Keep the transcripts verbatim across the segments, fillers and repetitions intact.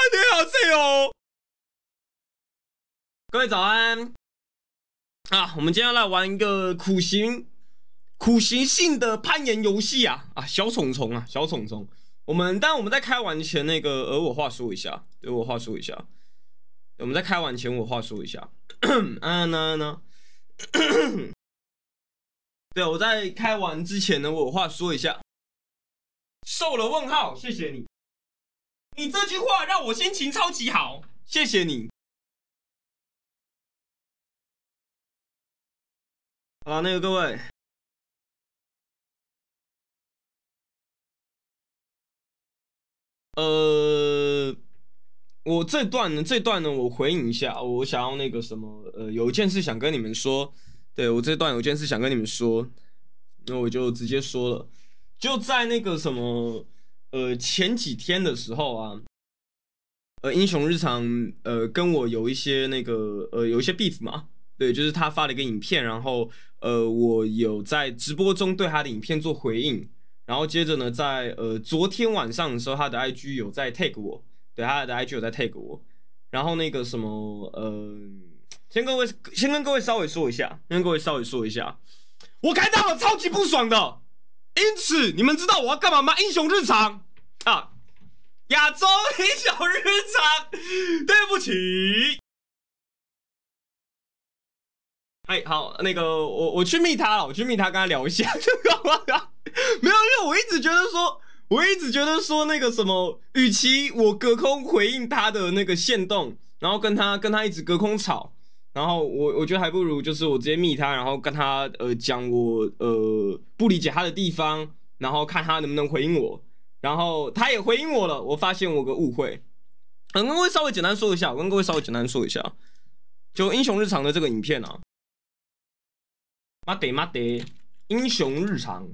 你好，C哦，各位早安啊！我们今天要来玩一个苦行苦行性的攀岩游戏啊啊！小虫虫啊，小虫虫。我们但我们在开玩前那个，呃，我话说一下，对我话说一下，我们在开玩前我话说一下，嗯呢呢，对我在开玩之前呢，我话说一下，瘦了问号，谢谢你，你这句话让我心情超级好，谢谢你。好，那个各位。呃，我这段呢，这段呢，我回应一下，我想要那个什么，呃，有一件事想跟你们说，对我这段有一件事想跟你们说，那我就直接说了，就在那个什么，呃，前几天的时候啊，呃，英雄日常，呃，跟我有一些那个，呃，有一些 beef 嘛，对，就是他发了一个影片，然后，呃，我有在直播中对他的影片做回应。然后接着呢，在呃昨天晚上的时候，他的 I G 有在 tag 我，对，他的 I G 有在 tag 我。然后那个什么，呃，先各位先跟各位稍微说一下，先跟各位稍微说一下，我看到了超级不爽的，因此你们知道我要干嘛吗？英雄日常啊，亚洲英雄日常，对不起。哎，好，那个我我去密他了，我去密他跟他聊一下，没有，因为我一直觉得说，我一直觉得说那个什么，与其我隔空回应他的那个限动，然后跟他跟他一直隔空吵，然后我我觉得还不如就是我直接密他，然后跟他呃讲我呃不理解他的地方，然后看他能不能回应我，然后他也回应我了，我发现我有个误会，嗯，跟各位稍微简单说一下，我跟各位稍微简单说一下，就英雄日常的这个影片啊。妈得妈得，英雄日常。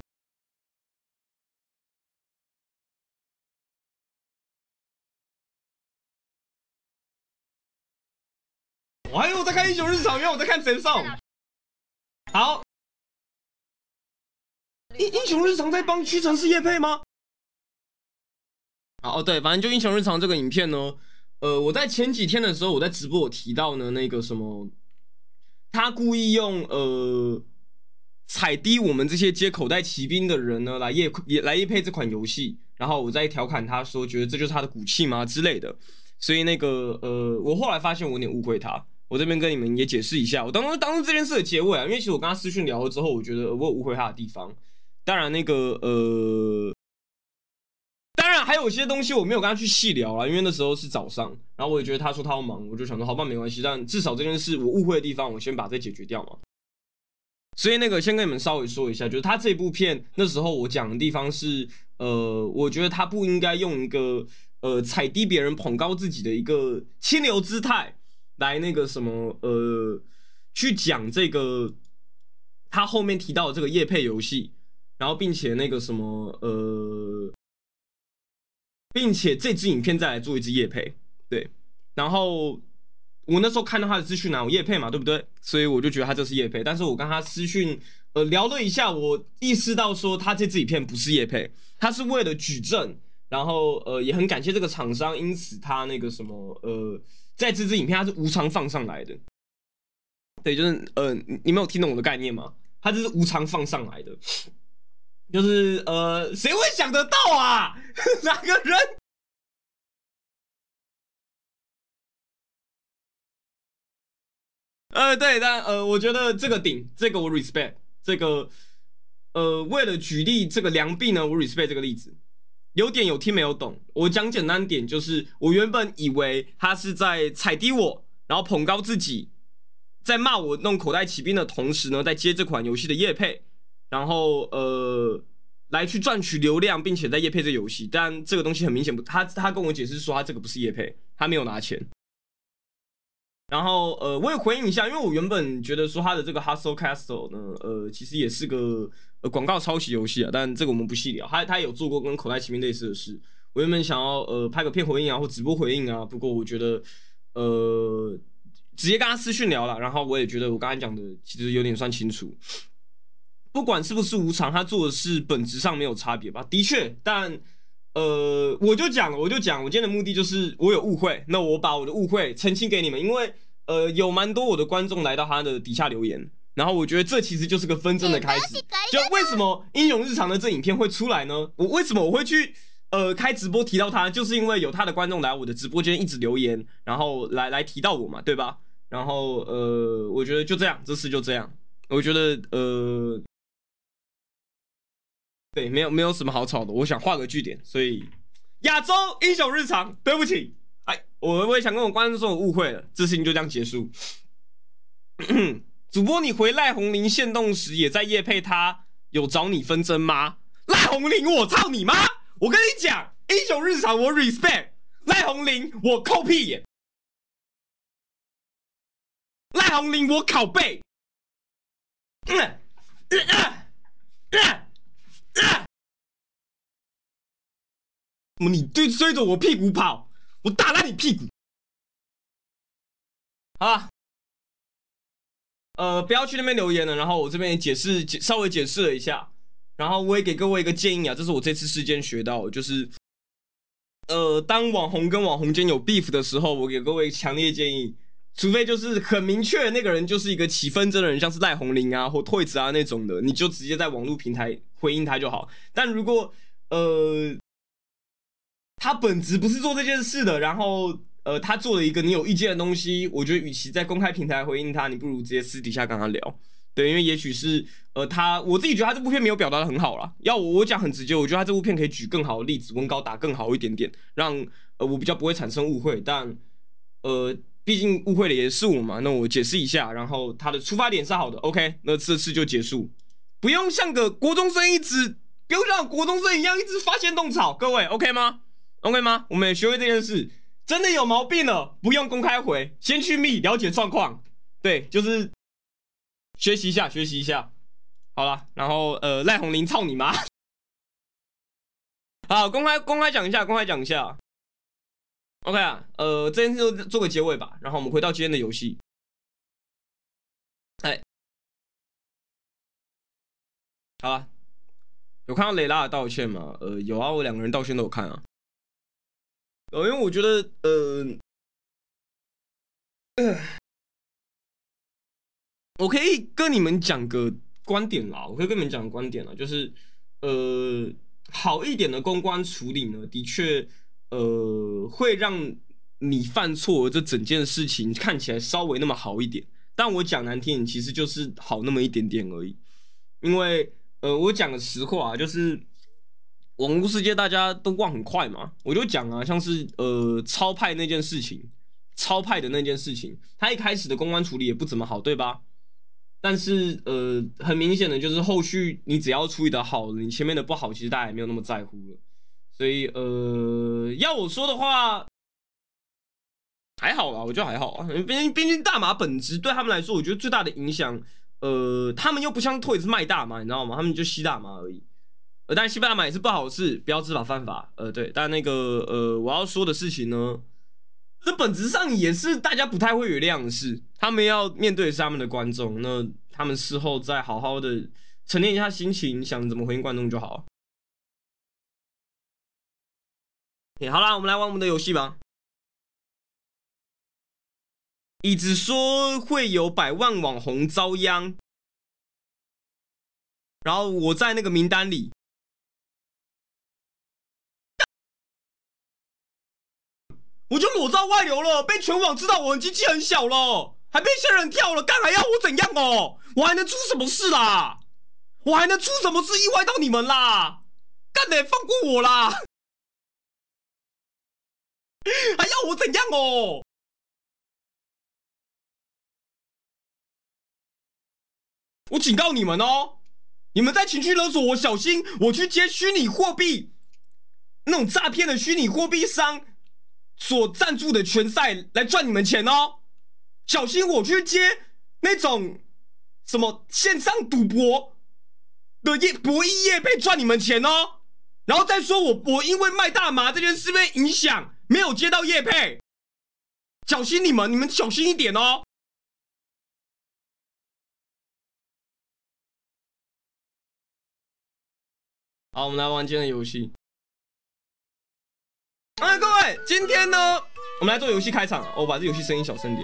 我还以为我在看英雄日常，原来我在看神送。好，英英雄日常在帮屈臣氏业配吗？哦对，反正就英雄日常这个影片呢，呃，我在前几天的时候，我在直播有提到呢，那个什么，他故意用呃踩低我们这些接口袋骑兵的人呢，来夜来夜配这款游戏，然后我在调侃他说，觉得这就是他的骨气吗之类的。所以那个呃，我后来发现我有点误会他，我这边跟你们也解释一下，我当初当初这件事的结尾啊，因为其实我跟他私讯聊了之后，我觉得我有误会他的地方。当然那个呃，当然还有些东西我没有跟他去细聊啊，因为那时候是早上，然后我也觉得他说他要忙，我就想说好吧没关系，但至少这件事我误会的地方，我先把这解决掉嘛。所以那个先跟你们稍微说一下，就是他这部片那时候我讲的地方是，呃，我觉得他不应该用一个呃踩低别人捧高自己的一个清流姿态来那个什么呃去讲这个他后面提到的这个业配游戏，然后并且那个什么呃，并且这支影片再来做一支业配，对，然后我那时候看到他的资讯啊，我业配嘛，对不对？所以我就觉得他这是业配，但是我跟他私讯呃聊了一下，我意识到说他这支影片不是业配，他是为了举证，然后呃也很感谢这个厂商，因此他那个什么呃在这支影片他是无偿放上来的，对，就是呃你没有听懂我的概念吗？他这是无偿放上来的，就是呃谁会想得到啊？哪个人？呃，对，但呃，我觉得这个顶，这个我 respect，这个呃，为了举例这个良币呢，我 respect 这个例子，有点有听没有懂。我讲简单点，就是我原本以为他是在踩低我，然后捧高自己，在骂我弄口袋骑兵的同时呢，在接这款游戏的业配，然后呃，来去赚取流量，并且在业配这游戏。但这个东西很明显不，他他跟我解释说，他这个不是业配，他没有拿钱。然后呃，我也回应一下，因为我原本觉得说他的这个 Hustle Castle 呢，呃，其实也是个呃广告抄袭游戏啊，但这个我们不细聊。他他有做过跟口袋奇兵类似的事，我原本想要呃拍个片回应啊，或直播回应啊，不过我觉得呃直接跟他私讯聊了，然后我也觉得我刚才讲的其实有点算清楚，不管是不是无偿，他做的事本质上没有差别吧，的确，但呃，我就讲，我就讲，我今天的目的就是我有误会，那我把我的误会澄清给你们，因为呃，有蛮多我的观众来到他的底下留言，然后我觉得这其实就是个纷争的开始。就为什么英雄日常的这影片会出来呢？我为什么我会去呃开直播提到他，就是因为有他的观众来我的直播间一直留言，然后来来提到我嘛，对吧？然后呃，我觉得就这样，这次就这样，我觉得呃。对，没有没有什么好吵的，我想画个句点，所以亚洲英雄日常，对不起，哎，我我也想跟我观众说我误会了，这事情就这样结束。主播，你回赖红林限动时也在业配他，有找你纷争吗？赖红林，我操你妈！我跟你讲，英雄日常我 respect， 赖红林我抠屁眼，赖红林我拷贝。嗯嗯嗯嗯怎么你对追着我屁股跑？我打烂你屁股！好啊，呃，不要去那边留言了。然后我这边也解释，稍微解释了一下。然后我也给各位一个建议啊，这是我这次事件学到的，就是呃，当网红跟网红间有 beef 的时候，我给各位强烈建议，除非就是很明确那个人就是一个起纷争的人，像是赖红林啊或退子啊那种的，你就直接在网络平台回应他就好。但如果呃他本质不是做这件事的，然后呃，他做了一个你有意见的东西，我觉得与其在公开平台回应他，你不如直接私底下跟他聊。对，因为也许是呃，他我自己觉得他这部片没有表达的很好啦。要我我讲很直接，我觉得他这部片可以举更好的例子，文稿打更好一点点，让呃我比较不会产生误会。但呃，毕竟误会的也是我嘛，那我解释一下，然后他的出发点是好的，OK，那这次就结束，不用像个国中生一直，不用像国中生一样一直发现动草，各位 OK 吗？OK 吗？我们也学会这件事，真的有毛病了，不用公开回，先去密了解状况。对，就是学习一下，学习一下。好了，然后呃，赖红林操你妈！好，公开公开讲一下，公开讲一下。OK 啊，呃，这件事就做个结尾吧，然后我们回到今天的游戏。哎，好了，有看到雷拉的道歉吗？呃，有啊，我两个人道歉都有看啊。呃，因为我觉得呃，我可以跟你们讲个观点啦，我可以跟你们讲个观点啦，就是呃，好一点的公关处理呢，的确呃会让你犯错这整件事情看起来稍微那么好一点，但我讲难听点，其实就是好那么一点点而已。因为呃，我讲个实话啊，就是网络世界大家都忘很快嘛，我就讲啊，像是呃超派那件事情，超派的那件事情，他一开始的公关处理也不怎么好，对吧？但是呃，很明显的就是后续你只要处理的好，你前面的不好，其实大家也没有那么在乎了。所以呃，要我说的话，还好啦，我觉得还好啊。毕竟毕竟大麻本质对他们来说，我觉得最大的影响，呃，他们又不像 Toys 卖大麻，你知道吗？他们就吸大麻而已。呃，但吸大麻也是不好的事，不要知法犯法。呃，对，但那个呃，我要说的事情呢，这本质上也是大家不太会原谅的事。他们要面对的是他们的观众，那他们事后再好好的沉淀一下心情，想怎么回应观众就好。好啦，我们来玩我们的游戏吧。椅子说会有百万网红遭殃，然后我在那个名单里，我就裸照外流了，被全网知道我的机器很小了，还被仙人跳了，干还要我怎样哦？我还能出什么事啦？我还能出什么事意外到你们啦？干得放过我啦！还要我怎样哦？我警告你们哦，你们在情绪勒索我，小心我去接虚拟货币那种诈骗的虚拟货币商所赞助的拳赛来赚你们钱哦，小心我去接那种什么线上赌博的业博弈业被赚你们钱哦，然后再说我我因为卖大麻这件事被影响，没有接到业配，小心你们，你们小心一点哦。好，我们来玩今天的游戏。 哎，各位，今天呢，我们来做游戏开场。哦我把这游戏声音小声点。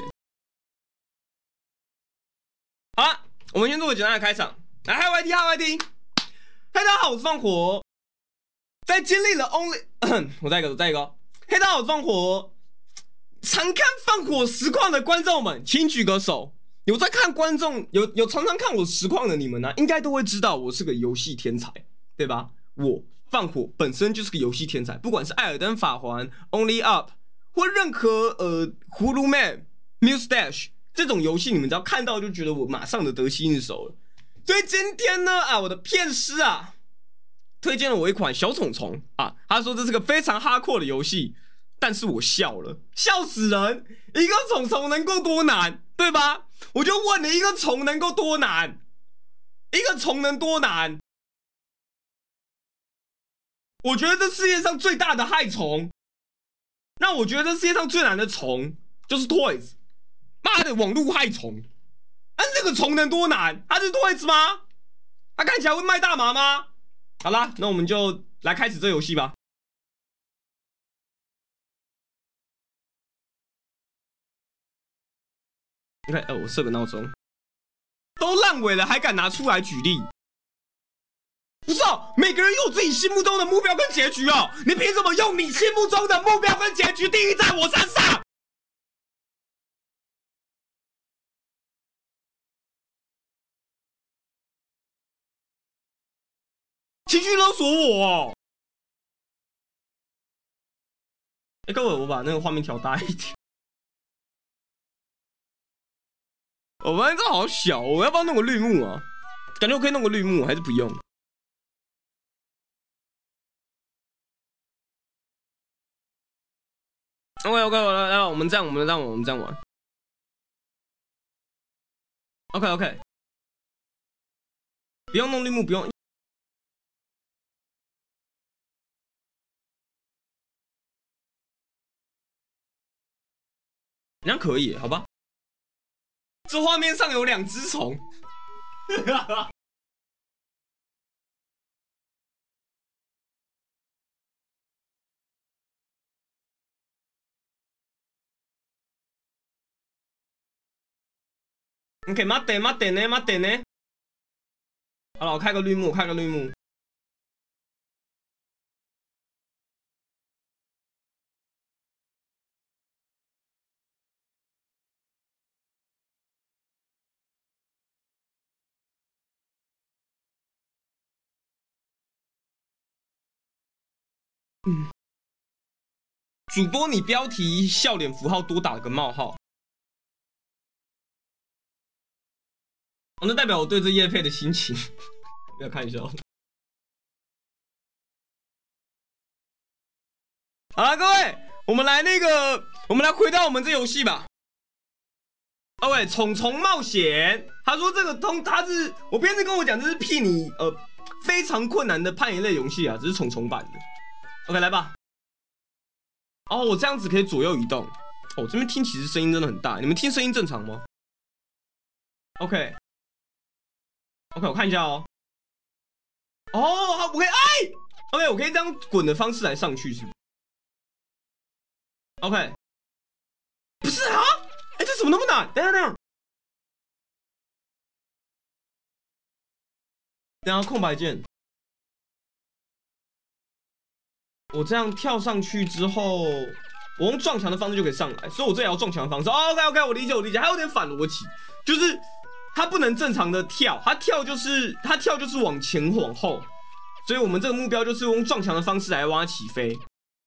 好了，我们先做个简单的开场。来，嗨 Y T， 嗨 Y T， 嗨，大家好，我是放火。在经历了 Only， 我再一个，我再一个。嘿，大家好，我是放火。常看放火实况的观众们，请举个手。有在看观众，有有常常看我实况的你们呢、啊，应该都会知道我是个游戏天才，对吧？我放火本身就是个游戏天才，不管是艾尔登法环、Only Up 或任何呃葫芦 Man、Mustache 这种游戏，你们只要看到就觉得我马上的得心应手了。所以今天呢，啊，我的片师啊，推荐了我一款小虫虫啊，他说这是个非常哈扣的游戏。但是我笑了，笑死人！一个虫虫能够多难，对吧？我就问你，一个虫能够多难？一个虫能多难？我觉得这世界上最大的害虫，那我觉得这世界上最难的虫就是 Toys。妈的，网络害虫！啊，这个虫能多难？它是 Toys 吗？它看起来会卖大麻吗？好啦，那我们就来开始这游戏吧。OK， 呃，我设个闹钟。都烂尾了，还敢拿出来举例？不是哦，每个人有自己心目中的目标跟结局哦。你凭什么用你心目中的目标跟结局定义在我身上？情绪勒索我哦！哎，各位，我把那个画面调大一点。我发现这好小，我要不要弄个绿幕啊？感觉我可以弄个绿幕，还是不用？OK OK，我来来，我们这样，我们这样玩，我们这样玩。OK OK，不用弄绿幕，不用。这样可以，好吧？这画面上有两只虫。OK，待って待ってね，待ってね。好了，我开个绿幕，开个绿幕。嗯，主播，你标题笑脸符号多打了个冒号。哦，那代表我对这叶配的心情。不要看一下。好了，各位，我们来那个，我们来回到我们这游戏吧。OK，虫虫冒险，他说这个通，他是我别人跟我讲，这是骗你呃非常困难的攀岩类游戏啊，只是虫虫版的。OK，来吧。哦，我这样子可以左右移动。哦，这边听其实声音真的很大，你们听声音正常吗？OK，OK， 我看一下哦。哦，好，我可以，哎，OK，我可以这样滚的方式来上去，是不是 ？OK， 不是啊，哎，这怎么那么难？等下，等下，等下，空白键。我这样跳上去之后，我用撞墙的方式就可以上来，所以我这也要撞墙的方式。哦、OK OK，我理解我理解，还有点反逻辑，就是它不能正常的跳，它跳就是它跳就是往前往后，所以我们这个目标就是用撞墙的方式来往它起飞。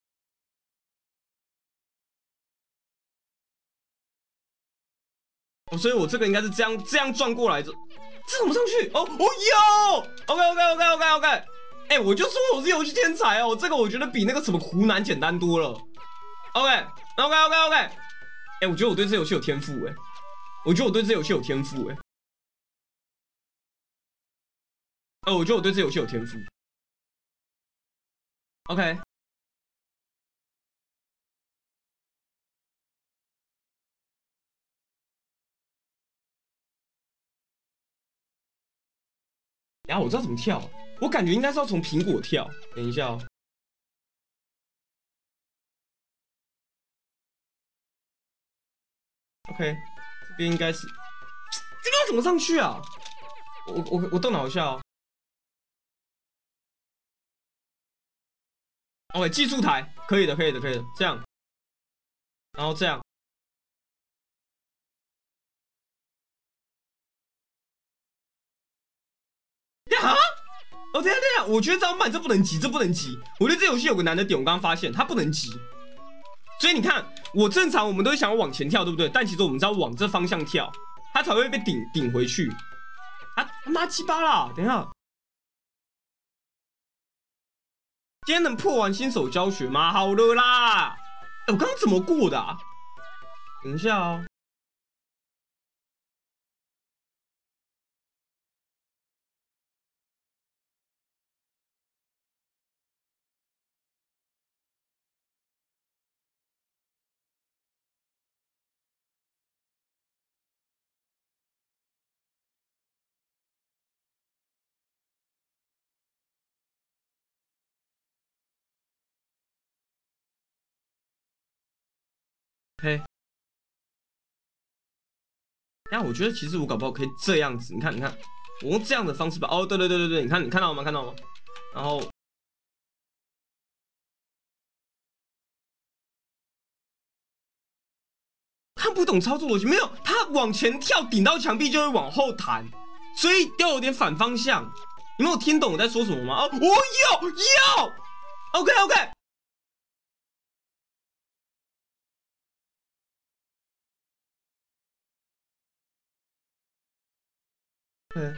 哦，所以我这个应该是这样这样撞过来，这这怎么上去？哦哦哟 OK OK OK OK OK，哎、欸，我就说我是游戏天才哦，这个我觉得比那个什么湖南简单多了。OK OK OK OK，哎、欸，我觉得我对这游戏有天赋哎、欸。我觉得我对这游戏有天赋哎、欸，呃，我觉得我对这游戏有天赋。OK，然后我知道怎么跳，我感觉应该是要从苹果跳。等一下哦， OK， 这边应该是这边要怎么上去啊？我我我动脑一下哦。OK， 技术台可以的，可以的，可以的，这样，然后这样。啊！哦，等一下等一下，我觉得这样慢，这不能急，这不能急。我觉得这游戏有个难的点，我刚刚发现它不能急。所以你看，我正常我们都想要往前跳，对不对？但其实我们知道往这方向跳，它才会被顶顶回去。啊妈鸡巴啦！等一下，今天能破完新手教学吗？好了啦，欸、我刚刚怎么过的、啊？等一下哦。嘿，但我觉得其实我搞不好可以这样子，你看，你看，我用这样的方式把，哦，对对对对对，你看，你看到了吗？看到了吗？然后看不懂操作逻辑，没有，他往前跳，顶到墙壁就会往后弹，所以要有点反方向。你没有听懂我在说什么吗？哦，我有有，OK OK。对，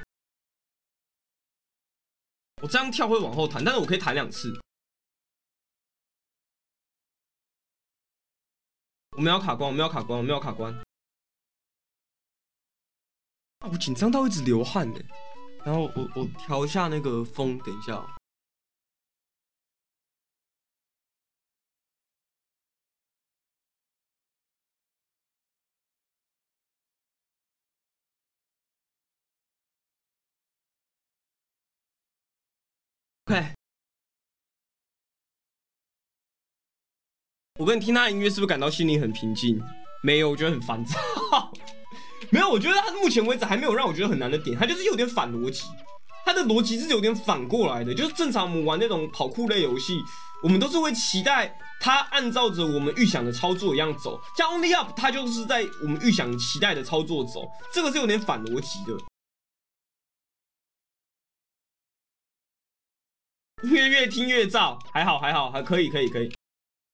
我这样跳会往后弹，但是我可以弹两次。我们要卡关，我们要卡关，我们要卡关。啊，我紧张到一直流汗呢。然后我我调一下那个风，等一下。OK，我跟你听他的音乐是不是感到心里很平静？没有，我觉得很烦躁。没有，我觉得他目前为止还没有让我觉得很难的点，他就是有点反逻辑。他的逻辑是有点反过来的，就是正常我们玩那种跑酷类游戏，我们都是会期待他按照着我们预想的操作一样走。像 Only Up，他就是在我们预想期待的操作走，这个是有点反逻辑的。音乐越听越燥，还好还好，还可以可以可以。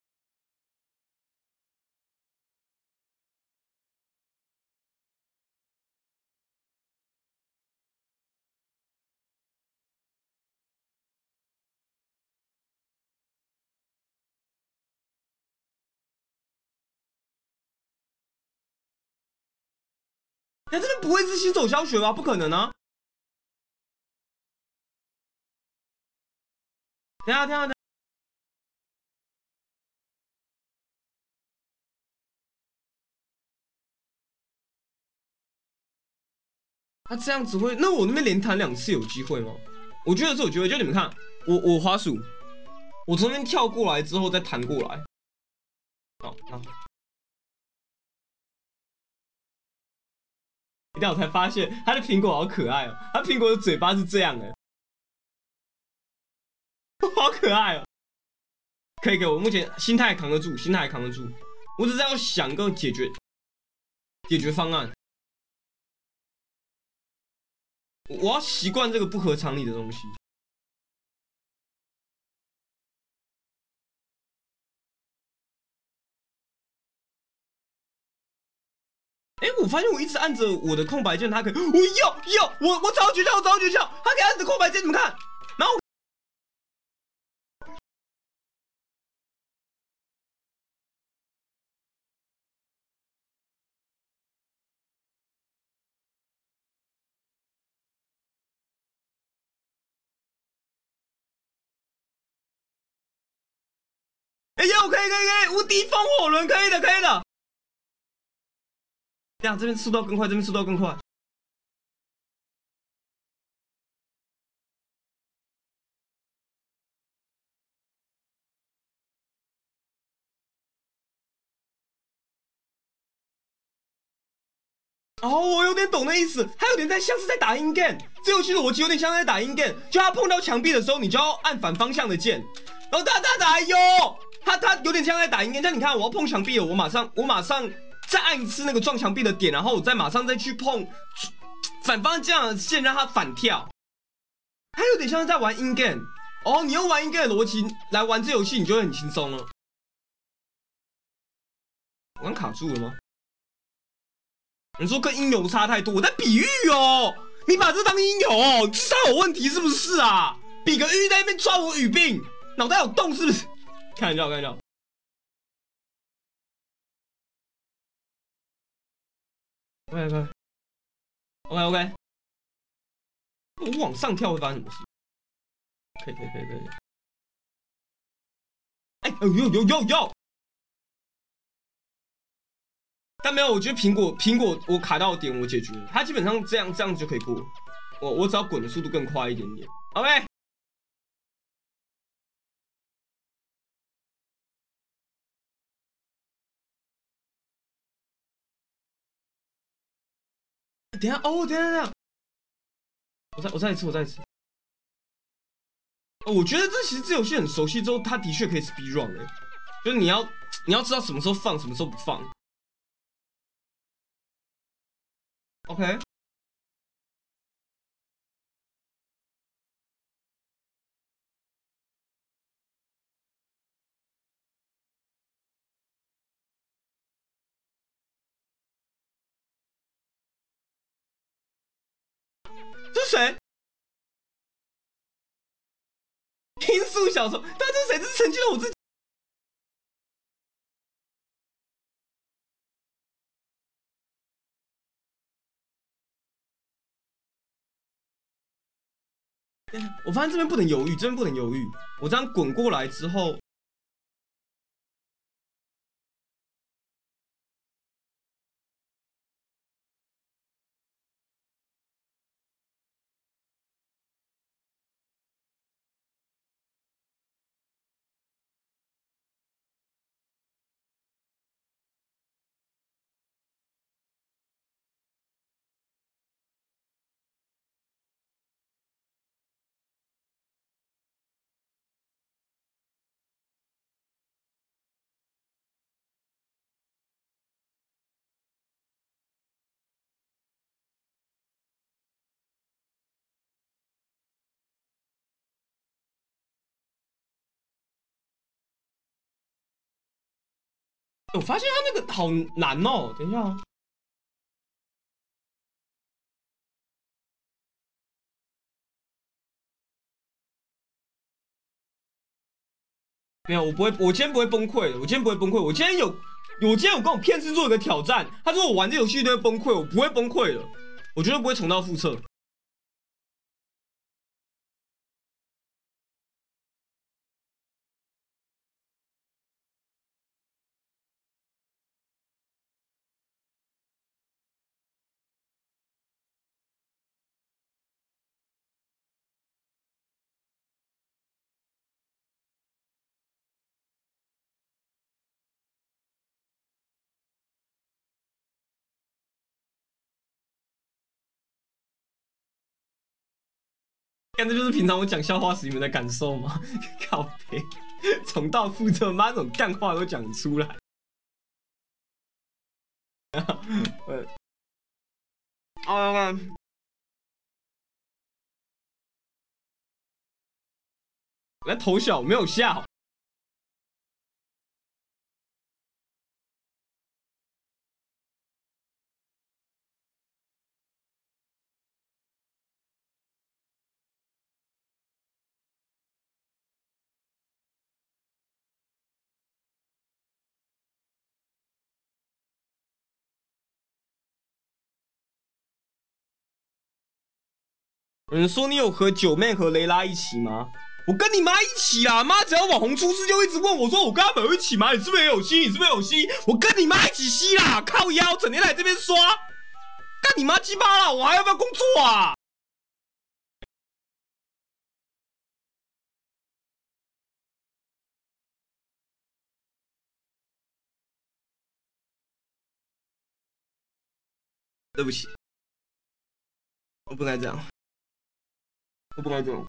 那这边不会是新手教学吧？不可能啊！等下等下等下，他这样子会，那我那边连弹两次有机会吗？我觉得是有机会，就你们看，我我滑鼠，我从那边跳过来之后再弹过来。好，好，一定我才发现他的苹果好可爱哦，他苹果的嘴巴是这样的，好可爱哦。可以，可以，我目前心态扛得住，心态扛得住。我只是要想个解决解决方案，我要习惯这个不合常理的东西。哎，我发现我一直按着我的空白键，它可以，我要要我我超诀窍，我超诀窍，它可以按着空白键，你们看，然后。哎呦，可以可以可以，无敌风火轮，可以的可以的。这样这边速度更快，这边速度更快。 哦，我有点懂那意思，他有点在像是在打 in game。这游戏的逻辑有点像在打 in game，就他碰到墙壁的时候，你就要按反方向的键，然后哒哒哒，哟，他他有点像在打 in game。像你看，我要碰墙壁了，我马上我马上再按一次那个撞墙壁的点，然后我再马上再去碰反方这样的线，让它反跳。他有点像是在玩 in game。哦，你用玩 in game 的逻辑来玩这游戏，你就会很轻松了。我刚卡住了吗？你说跟音游差太多，我在比喻哦。你把这当音游哦，智商有问题是不是啊？比个喻在那边抓我语病，脑袋有洞是不是？看一下，看一下。OK OK OK OK，我往上跳会发生什么事？可以可以可以可以。哎，有有有有，但没有，我觉得苹果苹果我卡到的点我解决了，它基本上这样这样就可以过。我我只要滚的速度更快一点点。OK。等一下哦，等一下等一下，我再我再一次我再一次。哦，我觉得这其实这游戏很熟悉之后，它的确可以 speed run 哎、欸，就是你要你要知道什么时候放，什么时候不放。OK，这是谁？音速小偷？但这是谁？这是曾经的我自己。我发现这边不能犹豫，这边不能犹豫。我这样滚过来之后，我发现他那个好难哦。等一下哦，没有，我不会，我今天不会崩溃的。我今天不会崩溃。我今天有，我今天有跟我片师做一个挑战，他说我玩这游戏都会崩溃，我不会崩溃了。我绝对不会重蹈覆辙。看，这就是平常我讲笑话时你们的感受吗？靠背，重蹈覆辙，妈，这种干话都讲出来。呃，啊，我在偷笑，没有笑。有人说你有和九妹和雷拉一起吗？我跟你妈一起啊！妈只要网红出事就一直问我说我跟他们有一起吗？你是不是也有吸？你是不是有吸？我跟你妈一起吸啦！靠腰，整天来这边刷，干你妈鸡巴啦！我还要不要工作啊？ 对不起，我不该这样，我不该这样。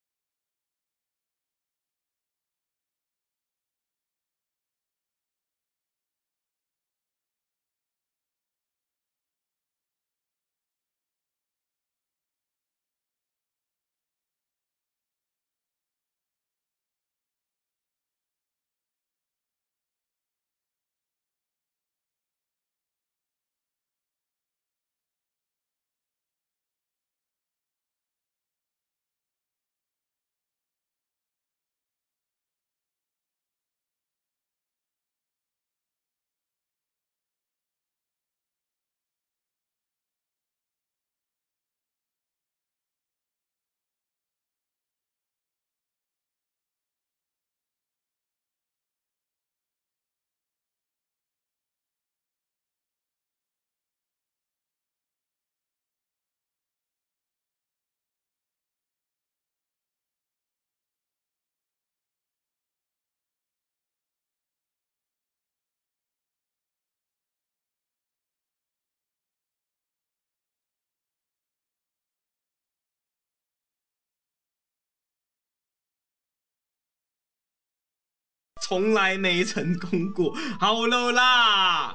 从来没成功过，好了啦。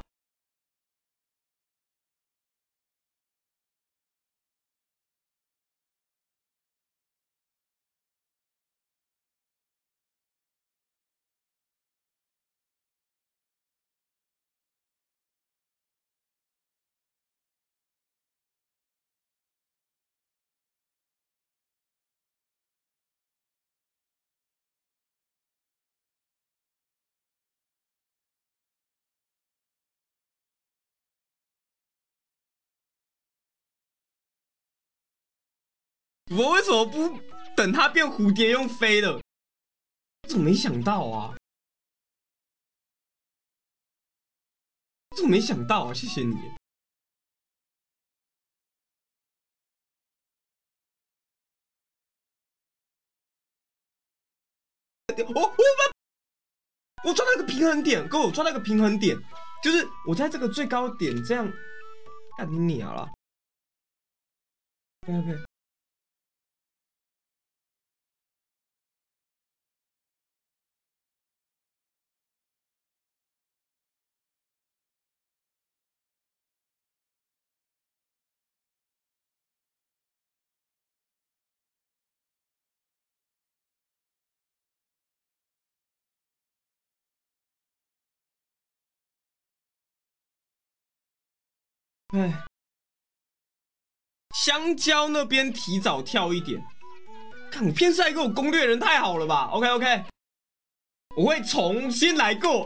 我为什么不等它变蝴蝶用飞的？我怎么没想到啊？我怎么没想到啊？谢谢你。我我我抓到一个平衡点，哥，我抓到一个平衡点，就是我在这个最高点这样，干你娘了。OK OK。哎，香蕉那边提早跳一点。看我偏赛给我攻略人太好了吧 ？OK OK， 我会重新来过。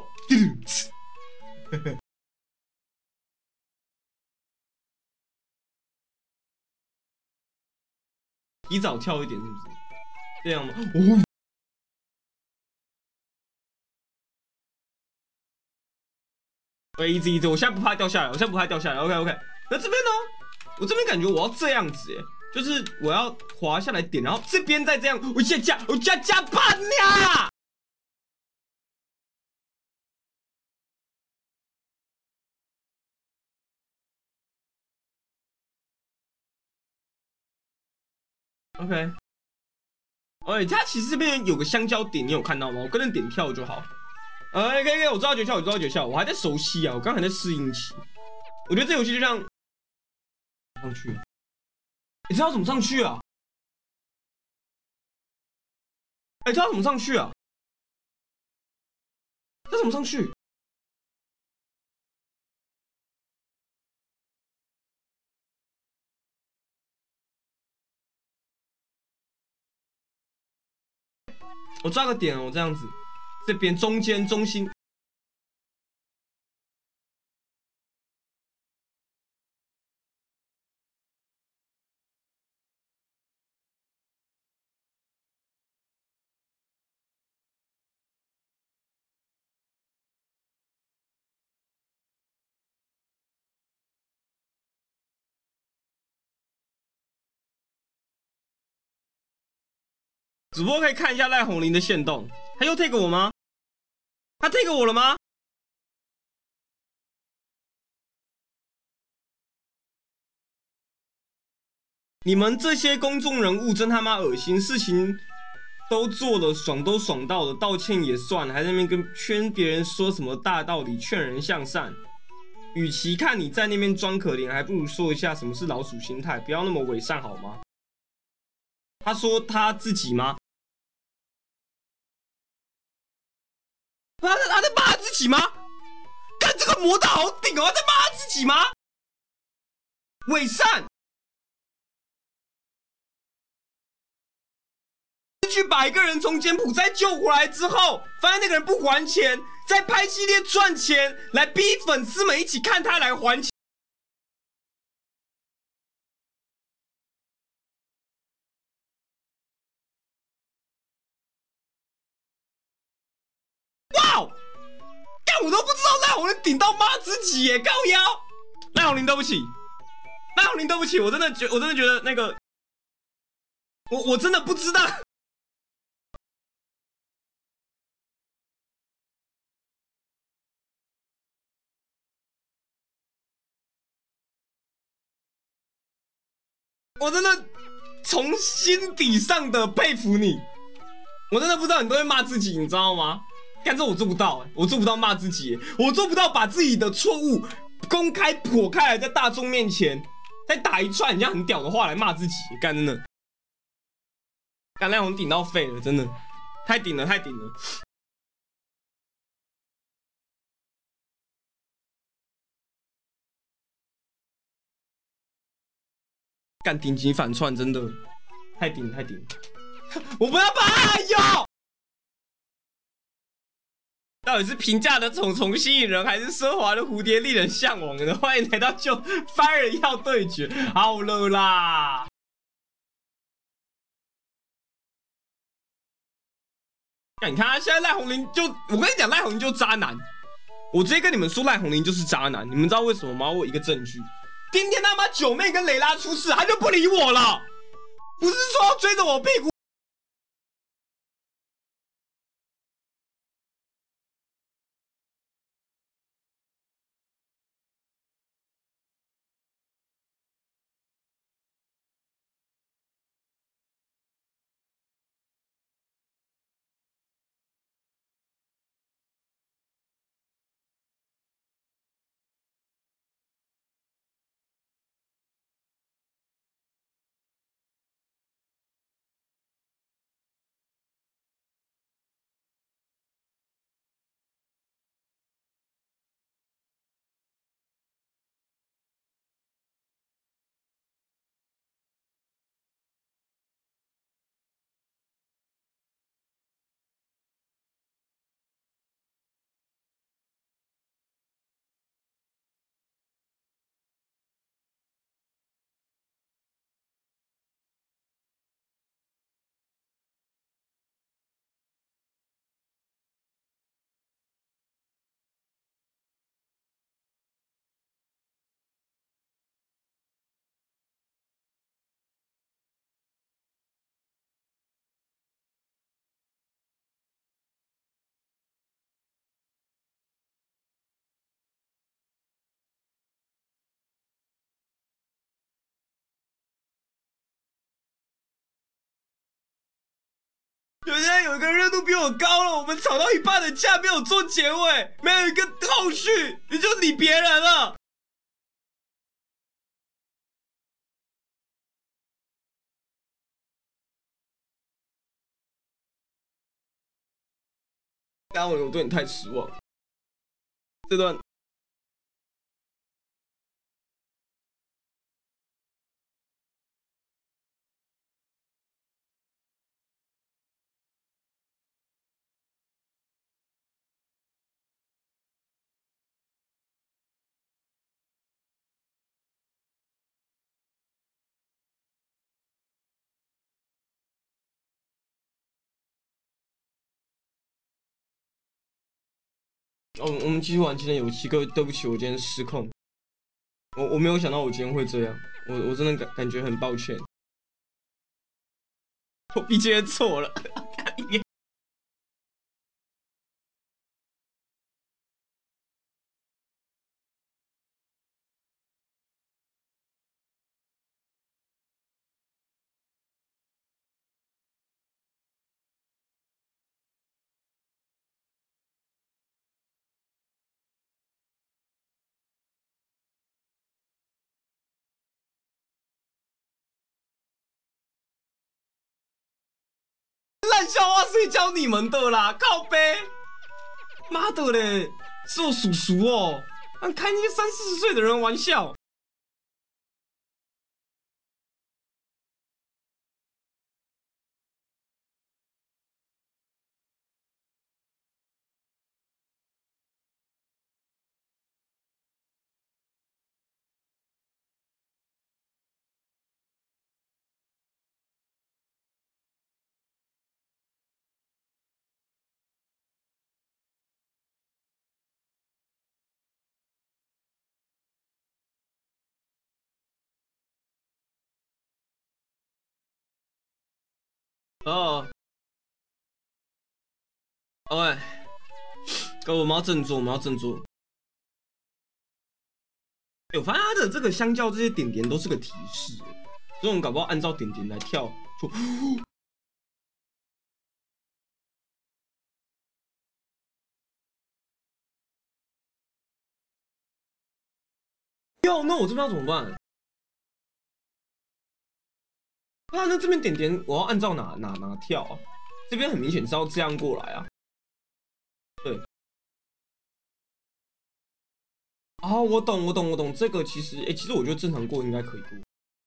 提早跳一点是不是？这样吗？哦，喂，easy easy，我现在不怕掉下来，我现在不怕掉下来。OK OK， 那这边呢？我这边感觉我要这样子，哎，就是我要滑下来点，然后这边再这样，我加加我加加半呀。OK， 哎，它其实这边有个香蕉点，你有看到吗？我跟着点跳就好。哎，可以可以，我知道诀窍，我知道诀窍，我还在熟悉啊，我刚还在适应期。我觉得这游戏就像上去，你知道怎么上去啊？哎，知道怎么上去啊？这怎么上去？我抓个点哦，这样子，这边中间中心。主播可以看一下赖红林的线动，他又 take 我吗？他 take 我了吗？ 你们这些公众人物真他妈恶心，事情都做了，爽都爽到了，道歉也算了，还在那边跟劝别人说什么大道理，劝人向善。与其看你在那边装可怜，还不如说一下什么是老鼠心态，不要那么伪善好吗？他说他自己吗？他他在骂自己吗？干这个魔道好顶哦，他在骂自己吗？伪善。去把一个人从柬埔寨救回来之后，发现那个人不还钱，再拍系列赚钱，来逼粉丝们一起看他来还钱。哇！干我都不知道赖红林顶到骂自己耶，高腰。赖红林对不起，赖红林对不起，我真的觉我真的觉得那个，我我真的不知道。我真的从心底上的佩服你，我真的不知道你都会骂自己，你知道吗？干这我做不到，我做不到骂自己，我做不到把自己的错误公开剖开来，在大众面前再打一串人家很屌的话来骂自己，干真的，干赖红顶到废了，真的太顶了，太顶了。干顶级反串，真的太顶太顶！我不要把他有。到底是平价的虫虫吸引人，还是奢华的蝴蝶令人向往呢？欢迎来到就翻人要对决，好了啦！你看他现在赖红林就，我跟你讲，赖红林就渣男。我直接跟你们说，赖红林就是渣男。你们知道为什么吗？我有一个证据。今天他妈九妹跟蕾拉出事，他就不理我了，不是说要追着我屁股。现在有一个热度比我高了，我们吵到一半的架没有做结尾，没有一个后续，你就理别人了。刚刚我对你太失望，这段。哦，我们继续玩今天游戏。各位，对不起，我今天失控，我我没有想到我今天会这样，我我真的感感觉很抱歉，我毕竟错了。 烂笑话，谁教你们的啦？靠背，妈的嘞，是我叔叔哦，开那些三四十岁的人玩笑。哦，喂，各位，我们要振作，我们要振作。欸、我发现它的这个相较这些点点都是个提示，所以我们搞不好按照点点来跳，就哟，那我这边要怎么办？啊，那这边点点我要按照哪哪哪跳啊？这边很明显是要这样过来啊。对，啊，我懂，我懂，我懂。这个其实，哎、欸，其实我觉得正常过应该可以过。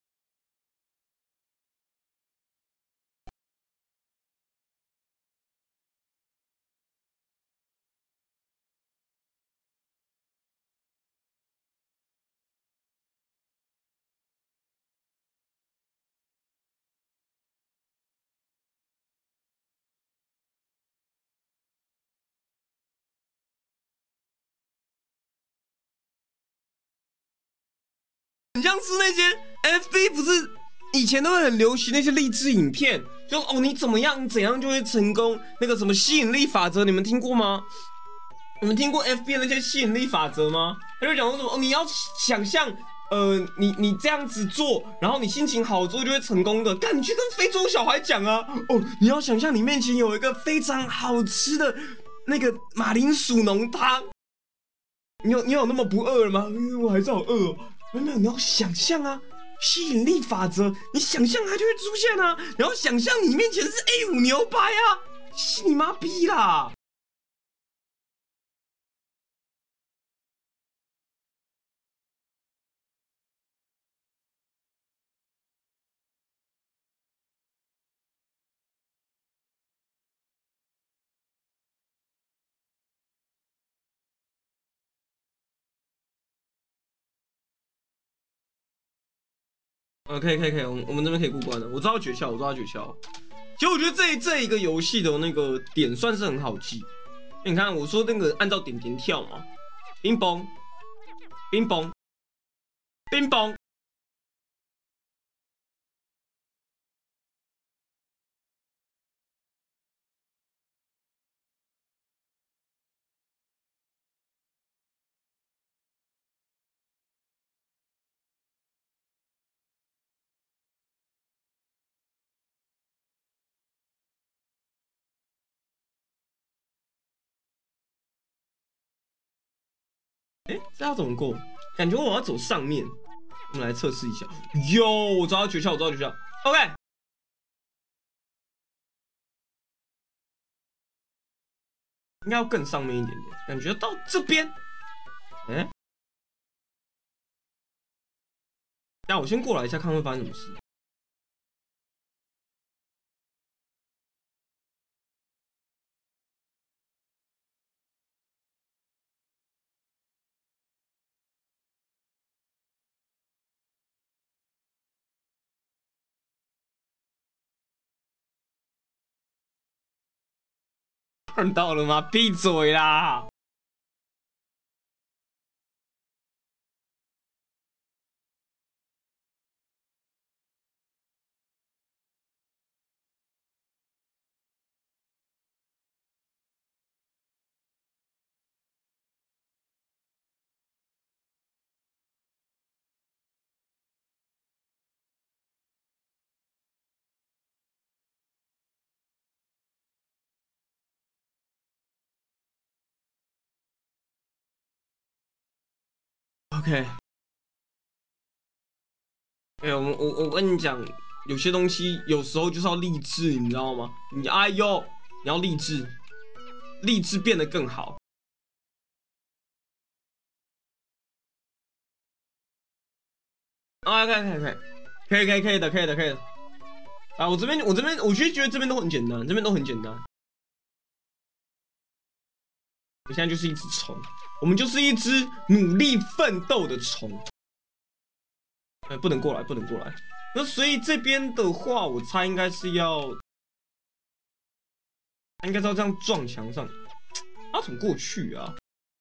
很像是那些 F B 不是以前都会很流行那些励志影片，就哦你怎么样怎样就会成功，那个什么吸引力法则，你们听过吗？你们听过 F B 的那些吸引力法则吗？他就讲说什么哦，你要想象，呃，你你这样子做，然后你心情好之后就会成功的。干，你去跟非洲小孩讲啊，哦，你要想象你面前有一个非常好吃的那个马铃薯浓汤，你有你有那么不饿了吗？我还是好饿哦。没有，你要想象啊，吸引力法则，你想象它就会出现啊。然后想象你面前是 A 五牛排啊，信你妈逼啦！呃，可以可以可以，我们我们这边可以过关了。我知道诀窍，我知道诀窍。其实我觉得这这一个游戏的那个点算是很好记。你看，我说那个按照点点跳嘛，冰崩，冰崩，冰崩。哎，这要怎么过？感觉我要走上面。我们来测试一下。哟，我找到诀窍，我找到诀窍。OK，应该要更上面一点点。感觉到这边，哎，那我先过来一下，看会发生什么事。看到了吗？闭嘴啦！OK，哎、欸，我我我跟你讲， 有些东西有时候就是要励志，你知道吗？你哎呦，你要励志，励志变得更好。啊，可以可以可以可以可以可以的，可以的可以的。啊，我这边我这边我其实觉得这边都很简单，这边都很简单。我现在就是一只虫，我们就是一只努力奋斗的虫。哎，不能过来，不能过来。那所以这边的话，我猜应该是要，应该是要这样撞墙上。他怎么过去啊？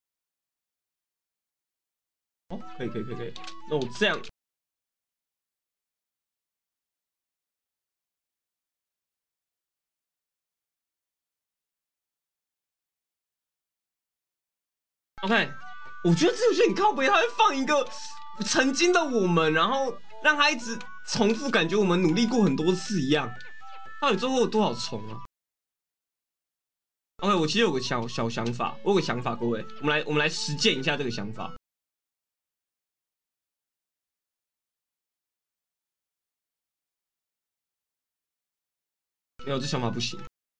哦，可以可以可以可以。那我这样。OK，我觉得这游戏很靠北，他会放一个曾经的我们，然后让他一直重复，感觉我们努力过很多次一样。到底最后有多少重啊？OK，我其实有个小小想法，我有个想法，各位，我们来我们来实践一下这个想法。没有，这想法不行。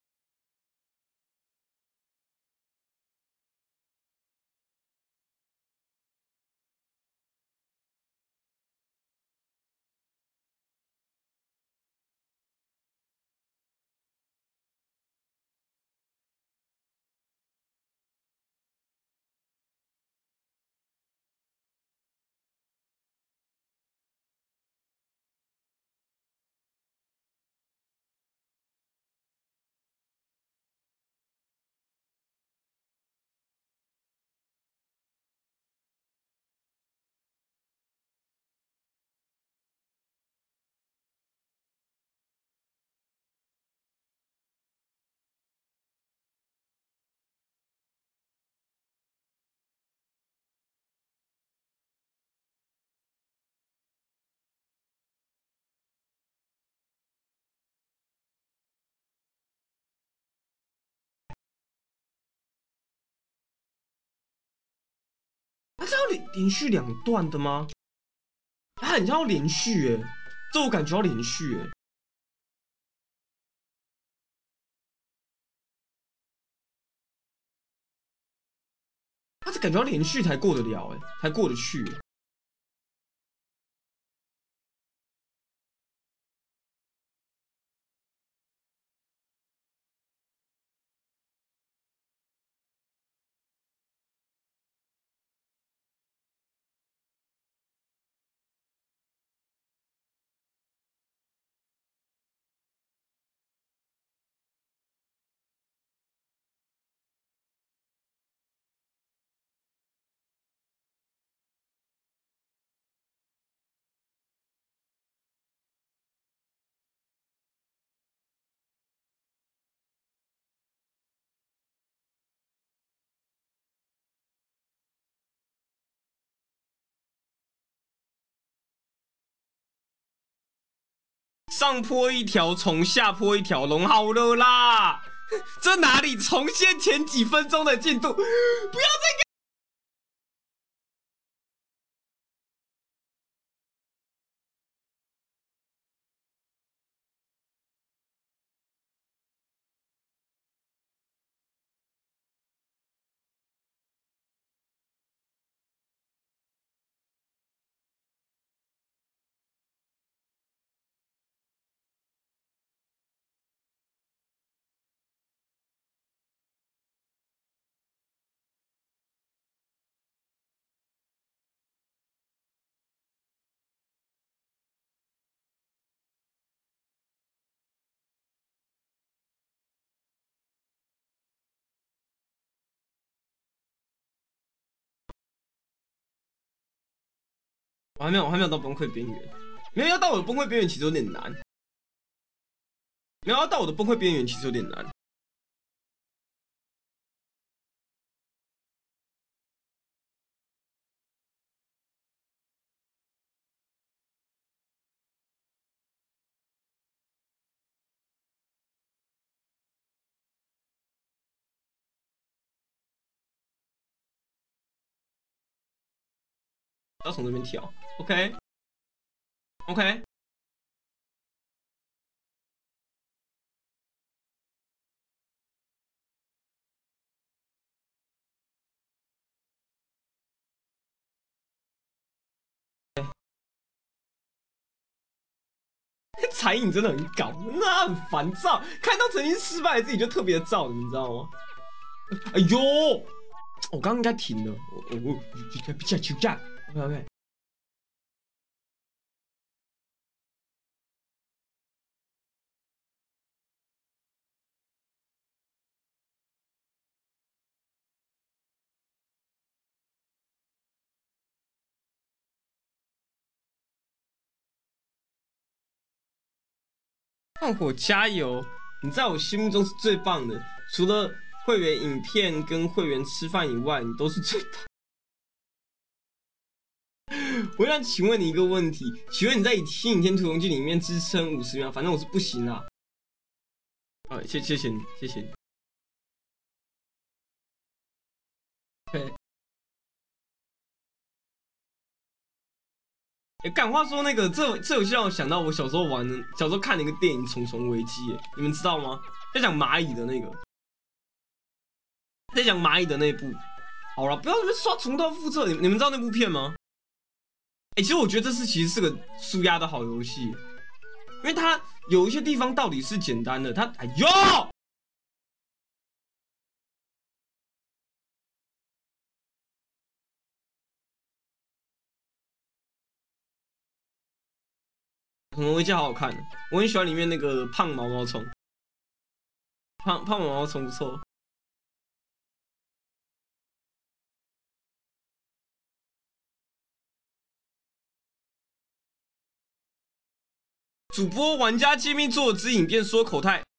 他是要连连续两段的吗？他很像要连续哎，这我感觉要连续哎。他这感觉要连续才过得了哎，才过得去欸。上坡一条虫，下坡一条龙，好了啦！这哪里重现前几分钟的进度？不要再我还没有，我还没有到崩溃边缘。没有要到我的崩溃边缘，其实有点难。没有要到我的崩溃边缘，其实有点难。要从这边跳，OK，OK。 彩影真的很搞，那很烦躁，看到曾经失败的自己就特别躁，你知道吗？哎呦，我刚刚应该停了，我我我比较休假 ，OK OK。放火加油！你在我心目中是最棒的，除了会员影片跟会员吃饭以外，你都是最棒。我想请问你一个问题，请问你在《新影天屠龙记》里面支撑五十秒？反正我是不行啦。啊，谢谢谢你，谢谢你。OK。哎，干话说那个，这这游戏让我想到我小时候玩的，小时候看了一个电影《虫虫危机》，你们知道吗？在讲蚂蚁的那个，在讲蚂蚁的那部。好了，不要这边刷重蹈覆辙，你你们知道那部片吗？哎、欸，其实我觉得这是其实是个舒压的好游戏，因为它有一些地方道理是简单的，它哎呦，什么危机好好看，我很喜欢里面那个胖毛毛虫，胖胖毛毛虫不错。主播玩家揭秘做支影片说口太，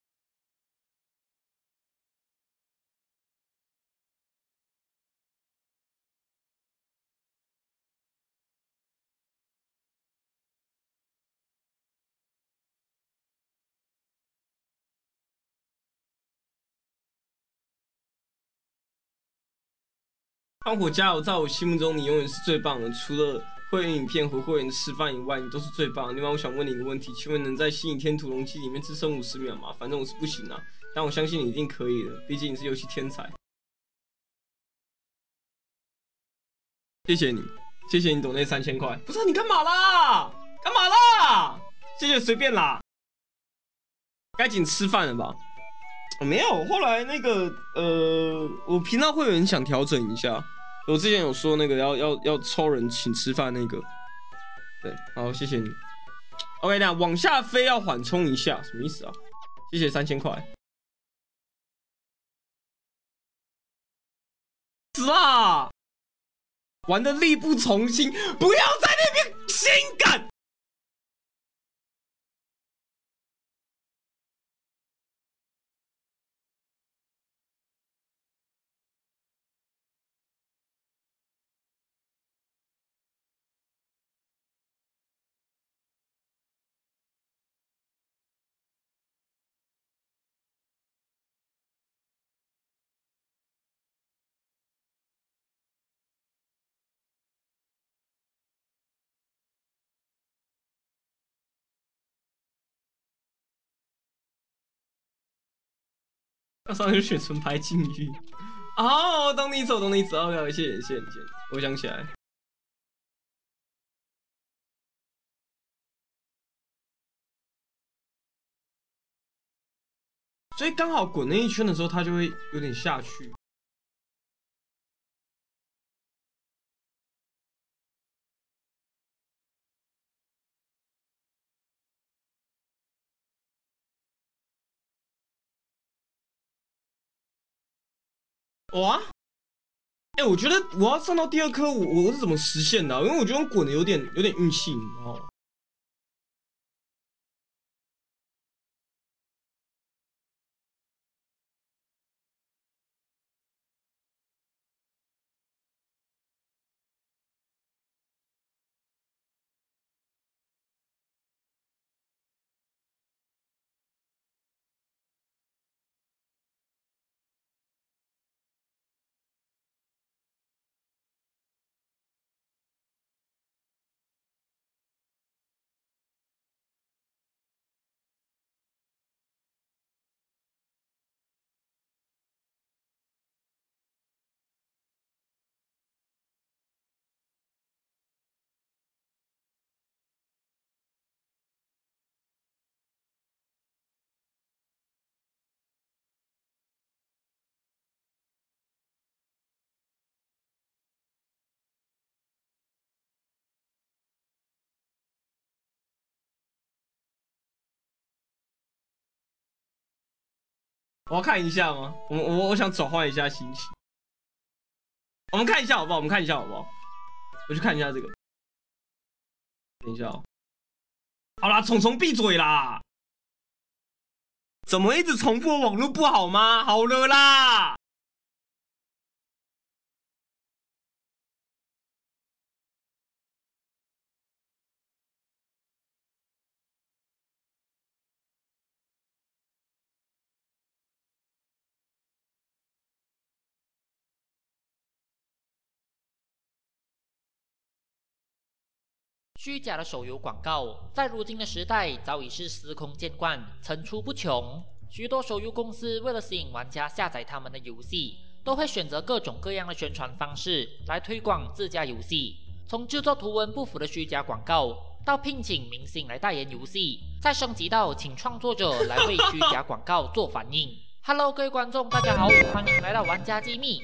胖火加油！在我心目中，你永远是最棒的。除了会员影片和会员吃饭以外，你都是最棒的。另外，我想问你一个问题，请问能在《新倚天屠龙记》里面只剩五十秒吗？反正我是不行啊，但我相信你一定可以的，毕竟你是游戏天才。谢谢你，谢谢你抖那三千块。不是你干嘛啦？干嘛啦？谢谢随便啦，该紧吃饭了吧？没有，后来那个呃，我频道会员想调整一下。我之前有说那个要要要抽人请吃饭那个，对，好，谢谢你。OK，那往下飞要缓冲一下，什么意思啊？谢谢三千块。死啦！玩的力不从心，不要在那边心梗。要上去选纯牌禁欲。哦，懂你意思，我懂你意思。OK，谢谢谢谢你，谢谢你。我想起来，所以刚好滚那一圈的时候，他就会有点下去。哇，哎、欸，我觉得我要上到第二颗，我我是怎么实现的、啊？因为我觉得滚的有点有点运气，你知道吗？ 我要看一下吗？我我我想转换一下心情。我们看一下好不好？我们看一下好不好？我去看一下这个。等一下哦。好啦，虫虫闭嘴啦！怎么一直重复？网络不好吗？好了啦。 虚假的手游广告在如今的时代早已是司空见惯，层出不穷。许多手游公司为了吸引玩家下载他们的游戏，都会选择各种各样的宣传方式来推广自家游戏。从制作图文不符的虚假广告，到聘请明星来代言游戏，再升级到请创作者来为虚假广告做反应。Hello， 各位观众，大家好，欢迎来到玩家机密。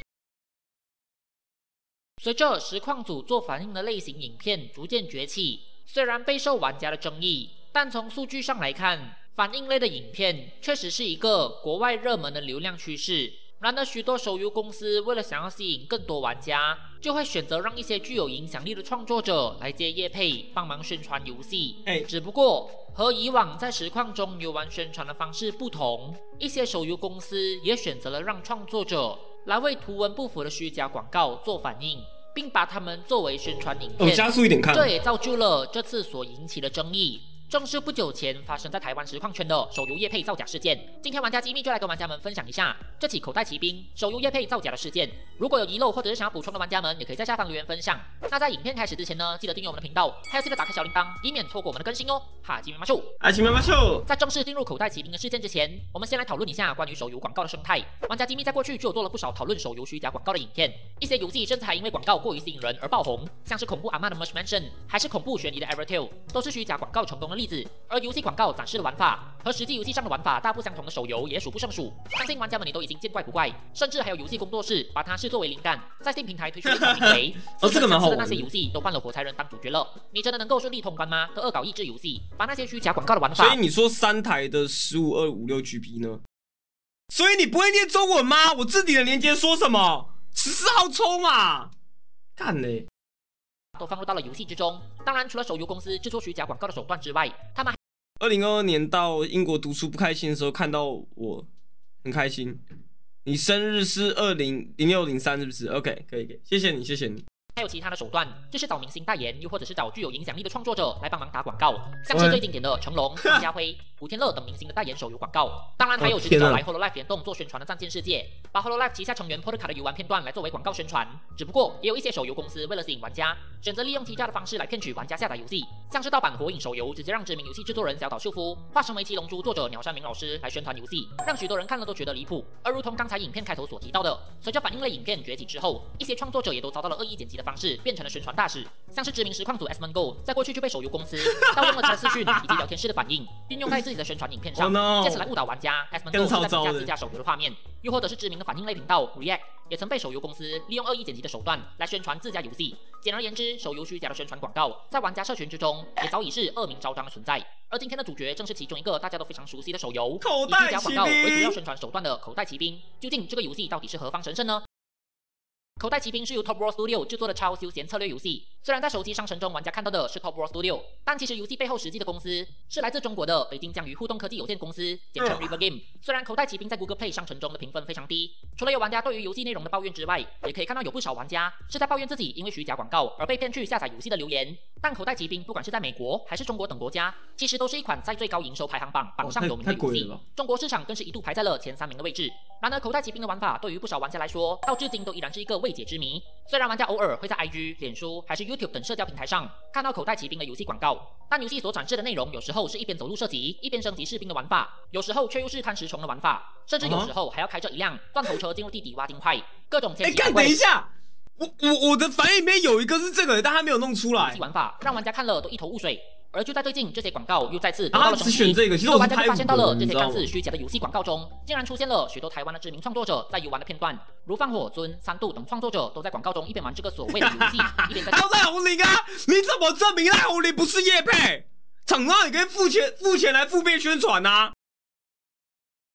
随着实况组做反应的类型影片逐渐崛起，虽然备受玩家的争议，但从数据上来看，反应类的影片确实是一个国外热门的流量趋势。然而，许多手游公司为了想要吸引更多玩家，就会选择让一些具有影响力的创作者来接业配，帮忙宣传游戏。 哎， 只不过和以往在实况中游玩宣传的方式不同，一些手游公司也选择了让创作者来为图文不符的虚假广告做反应，并把它们作为宣传影片。 我加速一点看。 这也造就了这次所引起的争议。正是不久前发生在台湾实况圈的手游业配造假事件。今天玩家机密就来跟玩家们分享一下这起口袋骑兵手游业配造假的事件。如果有遗漏或者是想要补充的玩家们，也可以在下方留言分享。那在影片开始之前呢，记得订阅我们的频道，还有记得打开小铃铛，以免错过我们的更新哦。哈，基米马秀， 啊，基米马秀。 在正式进入口袋骑兵的事件之前，我们先来讨论一下关于手游广告的生态。玩家机密在过去就有做了不少讨论手游虚假广告的影片，一些游戏甚至还因为广告过于吸引人而爆红，像是恐怖阿嬷的 Mush Mansion， 还是恐怖悬疑的 Evertale， 都是虚假广告成功的例子。而游戏广告展示的玩法和实际游戏上的玩法大不相同的手游也数不胜数，相信玩家们你都已经见怪不怪，甚至还有游戏工作室把它视作为灵感，在 Steam 平台推出一款名为“自成相似的那些游戏都换了火柴人当主角了”，你真的能够顺利通关吗？的恶搞益智游戏，把那些虚假广告的玩法。 所以你说三台的十五二五六 G B 呢？所以你不会念中文吗？我字底的连接说什么？十四号冲啊！干嘞！ 都放入到了游戏之中。当然，除了手游公司制作虚假广告的手段之外，他们二零二二年到英国读书不开心的时候，看到我很开心。你生日是二零零六零三是不是 ？OK， 可以，可以，谢谢你，谢谢你。 还有其他的手段，就是找明星代言，又或者是找具有影响力的创作者来帮忙打广告，像是最经典的成龙、张家辉、古天乐等明星的代言手游广告。当然还有直接找来 Hololive 联动做宣传的战舰世界，把 Hololive 旗下成员 Podcast 的游玩片段来作为广告宣传。只不过也有一些手游公司为了吸引玩家，选择利用欺诈的方式来骗取玩家下载游戏，像是盗版火影手游，直接让知名游戏制作人小岛秀夫化身为七龙珠作者鸟山明老师来宣传游戏，让许多人看了都觉得离谱。而如同刚才影片开头所提到的，随着反应类影片崛起之后，一些创作者也都遭到了恶意剪辑的方式变成了宣传大使，像是知名实况组 Asmongo 在过去就被手游公司盗用了其私讯以及聊天室的反应，运用在自己的宣传影片上， oh no. 借此来误导玩家。Asmongo 是在评价自家手游的画面，又或者是知名的反应类频道 React 也曾被手游公司利用恶意剪辑的手段来宣传自家游戏。简而言之，手游虚假的宣传广告在玩家社群之中也早已是恶名昭彰的存在。而今天的主角正是其中一个大家都非常熟悉的手游，以虚假广告为主要宣传手段的口袋骑兵。究竟这个游戏到底是何方神圣呢？口袋骑兵是由 Top Roll Studio 制作的超休闲策略游戏。虽然在手机商城中玩家看到的是 Top Roll Studio， 但其实游戏背后实际的公司是来自中国的北京江鱼互动科技有限公司，简称 River Game。虽然口袋骑兵在 Google Play 商城中的评分非常低，除了有玩家对于游戏内容的抱怨之外，也可以看到有不少玩家是在抱怨自己因为虚假广告而被骗去下载游戏的留言。但口袋骑兵不管是在美国还是中国等国家，其实都是一款在最高营收排行榜榜上有名的游戏，中国市场更是一度排在了前三名的位置。然而口袋骑兵的玩法对于不少玩家来说，到至今都依然是一个未解之谜。虽然玩家偶尔会在 I G、脸书还是 YouTube 等社交平台上看到口袋骑兵的游戏广告，但游戏所展示的内容有时候是一边走路射击一边升级士兵的玩法，有时候却又是贪食虫的玩法，甚至有时候还要开着一辆钻头车进入地底挖金块，各种千奇百怪。 等一下，我我我的反应里面有一个是这个，但他没有弄出来。 游戏玩法让玩家看了都一头雾水。而就在最近，这些广告又再次得到了升级。 选这个，其实我玩家就发现到了这些看似虚假的游戏广告中，竟然出现了许多台湾的知名创作者在游玩的片段，如放火、尊、三度等创作者都在广告中一边玩这个所谓的游戏，一边在。 还有赖红林啊！你怎么证明赖红林不是业配？厂商也可以付钱付钱来付费宣传啊！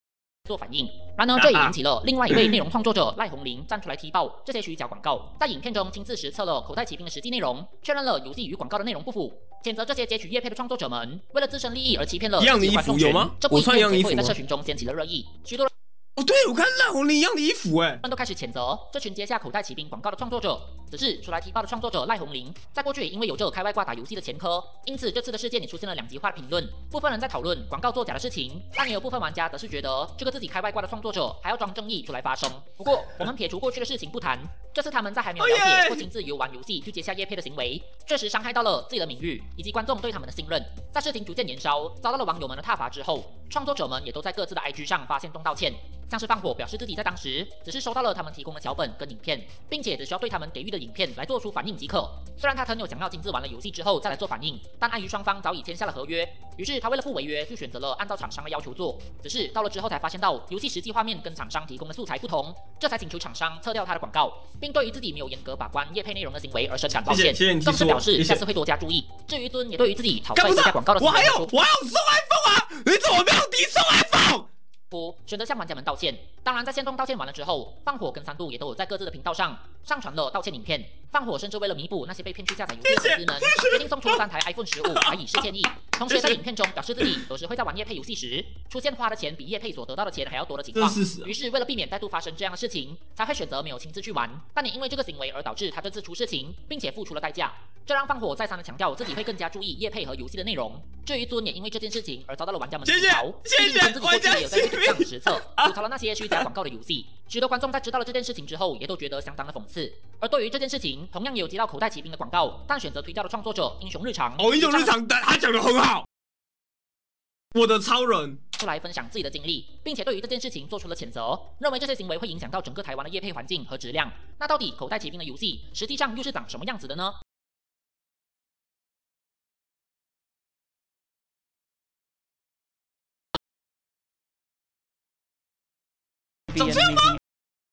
做反应。然而，这也引起了另外一位内容创作者赖红林站出来踢爆这些虚假广告，在影片中亲自实测了口袋骑兵的实际内容，确认了游戏与广告的内容不符，谴责这些截取业配的创作者们为了自身利益而欺骗了自己的观众群。这部影片随后也在社群中掀起了热议，许多人。 哦，对，我看赖红林一样的衣服，哎， 人都开始谴责这群接下口袋骑兵广告的创作者。只是出来踢爆的创作者赖红林，在过去因为有着开外挂打游戏的前科，因此这次的事件也出现了两极化的评论。部分人在讨论广告作假的事情，但也有部分玩家则是觉得这个自己开外挂的创作者还要装正义出来发声。不过，我们撇除过去的事情不谈，这次他们在还没有了解或亲自游玩游戏就接下业配的行为，确实伤害到了自己的名誉以及观众对他们的信任。在事情逐渐延烧，遭到了网友们的挞伐之后，创作者们也都在各自的 I G 上发现动道歉。 像是放火表示自己在当时只是收到了他们提供的脚本跟影片，并且只需要对他们给予的影片来做出反应即可。虽然他很有想要亲自玩了游戏之后再来做反应，但碍于双方早已签下了合约，于是他为了不违约，就选择了按照厂商的要求做。只是到了之后才发现到游戏实际画面跟厂商提供的素材不同，这才请求厂商撤掉他的广告，并对于自己没有严格把关业配内容的行为而深感抱歉，更是表示下次会多加注意。至于尊也对于自己草率下广告的行为， 我还有我还有送 iPhone 啊，你怎么没有提送 iPhone？ 选择向玩家们道歉。当然，在线动道歉完了之后，放火跟三度也都有在各自的频道上上传了道歉影片。放火甚至为了弥补那些被骗去下载游戏的粉丝们，决定送出三台 iPhone 十五来以示歉意。同时，在影片中表示自己有时会在玩业配游戏时出现花的钱比业配所得到的钱还要多的情况。于是，为了避免再度发生这样的事情，才会选择没有亲自去玩。但也因为这个行为而导致他这次出事情，并且付出了代价。 这让放火再三的强调自己会更加注意业配和游戏的内容。至于尊也因为这件事情而遭到了玩家们的吐槽，毕竟尊自己过去也有在 YouTube 上实测吐槽了那些虚假广告的游戏。许多观众在知道了这件事情之后，也都觉得相当的讽刺。而对于这件事情，同样也有接到口袋骑兵的广告，但选择推掉的创作者英雄日常， 哦，英雄日常，他讲的很好。我的超人出来分享自己的经历，并且对于这件事情做出了谴责，认为这些行为会影响到整个台湾的业配环境和质量。那到底口袋骑兵的游戏实际上又是长什么样子的呢？ 长这样吗？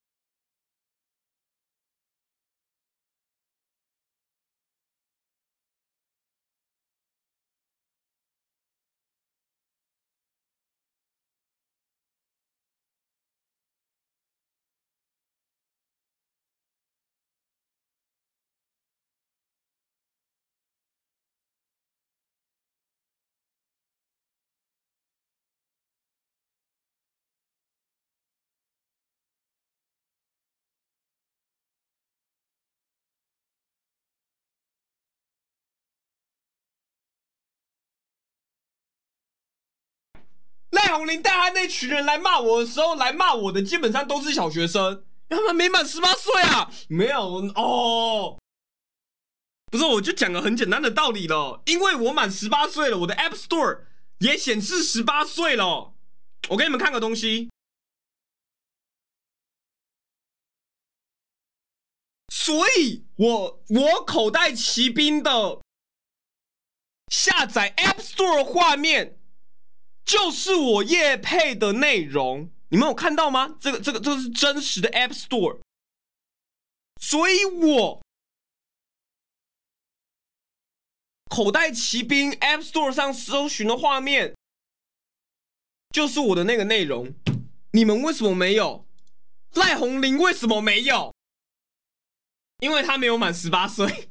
赖红林带他那群人来骂我的时候，来骂我的基本上都是小学生，他们没满十八岁啊，没有哦，不是，我就讲个很简单的道理了，因为我满十八岁了，我的 App Store 也显示十八岁了。我给你们看个东西，所以我我口袋骑兵的下载 App Store 画面。 就是我业配的内容，你们有看到吗？这个、这个、这个是真实的 App Store， 所以我口袋骑兵 App Store 上搜寻的画面，就是我的那个内容。你们为什么没有？赖红林为什么没有？因为他没有满十八岁。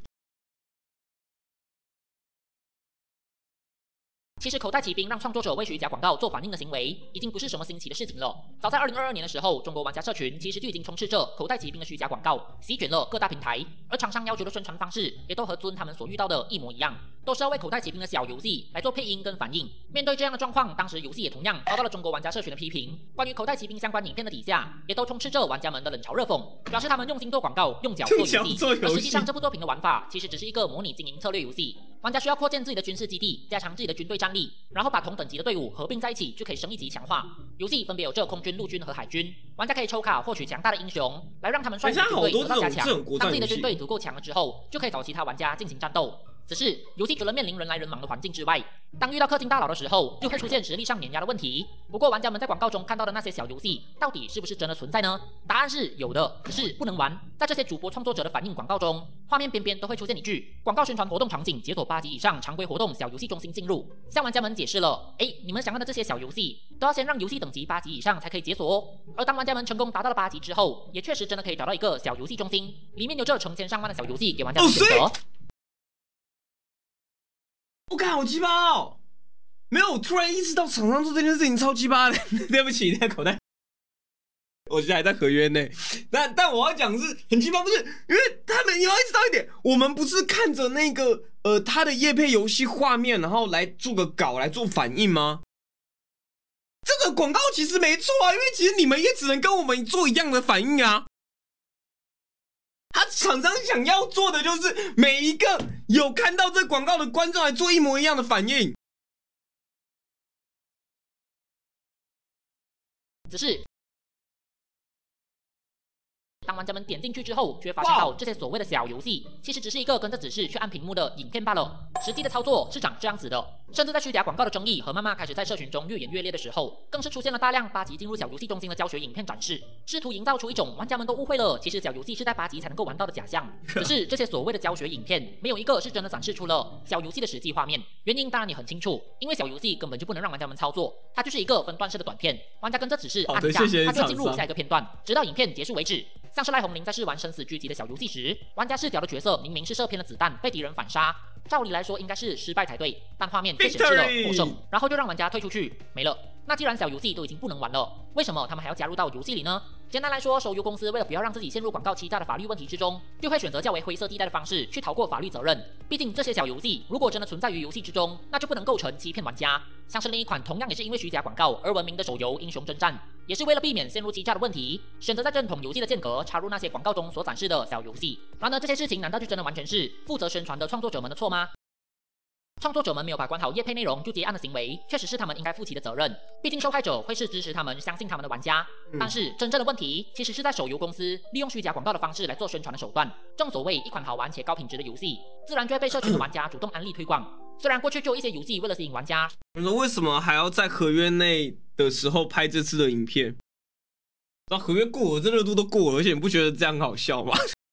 其实口袋骑兵让创作者为虚假广告做反应的行为，已经不是什么新奇的事情了。早在二零二二年的时候，中国玩家社群其实就已经充斥着口袋骑兵的虚假广告，席卷了各大平台。而厂商要求的宣传方式，也都和尊他们所遇到的一模一样，都是要为口袋骑兵的小游戏来做配音跟反应。面对这样的状况，当时游戏也同样遭到了中国玩家社群的批评。关于口袋骑兵相关影片的底下，也都充斥着玩家们的冷嘲热讽，表示他们用心做广告，用脚做游戏。而实际上，这部作品的玩法其实只是一个模拟经营策略游戏。 玩家需要扩建自己的军事基地，加强自己的军队战力，然后把同等级的队伍合并在一起，就可以升一级强化。游戏分别有着空军、陆军和海军，玩家可以抽卡获取强大的英雄，来让他们率领军队得到加强。当自己的军队足够强了之后，就可以找其他玩家进行战斗。 只是游戏除了面临人来人往的环境之外，当遇到氪金大佬的时候，就会出现实力上碾压的问题。不过玩家们在广告中看到的那些小游戏，到底是不是真的存在呢？答案是有的，可是不能玩。在这些主播创作者的反应广告中，画面边边都会出现一句广告宣传活动场景解锁八级以上常规活动小游戏中心进入，向玩家们解释了，哎，你们想要的这些小游戏都要先让游戏等级八级以上才可以解锁哦。而当玩家们成功达到了八级之后，也确实真的可以找到一个小游戏中心，里面有着成千上万的小游戏给玩家们选择。 我看好鸡巴哦！没有，我突然意识到厂商做这件事情超鸡巴的。对不起，那口袋，我现在还在合约内。但但我要讲的是很鸡巴，不是因为他们你要意识到一点，我们不是看着那个呃他的业配游戏画面，然后来做个稿来做反应吗？这个广告其实没错啊，因为其实你们也只能跟我们做一样的反应啊。他厂商想要做的就是每一个有看到这广告的观众来做一模一样的反应。 只是当玩家们点进去之后，却发现到这些所谓的小游戏，其实只是一个跟着指示去按屏幕的影片罢了。实际的操作是长这样子的。甚至在虚假广告的争议和谩骂开始在社群中越演越烈的时候，更是出现了大量八级进入小游戏中心的教学影片展示，试图营造出一种玩家们都误会了，其实小游戏是在八级才能够玩到的假象。只是这些所谓的教学影片，没有一个是真的展示出了小游戏的实际画面。原因当然也很清楚，因为小游戏根本就不能让玩家们操作，它就是一个分段式的短片，玩家跟着指示按一下，它就会进入下一个片段，直到影片结束为止。像是赖红林在试玩生死狙击的小游戏时，玩家视角的角色明明是射偏了子弹，被敌人反杀，照理来说应该是失败才对，但画面却显示了获胜，然后就让玩家退出去，没了。那既然小游戏都已经不能玩了，为什么他们还要加入到游戏里呢？简单来说，手游公司为了不要让自己陷入广告欺诈的法律问题之中，就会选择较为灰色地带的方式去逃过法律责任。毕竟这些小游戏如果真的存在于游戏之中，那就不能构成欺骗玩家。像是另一款同样也是因为虚假广告而闻名的手游《英雄征战》，也是为了避免陷入欺诈的问题，选择在正统游戏的间隔插入那些广告中所展示的小游戏。然而这些事情难道就真的完全是负责宣传的创作者们的错吗？创作者们没有把管好业配内容就接案的行为，确实是他们应该负起的责任。毕竟受害者会是支持他们、相信他们的玩家。嗯、但是真正的问题，其实是在手游公司利用虚假广告的方式来做宣传的手段。正所谓一款好玩且高品质的游戏，自然就会被社群的玩家主动安利推广。虽然过去就有一些游戏为了吸引玩家， 你说为什么还要在合约内的时候拍这次的影片？那合约过了，这热度都过了，而且你不觉得这样很好笑吗？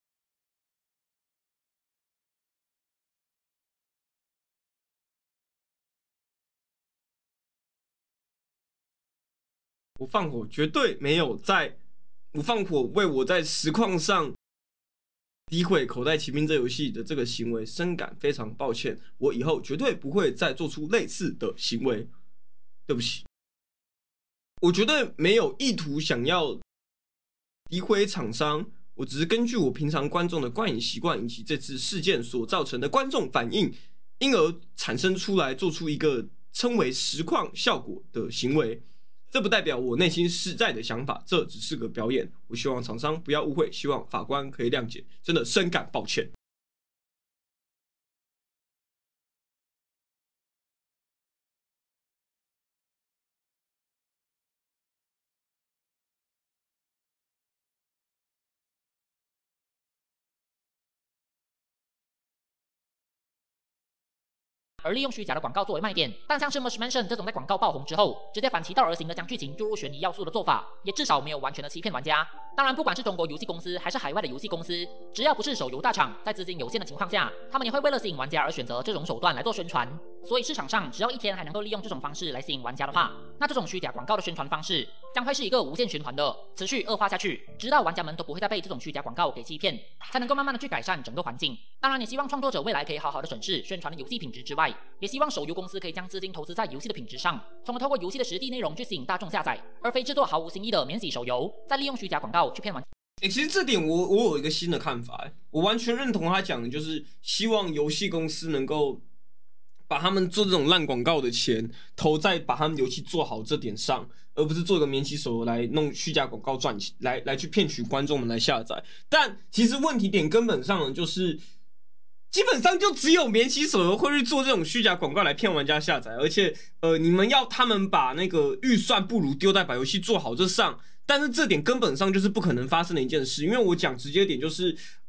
我放火绝对没有在，我放火为我在实况上诋毁《口袋奇兵》这游戏的这个行为深感非常抱歉，我以后绝对不会再做出类似的行为。对不起，我绝对没有意图想要诋毁厂商，我只是根据我平常观众的观影习惯以及这次事件所造成的观众反应，因而产生出来做出一个称为实况效果的行为。这不代表我内心实在的想法，这只是个表演。我希望厂商不要误会，希望法官可以谅解，真的深感抱歉。 而利用虚假的广告作为卖点，但像是 Mush Mansion 这种在广告爆红之后，直接反其道而行的将剧情注入悬疑要素的做法，也至少没有完全的欺骗玩家。当然，不管是中国游戏公司还是海外的游戏公司，只要不是手游大厂，在资金有限的情况下，他们也会为了吸引玩家而选择这种手段来做宣传。所以市场上只要一天还能够利用这种方式来吸引玩家的话，那这种虚假广告的宣传方式将会是一个无限循环的持续恶化下去，直到玩家们都不会再被这种虚假广告给欺骗，才能够慢慢的去改善整个环境。当然，也希望创作者未来可以好好的审视宣传的游戏品质之外，也希望手游公司可以将资金投资在游戏的品质上，从而透过游戏的实地内容去吸引大众下载，而非制作毫无新意的免洗手游，再利用虚假广告去骗玩家。 欸、其实这点我我有一个新的看法、欸，我完全认同他讲的，就是希望游戏公司能够把他们做这种烂广告的钱投在把他们游戏做好这点上，而不是做一个免洗手游来弄虚假广告赚钱，来来去骗取观众们来下载。但其实问题点根本上呢，就是基本上就只有免洗手游会去做这种虚假广告来骗玩家下载，而且呃，你们要他们把那个预算不如丢在把游戏做好这上。但是这点根本上就是不可能发生的一件事，因为我讲直接点就是，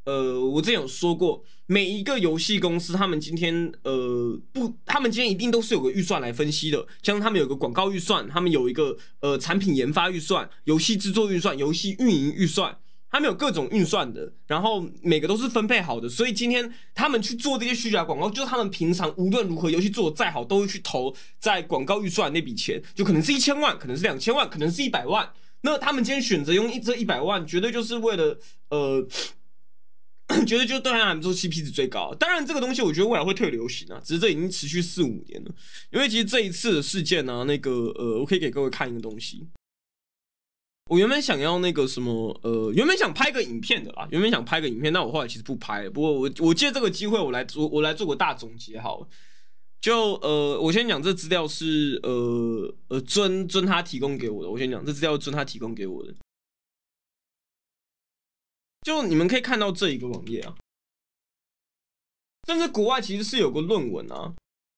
呃，我之前有说过，每一个游戏公司，他们今天呃不，他们今天一定都是有个预算来分析的，像他们有个广告预算，他们有一个呃产品研发预算、游戏制作预算、游戏运营预算，他们有各种预算的，然后每个都是分配好的，所以今天他们去做这些虚假广告，就是他们平常无论如何游戏做的再好，都会去投在广告预算那笔钱，就可能是一千万，可能是两千万，可能是一百万。那他们今天选择用一这一百万，绝对就是为了呃。觉得就对他来说 C P 值最高。当然，这个东西我觉得未来会退流行啊，只是这已经持续四五年了。因为其实这一次的事件呢、啊，那个呃，我可以给各位看一个东西。我原本想要那个什么呃，原本想拍个影片的啦，原本想拍个影片，但我后来其实不拍了。不过我我借这个机会，我来做我来做个大总结好了。就呃，我先讲这资料是呃呃尊尊他提供给我的。我先讲这资料尊他提供给我的。就你们可以看到这一个网页啊，甚至国外其实是有个论文啊，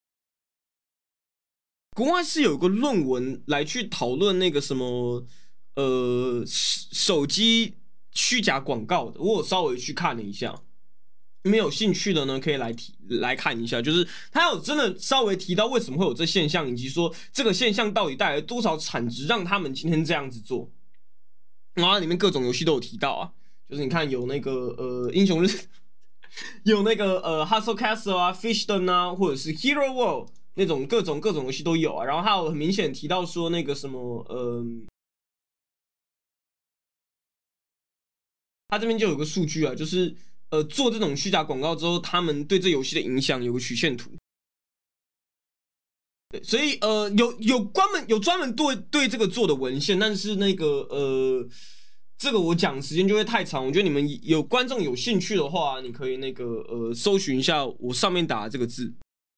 国外是有个论文来去讨论那个什么呃手机虚假广告的，我有稍微去看了一下，你们有兴趣的呢可以来提来看一下，就是他有真的稍微提到为什么会有这现象，以及说这个现象到底带来多少产值让他们今天这样子做，然后里面各种游戏都有提到啊。就是你看有那个呃英雄日，有那个呃 Hustle Castle 啊 Fishdom 啊，或者是 Hero World 那种各种各种游戏都有啊。然后还有很明显提到说那个什么呃，他这边就有个数据啊，就是呃做这种虚假广告之后，他们对这游戏的影响有个曲线图。对，所以呃有有专门有专门对对这个做的文献，但是那个呃。这个我讲时间就会太长，我觉得你们有观众有兴趣的话，你可以那个呃搜寻一下我上面打的这个字，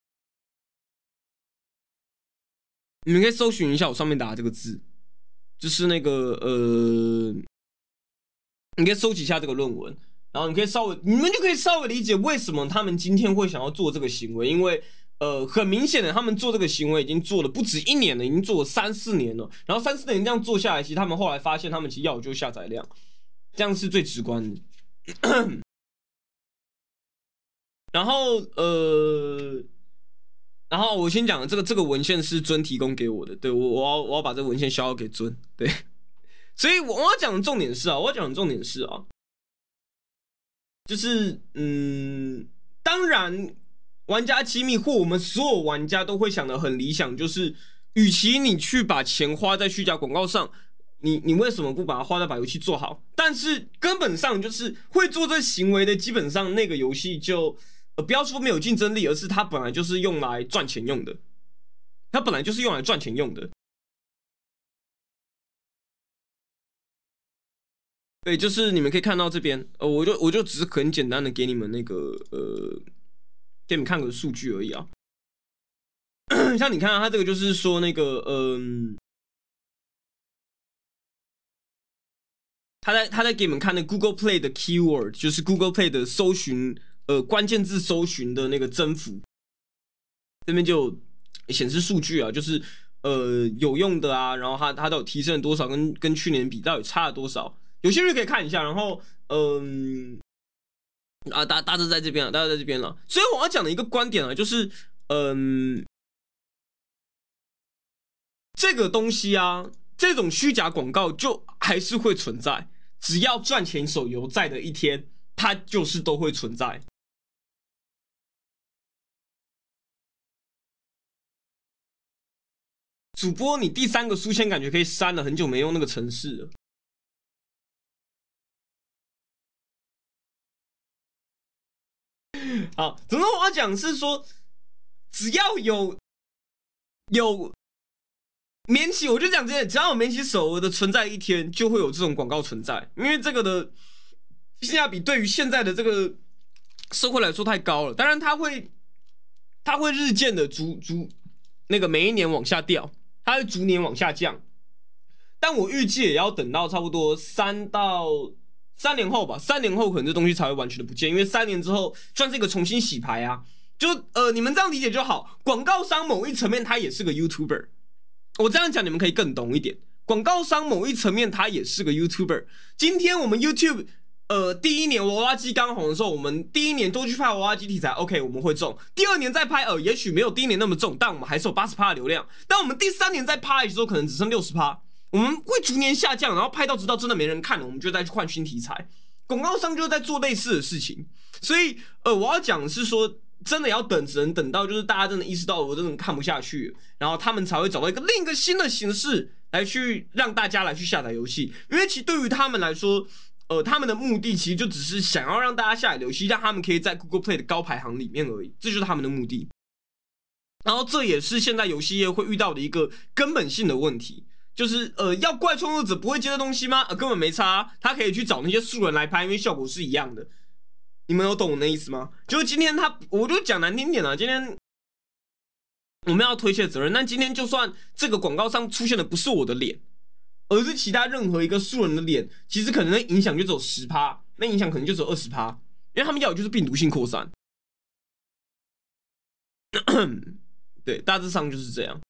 你们可以搜寻一下我上面打的这个字，就是那个呃，你可以收集一下这个论文，然后你可以稍微你们就可以稍微理解为什么他们今天会想要做这个行为，因为呃很明显的他们做这个行为已经做了不止一年了，已经做了三四年了，然后三四年这样做下来，其实他们后来发现他们其实要的就是下载量。这样是最直观的。然后呃，然后我先讲这个这个文献是尊提供给我的，对我我要我要把这个文献销给尊，对，所以我要讲的重点是啊，我要讲的重点是啊，就是嗯，当然玩家机密或我们所有玩家都会想的很理想，就是与其你去把钱花在虚假广告上。你你为什么不把它花在把游戏做好？但是根本上就是会做这行为的，基本上那个游戏就呃不要说没有竞争力，而是它本来就是用来赚钱用的，它本来就是用来赚钱用的。对，就是你们可以看到这边，呃，我就我就只是很简单的给你们那个呃，给你们看个数据而已啊。像你看、啊，它这个就是说那个嗯。呃他在他在给你们看那 Google Play 的 keyword， 就是 Google Play 的搜寻呃关键字搜寻的那个增幅，这边就显示数据啊，就是呃有用的啊，然后它它到底提升了多少，跟跟去年比到底差了多少，有兴趣可以看一下。然后嗯、呃、啊大大致在这边了，大致在这边了。所以我要讲的一个观点啊，就是嗯、呃、这个东西啊，这种虚假广告就还是会存在。只要赚钱手游在的一天，它就是都会存在。主播，你第三个书签感觉可以删了，很久没用那个程式了。好，总之我要讲是说，只要有有免洗，我就讲这些，只要有免洗手游的存在一天，就会有这种广告存在，因为这个的性价比对于现在的这个社会来说太高了。当然，它会它会日渐的逐逐那个每一年往下掉，它会逐年往下降。但我预计也要等到差不多三到三年后吧，三年后可能这东西才会完全的不见，因为三年之后算是一个重新洗牌啊。就呃，你们这样理解就好。广告商某一层面他也是个 YouTuber， 我这样讲你们可以更懂一点。广告商某一层面他也是个 YouTuber。今天我们 YouTube 呃，第一年娃娃机刚红的时候，我们第一年都去拍娃娃机题材 ，OK， 我们会中。第二年再拍，呃，也许没有第一年那么重，但我们还是有 百分之八十 的流量。但我们第三年再拍的时候，可能只剩 百分之六十， 我们会逐年下降，然后拍到直到真的没人看了，我们就再去换新题材。广告商就是在做类似的事情，所以，呃，我要讲的是说，真的要等，只能等到就是大家真的意识到我真的看不下去，然后他们才会找到一个另一个新的形式来去让大家来去下载游戏，因为其实对于他们来说。呃，他们的目的其实就只是想要让大家下载游戏，让他们可以在 Google Play 的高排行里面而已，这就是他们的目的。然后这也是现在游戏业会遇到的一个根本性的问题，就是呃，要怪创作者不会接的东西吗？呃，根本没差、啊，他可以去找那些素人来拍，因为效果是一样的。你们有懂我的意思吗？就是今天他，我就讲难听点啊，今天我们要推卸责任，但今天就算这个广告上出现的不是我的脸。而是其他任何一个素人的脸，其实可能影响就只有 百分之十， 那影响可能就只有 百分之二十， 因为他们要的就是病毒性扩散。对，大致上就是这样。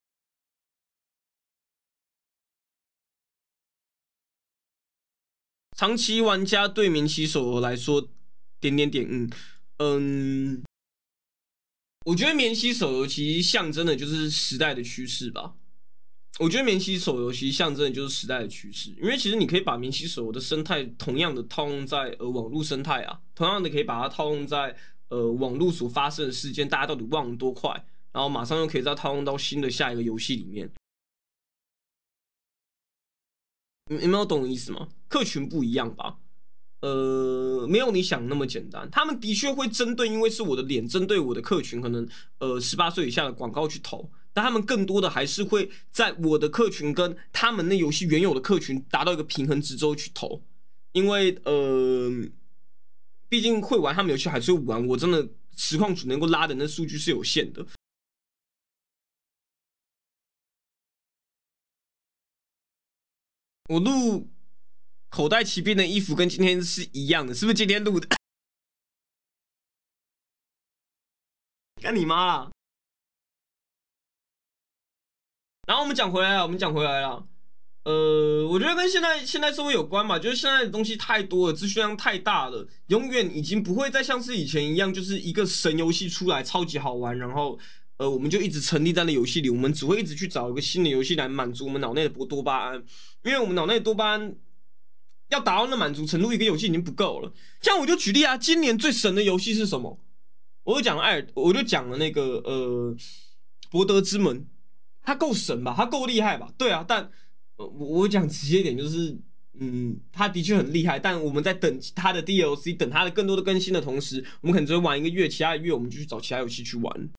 长期玩家对免洗手游来说，点点点，嗯嗯，我觉得免洗手游其实象征的就是时代的趋势吧。我觉得免洗手游其实象征的就是时代的趋势，因为其实你可以把免洗手游的生态同样的套用在呃网络生态啊，同样的可以把它套用在呃网络所发生的事件，大家到底忘了多快，然后马上又可以再套用到新的下一个游戏里面。你你没有懂我意思吗？客群不一样吧？呃，没有你想那么简单。他们的确会针对，因为是我的脸，针对我的客群，可能呃十八岁以下的广告去投，但他们更多的还是会在我的客群跟他们那游戏原有的客群达到一个平衡值之后去投，因为呃，毕竟会玩他们游戏还是会玩，我真的实况组能够拉的那数据是有限的。我录口袋奇兵的衣服跟今天是一样的，是不是今天录的？干你妈啦！然后我们讲回来了，我们讲回来了。呃，我觉得跟现在现在社会有关嘛，就是现在的东西太多了，资讯量太大了，永远已经不会再像是以前一样，就是一个神游戏出来超级好玩，然后呃，我们就一直沉溺在那游戏里，我们只会一直去找一个新的游戏来满足我们脑内的多巴胺，因为我们脑内的多巴胺要达到那满足程度，一个游戏已经不够了。像我就举例啊，今年最神的游戏是什么？我就讲了艾尔，我就讲了那个呃，博德之门，他够神吧？他够厉害吧？对啊，但呃，我我讲直接点就是，嗯，他的确很厉害，但我们在等他的 D L C， 等他的更多的更新的同时，我们可能只会玩一个月，其他的月我们就去找其他游戏去玩，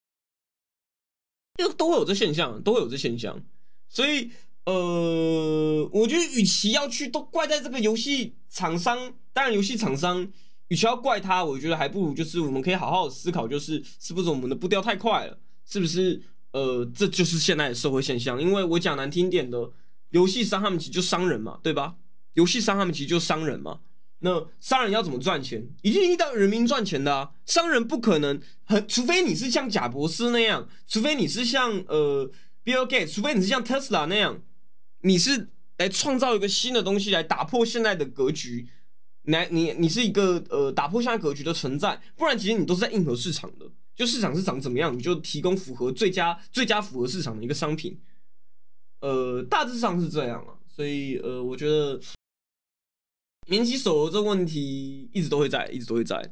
就都会有这现象，都会有这现象。所以，呃，我觉得与其要去都怪在这个游戏厂商，当然游戏厂商。与其要怪他，我觉得还不如就是我们可以好好的思考，就是是不是我们的步调太快了，是不是？呃，这就是现在的社会现象。因为我讲难听点的，游戏商他们其实就商人嘛，对吧？游戏商他们其实就商人嘛。那商人要怎么赚钱？一定遇到人民赚钱的啊！商人不可能很，除非你是像贾博士那样，除非你是像呃 Bill Gates，除非你是像 Tesla 那样，你是来创造一个新的东西来打破现在的格局。来，你你是一个呃打破现在格局的存在，不然其实你都是在应和市场的，就市场是长怎么样，你就提供符合最佳最佳符合市场的一个商品，呃，大致上是这样啊，所以呃，我觉得免洗手游这个问题一直都会在，一直都会在，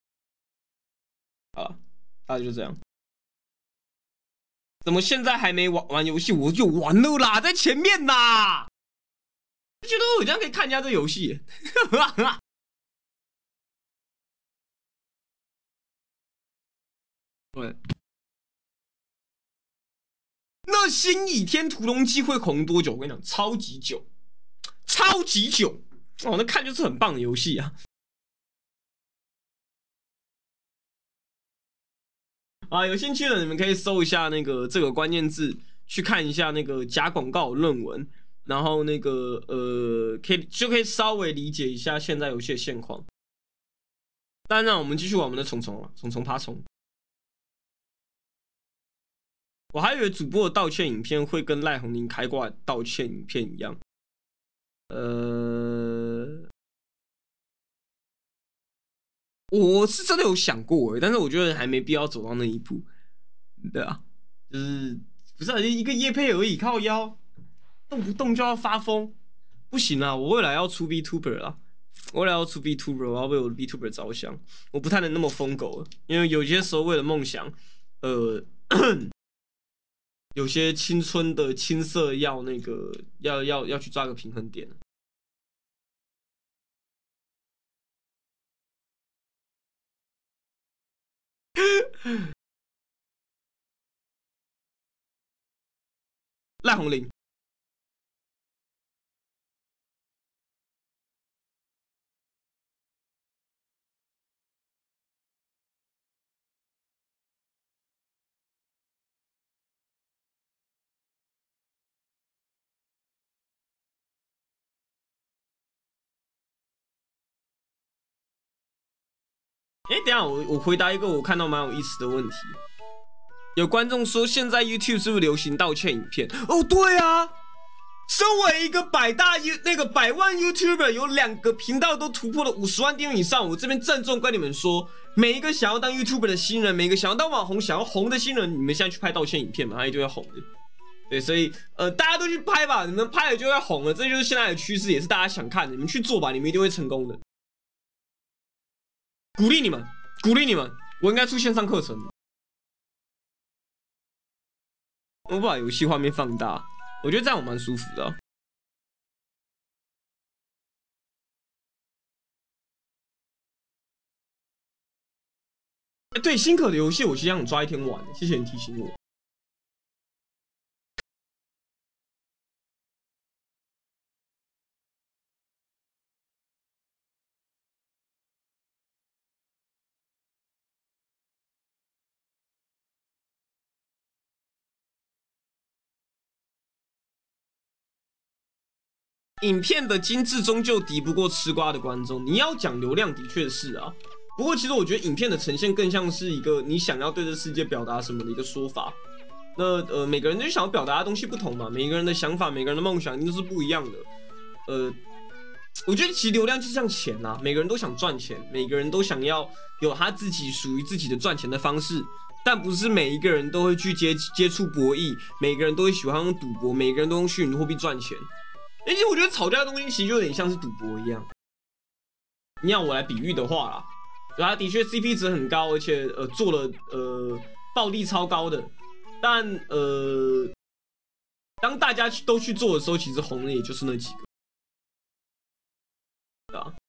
啊，大概就这样。怎么现在还没玩玩游戏，我就玩了啦，在前面啦，觉得我这样可以看一下这游戏。对，那新倚天屠龙记会红多久？我跟你讲，超级久，超级久哦！那看就是很棒的游戏啊！啊，有兴趣的你们可以搜一下那个这个关键字，去看一下那个假广告论文，然后那个呃，可以就可以稍微理解一下现在游戏的现况。当然，我们继续玩我们的虫虫了，虫虫爬虫。我还以为主播的道歉影片会跟赖宏林开挂道歉影片一样，呃。 我是真的有想过欸，但是我觉得还没必要走到那一步。对啊，就是不是、啊、一个业配而已，靠腰，动不动就要发疯，不行啊！我未来要出 VTuber 啊，我未来要出 VTuber， 我要为我的 VTuber 着想，我不太能那么疯狗了，因为有些时候为了梦想，呃，有些青春的青涩要那个要要要去抓个平衡点。赖红玲，哎、欸，等一下我我回答一个我看到蛮有意思的问题。有观众说，现在 YouTube 是不是流行道歉影片？哦，对啊，身为一个百大 U 那个百万 YouTuber， 有两个频道都突破了五十万订阅以上。我这边郑重跟你们说，每一个想要当 YouTuber 的新人，每一个想要当网红、想要红的新人，你们现在去拍道歉影片嘛，他一定会红的。对，所以呃，大家都去拍吧，你们拍了就会红了，这就是现在的趋势，也是大家想看的。你们去做吧，你们一定会成功的。鼓励你们，鼓励你们，我应该出线上课程。我把游戏画面放大，我觉得这样我蛮舒服的、啊。欸、对，新可的游戏我其实想抓一天玩，谢谢你提醒我。影片的精致终究敌不过吃瓜的观众。你要讲流量，的确是啊。不过其实我觉得影片的呈现更像是一个你想要对这世界表达什么的一个说法。那呃，每个人就想要表达的东西不同嘛，每个人的想法、每个人的梦想一定都是不一样的。呃，我觉得其实流量就像钱啊，每个人都想赚钱，每个人都想要有他自己属于自己的赚钱的方式。但不是每一个人都会去接接触博弈，每个人都会喜欢用赌博，每个人都用虚拟货币赚钱。而且我觉得吵架的东西其实就有点像是赌博一样。你要我来比喻的话啦，对，它的确 C P 值很高，而且呃做了呃暴利超高的，但呃当大家都去做的时候，其实红的也就是那几个。对啊，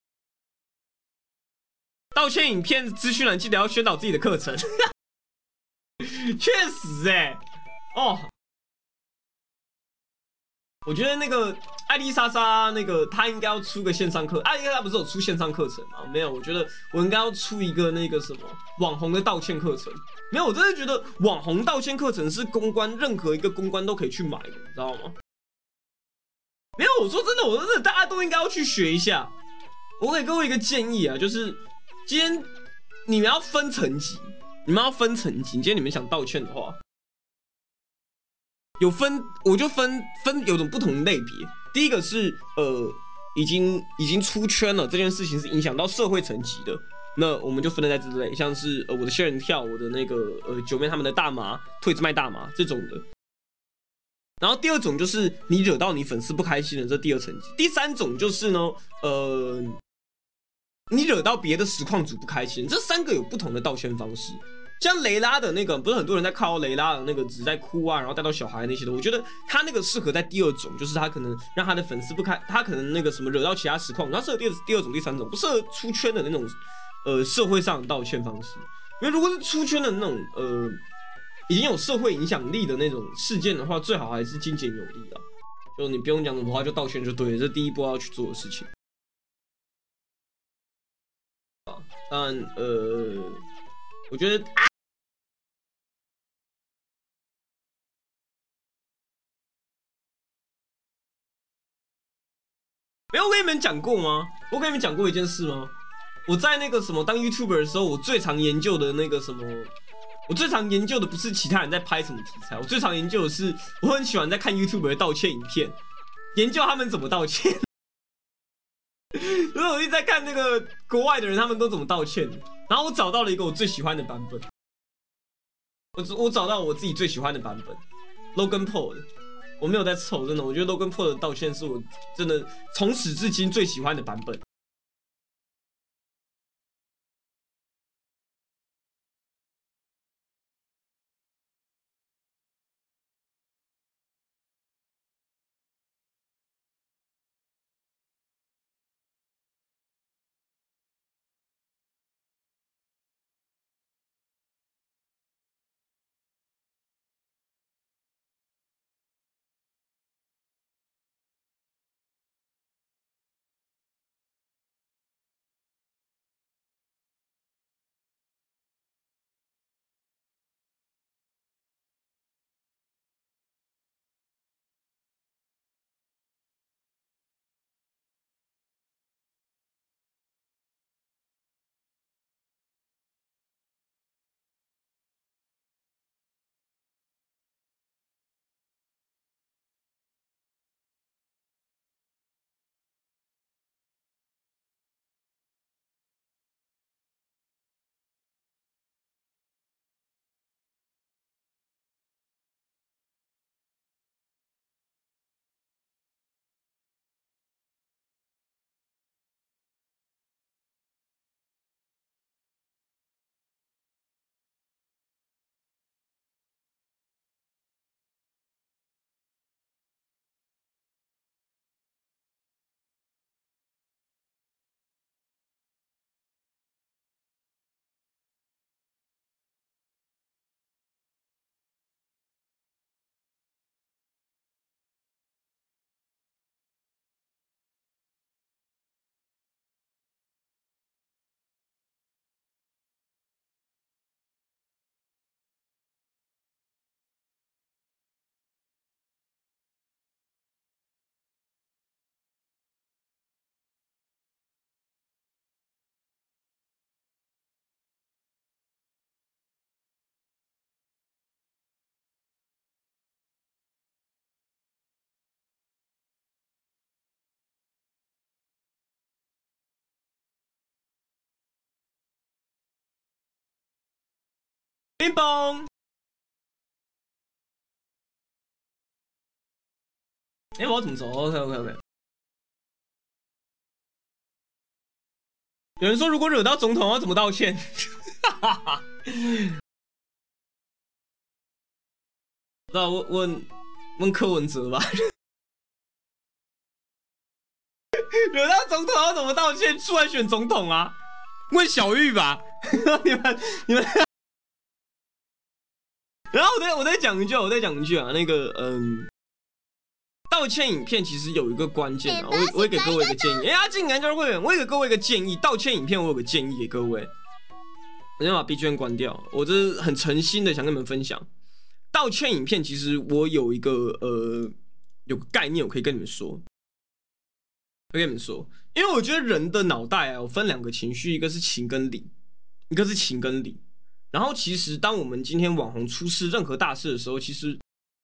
道歉影片资讯栏记得要宣导自己的课程。确实哎、欸，哦。我觉得那个艾丽莎莎那个她应该要出个线上课，艾丽莎莎不是有出线上课程吗？没有，我觉得我应该要出一个那个什么网红的道歉课程。没有，我真的觉得网红道歉课程是公关任何一个公关都可以去买的，你知道吗？没有，我说真的，我说真的，大家都应该要去学一下。我给各位一个建议啊，就是今天你们要分层级，你们要分层级。今天你们想道歉的话。有分，我就分分有种不同的类别。第一个是呃，已经已经出圈了，这件事情是影响到社会层级的，那我们就分类在这类，像是呃我的仙人跳，我的那个呃九妹他们的大麻，退子卖大麻这种的。然后第二种就是你惹到你粉丝不开心了，这第二层级。第三种就是呢，呃，你惹到别的实况主不开心，这三个有不同的道歉方式。像雷拉的那个，不是很多人在靠雷拉的那个只在哭啊，然后带到小孩那些的，我觉得他那个适合在第二种，就是他可能让他的粉丝不开，他可能那个什么惹到其他实况，他适合第二第二种、第三种，不适合出圈的那种呃社会上的道歉方式。因为如果是出圈的那种呃已经有社会影响力的那种事件的话，最好还是精简有力啊，就你不用讲什么话就道歉就对了，这第一步要去做的事情。但呃，我觉得。没有我跟你们讲过吗？我跟你们讲过一件事吗？我在那个什么当 YouTuber 的时候，我最常研究的那个什么，我最常研究的不是其他人在拍什么题材，我最常研究的是，我很喜欢在看 YouTuber 的道歉影片，研究他们怎么道歉。 所以我一直在看那个国外的人他们都怎么道歉，然后我找到了一个我最喜欢的版本，我我找到我自己最喜欢的版本 ，Logan Paul 的，我没有在凑，真的，我觉得 Logan Paul 的道歉是我真的从始至今最喜欢的版本。冰崩。哎、欸，我要怎么走 ？OK OK OK。有人说，如果惹到总统要怎么道歉？那问问问柯文哲吧。惹到总统要怎么道歉？出来选总统啊？问小玉吧。你们你们。然后我再我再讲一句，我再讲一句啊，那个嗯。道歉影片其实有一个关键啊，我我也给各位一个建议。哎呀，进研究会员，我也给各位一个建议。道歉影片我有个建议给各位，我先把 B G M 关掉。我这是很诚心的想跟你们分享，道歉影片其实我有一个呃有个概念，我可以跟你们说，我跟你们说，因为我觉得人的脑袋啊，有分两个情绪，一个是情跟理，一个是情跟理。然后其实当我们今天网红出事任何大事的时候，其实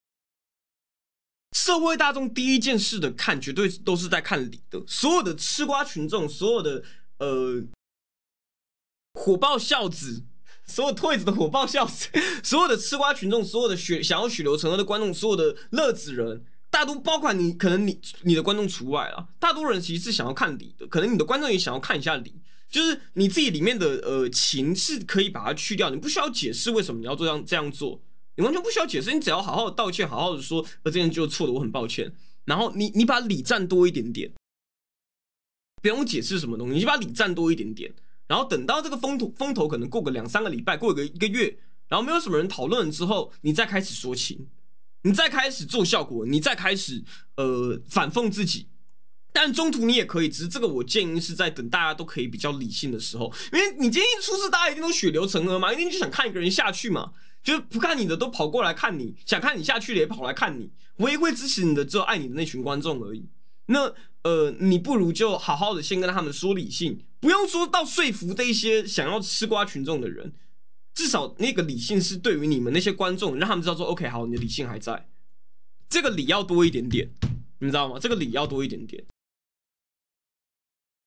社会大众第一件事的看，绝对都是在看理的。所有的吃瓜群众，所有的呃火爆孝子，所有退子的火爆孝子，所有的吃瓜群众，所有的血想要血流成河的观众，所有的乐子人，大多包括你，可能你你的观众除外啊，大多人其实是想要看理的，可能你的观众也想要看一下理。就是你自己里面的呃情是可以把它去掉，你不需要解释为什么你要这样这样做，你完全不需要解释，你只要好好的道歉，好好的说，呃，这件就错了，我很抱歉。然后你你把理占多一点点，不用解释什么东西，你就把理占多一点点。然后等到这个风头风头可能过个两三个礼拜，过个一个月，然后没有什么人讨论之后，你再开始说情，你再开始做效果，你再开始呃反讽自己。但中途你也可以，只是这个我建议是在等大家都可以比较理性的时候，因为你今天出事，大家一定都血流成河嘛，一定就想看一个人下去嘛，就是不看你的都跑过来看你，想看你下去的也跑来看你，唯一会支持你的只有爱你的那群观众而已。那呃，你不如就好好的先跟他们说理性，不用说到说服这一些想要吃瓜群众的人，至少那个理性是对于你们那些观众，让他们知道说 OK 好，你的理性还在，这个理要多一点点，你知道吗？这个理要多一点点。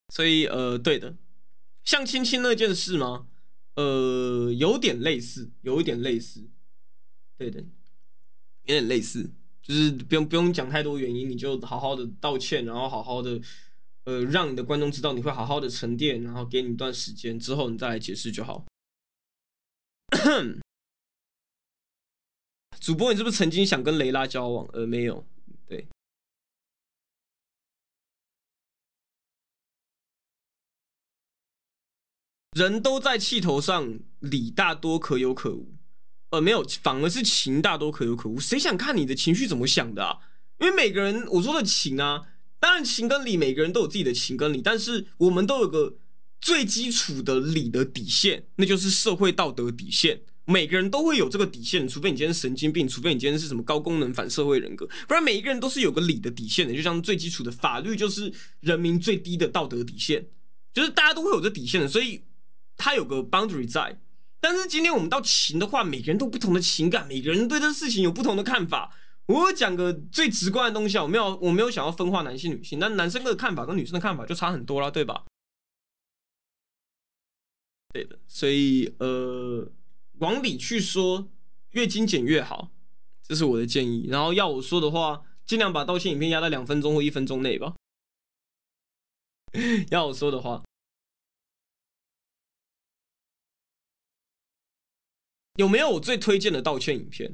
所以呃，对的，像亲亲那件事吗？呃，有点类似，有一点类似，对的，有点类似，就是不用不用讲太多原因，你就好好的道歉，然后好好的呃，让你的观众知道你会好好的沉淀，然后给你一段时间之后，你再来解释就好。主播，你是不是曾经想跟雷拉交往？呃，没有，对。人都在气头上，理大多可有可无。呃，没有，反而是情大多可有可无。谁想看你的情绪怎么想的啊？因为每个人，我说的情啊，当然情跟理，每个人都有自己的情跟理，但是我们都有个最基础的理的底线，那就是社会道德底线。每个人都会有这个底线，除非你今天是神经病，除非你今天是什么高功能反社会人格，不然每一个人都是有个理的底线的。就像最基础的法律，就是人民最低的道德底线，就是大家都会有这底线的，所以它有个 boundary 在。但是今天我们到情的话，每个人都有不同的情感，每个人对这事情有不同的看法。我讲个最直观的东西啊，我没有我没有想要分化男性女性，但男生的看法跟女生的看法就差很多啦，对吧？对的，所以呃，往里去说，越精简越好，这是我的建议。然后要我说的话，尽量把道歉影片压在两分钟或一分钟内吧。要我说的话，有没有我最推荐的道歉影片？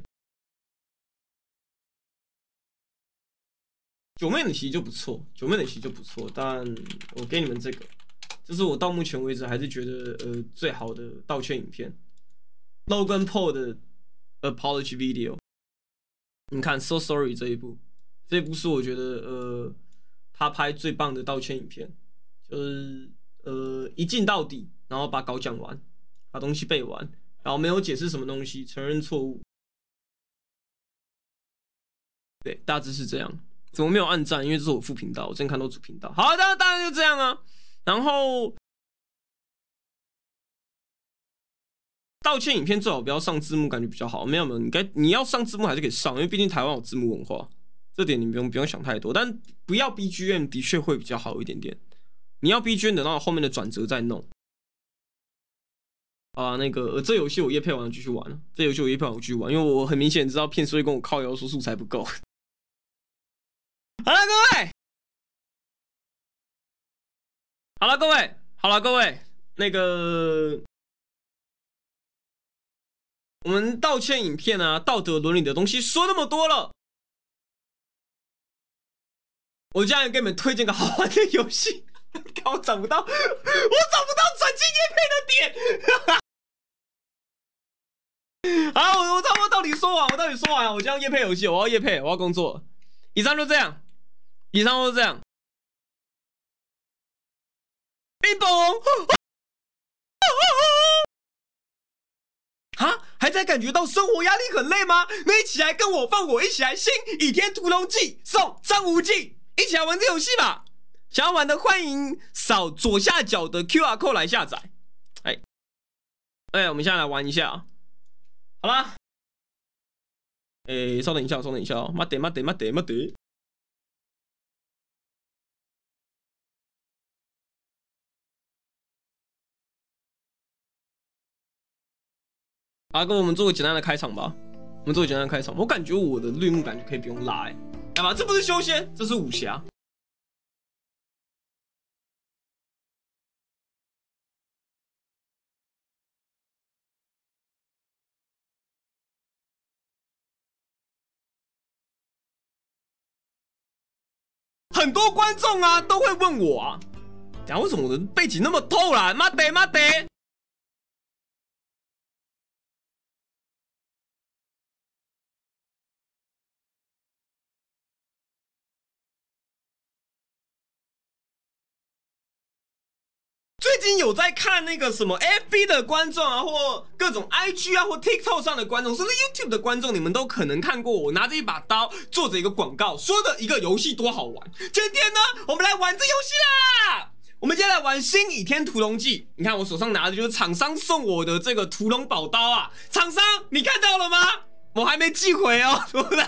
九妹的其实就不错，九妹的其实就不错，但我给你们这个，这是我到目前为止还是觉得呃最好的道歉影片，Logan Paul 的 apology video。你看 So Sorry 这一部，这一部是我觉得呃他拍最棒的道歉影片，就是呃一镜到底，然后把稿讲完，把东西背完，然后没有解释什么东西，承认错误，对，大致是这样。怎么没有按赞？因为这是我副频道，我之前看到主频道。好的，当然就这样啊。然后道歉影片最好不要上字幕，感觉比较好。没有没有，你该你要上字幕还是可以上，因为毕竟台湾有字幕文化，这点你不用不用想太多。但不要 B G M 的确会比较好一点点。你要 B G M 等到后面的转折再弄。啊，那个、呃、这游戏我夜配完继续玩了，这游戏我夜配完我继续玩，因为我很明显知道片师会跟我靠腰说素材不够。好了，各位，好了，各位，好了，各位，那个。我们道歉影片啊，道德伦理的东西说那么多了，我这样给你们推荐个好玩的游戏。看我找不到，我找不到转进业配的点。好，我我差不多到底说完，我到底说完了。我这样业配游戏，我要业配，我要工作。以上就这样，以上就这样。冰崩啊，还在感觉到生活压力很累吗？那一起来跟我放火，一起来新《倚天屠龙记》送张无忌，一起来玩这游戏吧！想要玩的欢迎扫左下角的 Q R code 来下载。哎，哎，我们现在来玩一下啊。好啦，哎，稍等一下，稍等一下哦，待て待て待て待て。啊，跟我们做个简单的开场吧。我们做个简单的开场。我感觉我的绿幕感觉可以不用拉，哎，干嘛？这不是修仙，这是武侠。很多观众啊都会问我啊，讲为什么我的背景那么透啦？妈得妈得！最近有在看那个什么 F B 的观众啊，或各种 I G 啊，或 TikTok 上的观众，甚至 YouTube 的观众，你们都可能看过我拿着一把刀做着一个广告，说的一个游戏多好玩。今天呢，我们来玩这游戏啦！我们接下来玩《新倚天屠龙记》。你看我手上拿的就是厂商送我的这个屠龙宝刀啊！厂商，你看到了吗？我还没寄回哦，对不对？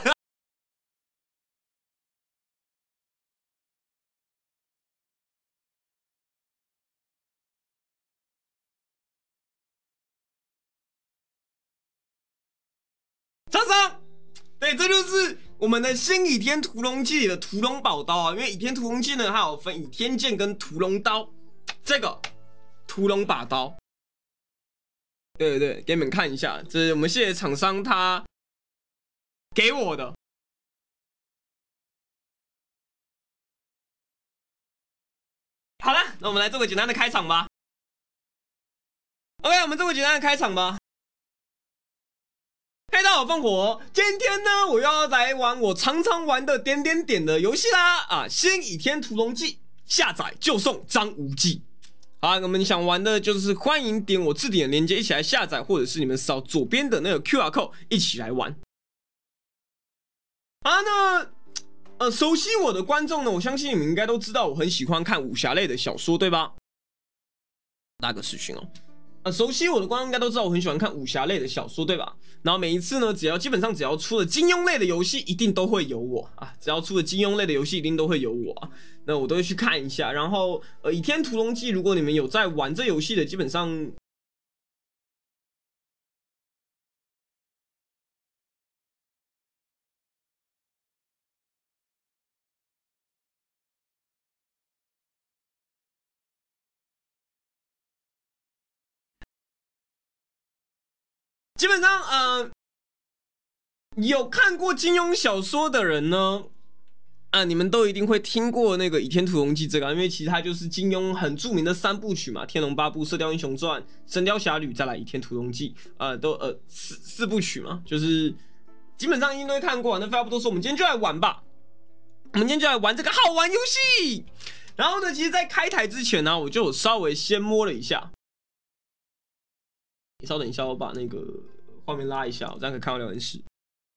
上。对，这就是我们的新倚天屠龙记里的屠龙宝刀啊。因为倚天屠龙记呢，它有分倚天剑跟屠龙刀，这个屠龙把刀。对对对，给你们看一下，这是我们谢谢厂商他给我的。好了，那我们来做个简单的开场吧。OK， 我们做个简单的开场吧。嘿，大家好，放火！今天呢，我又要来玩我常常玩的点点点的游戏啦！啊，新倚天屠龙记，下载就送张无忌。好，我们想玩的就是欢迎点我置顶的链接一起来下载，或者是你们扫左边的那个 Q R code 一起来玩。啊，那呃，熟悉我的观众呢，我相信你们应该都知道，我很喜欢看武侠类的小说，对吧？那个视讯哦。呃，熟悉我的观众应该都知道，我很喜欢看武侠类的小说，对吧？然后每一次呢，只要基本上只要出了金庸类的游戏，一定都会有我啊！只要出了金庸类的游戏，一定都会有我啊！那我都会去看一下。然后，呃，《倚天屠龙记》，如果你们有在玩这游戏的，基本上。基本上，呃，有看过金庸小说的人呢，啊，你们都一定会听过那个《倚天屠龙记》这个，因为其实它就是金庸很著名的三部曲嘛，《天龙八部》、《射雕英雄传》、《神雕侠侣》，再来《倚天屠龙记》，呃，都呃四四部曲嘛，就是基本上一定都会看过。那废话不多说，我们今天就来玩吧。我们今天就来玩这个好玩游戏。然后呢，其实，在开台之前呢，我就有稍微先摸了一下。你稍等一下，我把那个画面拉一下，我这样可以看到聊天室。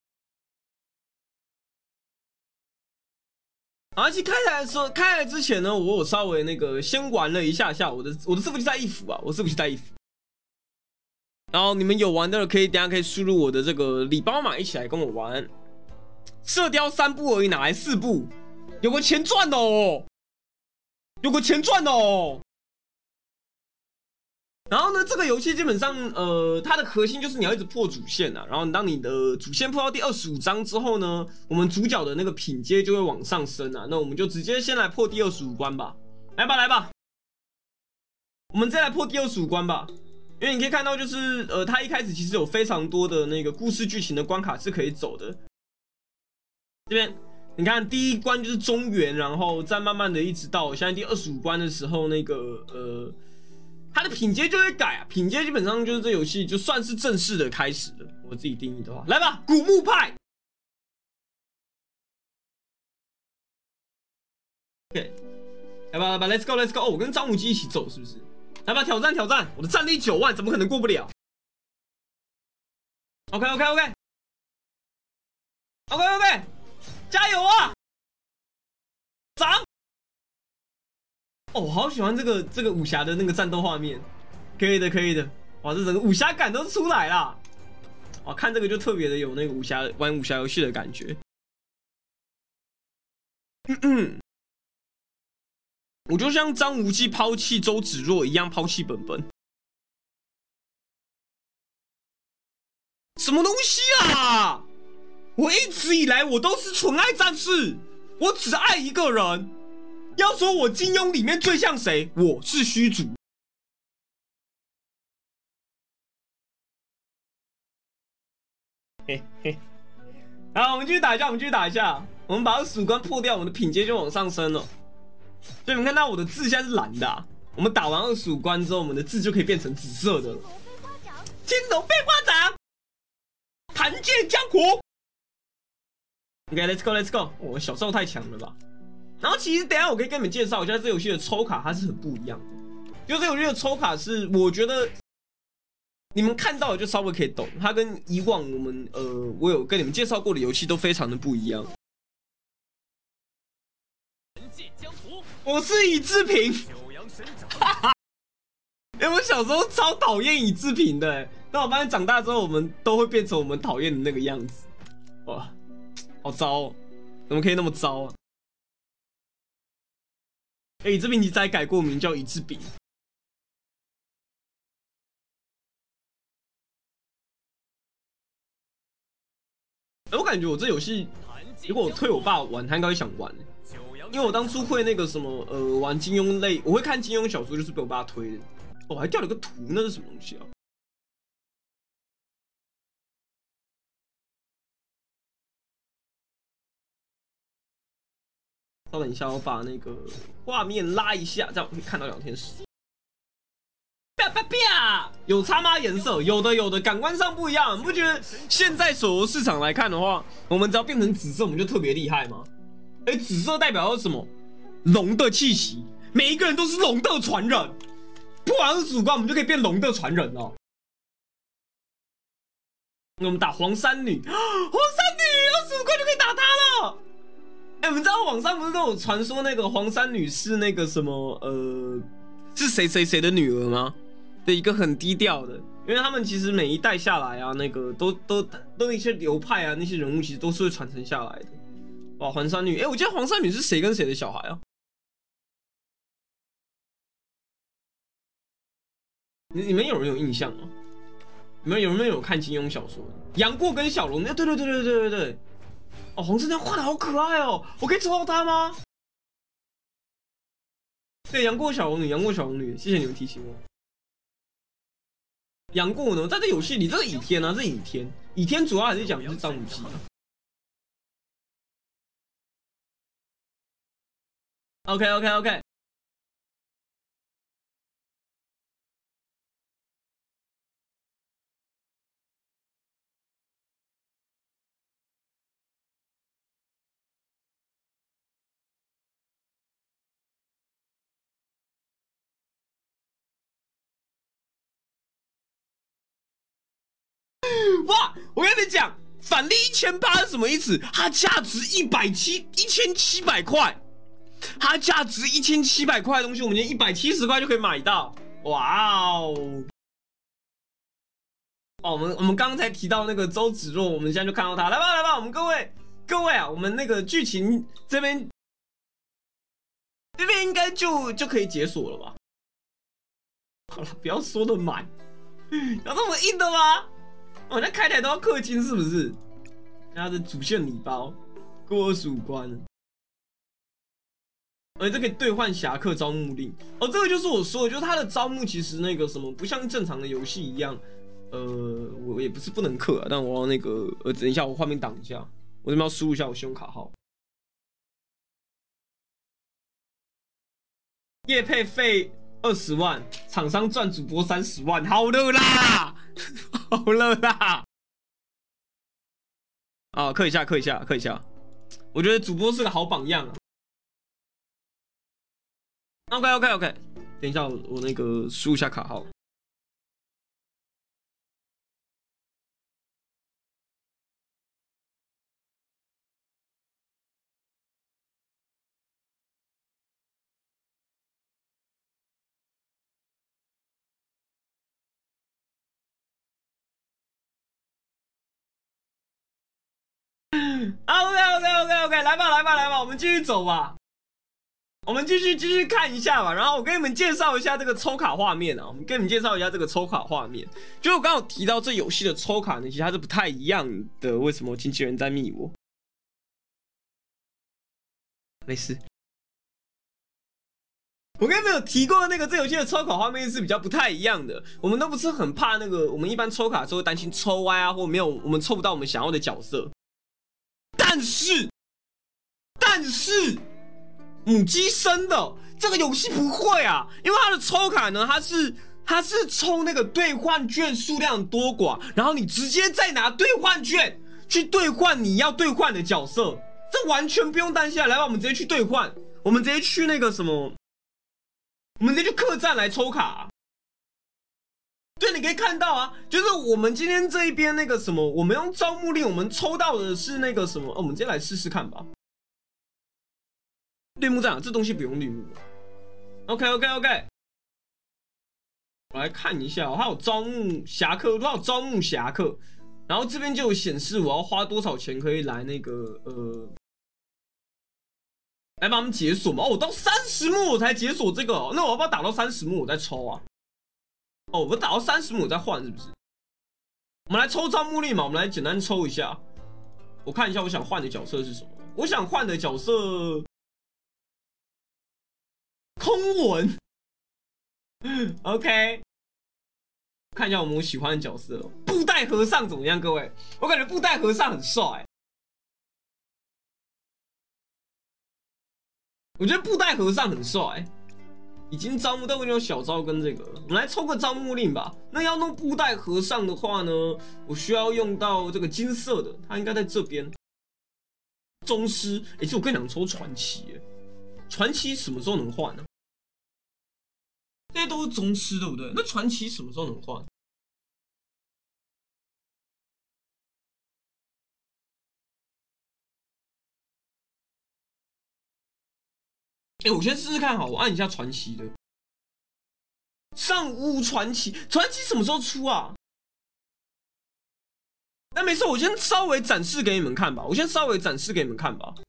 而且开台的时候，开台之前呢，我有稍微那个先玩了一下下我的我的伺服器带衣服啊，我伺服器带衣服。然后你们有玩的可以等一下可以输入我的这个礼包码一起来跟我玩。射雕三部而已，哪来四部？有个钱赚的哦，有个钱赚的哦。然后呢，这个游戏基本上，呃，它的核心就是你要一直破主线啊。然后当你的主线破到第二十五章之后呢，我们主角的那个品阶就会往上升啊。那我们就直接先来破第二十五关吧。来吧，来吧，我们再来破第二十五关吧。因为你可以看到，就是呃，它一开始其实有非常多的那个故事剧情的关卡是可以走的。这边你看，第一关就是中原，然后再慢慢的一直到现在第二十五关的时候，那个呃。它的品阶就会改啊，品阶基本上就是这游戏就算是正式的开始了。我自己定义的话，来吧，古墓派。OK， 来吧来吧 ，Let's go Let's go。哦，我跟张无忌一起走是不是？来吧，挑战挑战，我的战力九万，怎么可能过不了 ？OK OK OK OK OK， 加油啊！涨！哦，我好喜欢这个这个武侠的那个战斗画面，可以的可以的，哇，这整个武侠感都出来了。哇，看这个就特别的有那个武侠玩武侠游戏的感觉。嗯嗯，我就像张无忌抛弃周芷若一样抛弃本本。什么东西啊！我一直以来我都是纯爱战士，我只爱一个人。要说我金庸里面最像谁？我是虚竹。嘿嘿，好，我们继续打一下，我们继续打一下。我们把二十五关破掉，我们的品阶就往上升了。所以你们看到我的字现在是蓝的、啊。我们打完二十五关之后，我们的字就可以变成紫色的了。青龙飞花掌，弹剑江湖。OK，Let's go，Let's go。我小时候太强了吧？然后其实等一下我可以跟你们介绍一下这游戏的抽卡，它是很不一样的。就这游戏的抽卡是，我觉得你们看到的就稍微可以懂，它跟以往我们呃我有跟你们介绍过的游戏都非常的不一样。我是尹志平，哎，我小时候超讨厌尹志平的、欸，但我发现长大之后我们都会变成我们讨厌的那个样子。哇，好糟哦，怎么可以那么糟啊？哎、欸，尹志平其实还改过名叫尹志炳。 我感觉我这游戏，如果我推我爸玩，他应该会想玩，因为我当初会那个什么呃玩金庸类，我会看金庸小说，就是被我爸推的。哦，还掉了个图，那是什么东西啊？稍等一下，我把那个画面拉一下，这样我可以看到聊天室。啪啪啪，有差吗？颜色有的有的，感官上不一样。你不觉得现在手游市场来看的话，我们只要变成紫色，我们就特别厉害吗？哎，紫色代表是什么？龙的气息，每一个人都是龙的传人。不玩二十五关，我们就可以变龙的传人哦。我们打黄衫女，黄衫女二十五关就可以打她了。哎，你们知道网上不是都有传说那个黄衫女是那个什么呃，是谁谁谁的女儿吗？的一个很低调的，因为他们其实每一代下来啊，那个都都都一些流派啊，那些人物其实都是会传承下来的。哇，黄衫女，哎，我记得黄衫女是谁跟谁的小孩啊？你你们有人有印象吗？你们有人有看金庸小说？杨过跟小龙，对对对对对对对。哦，黄衫女画的好可爱哦，我可以抽到她吗？对，杨过小龙女，杨过小龙女，谢谢你们提醒我。杨过呢，在这游戏里，这是倚天啊，这是倚天。倚天主要还是讲的是张无忌啊。OK OK OK。哇，我跟你们讲，返利一千八是什么意思？它价值一百七一千七百块，它价值一千七百块的东西，我们连一百七十块就可以买到。哇哦！哦，我们我们刚才提到那个周芷若，我们现在就看到他，来吧来吧，我们各位各位啊，我们那个剧情这边这边应该就就可以解锁了吧？好了，不要说的满，有这么硬的吗？我、哦、那开台都要氪金是不是？他的主线礼包过二十五关，而且这可以兑换侠客招募令。哦，这个就是我说的，就是他的招募其实那个什么，不像正常的游戏一样。呃，我也不是不能氪啊，但我要那个呃，等一下我画面挡一下，我这边要输入一下我信用卡号。业配费二十万，厂商赚主播三十万，好了啦，好了啦。啊，氪一下，氪一下，氪一下。我觉得主播是个好榜样啊。OK OK OK， 等一下我我那个输入一下卡号。OK OK OK OK， 来吧来吧来吧，我们继续走吧。我们继续继续看一下吧，然后我跟你们介绍一下这个抽卡画面啊，我们跟你们介绍一下这个抽卡画面。就我刚刚有提到这游戏的抽卡呢，其实它是不太一样的。为什么经纪人在密我？没事。我跟你们有提过，那个这游戏的抽卡画面是比较不太一样的。我们都不是很怕那个，我们一般抽卡的时候会担心抽歪啊，或没有我们抽不到我们想要的角色。但是，但是。母鸡生的这个游戏不会啊，因为它的抽卡呢，它是它是抽那个兑换券数量多寡，然后你直接再拿兑换券去兑换你要兑换的角色，这完全不用担心啊！来吧，我们直接去兑换，我们直接去那个什么，我们直接去客栈来抽卡啊。对，你可以看到啊，就是我们今天这一边那个什么，我们用招募令，我们抽到的是那个什么，哦、我们直接来试试看吧。绿幕在哪？这东西不用绿幕。OK OK OK， 我来看一下、哦，它有招募侠客，它有招募侠客，然后这边就有显示我要花多少钱可以来那个呃，来把他们解锁嘛。哦，我到三十幕我才解锁这个、哦，那我要不要打到三十幕我再抽啊？哦，我打到三十幕我再换是不是？我们来抽招募令嘛，我们来简单抽一下。 我看一下我想换的角色是什么。我想换的角色空文，OK。看一下我们喜欢的角色，布袋和尚怎么样？各位，我感觉布袋和尚很帅。我觉得布袋和尚很帅。已经招募，但我有小招跟这个，我们来抽个招募令吧。那要弄布袋和尚的话呢，我需要用到这个金色的，它应该在这边。宗师，哎、欸，其实我更想抽传奇，传奇什么时候能换呢？这些都是宗师，对不对？那传奇什么时候能换？哎、欸，我先试试看好，我按一下传奇的。上屋传奇，传奇什么时候出啊？那没事，我先稍微展示给你们看吧。我先稍微展示给你们看吧。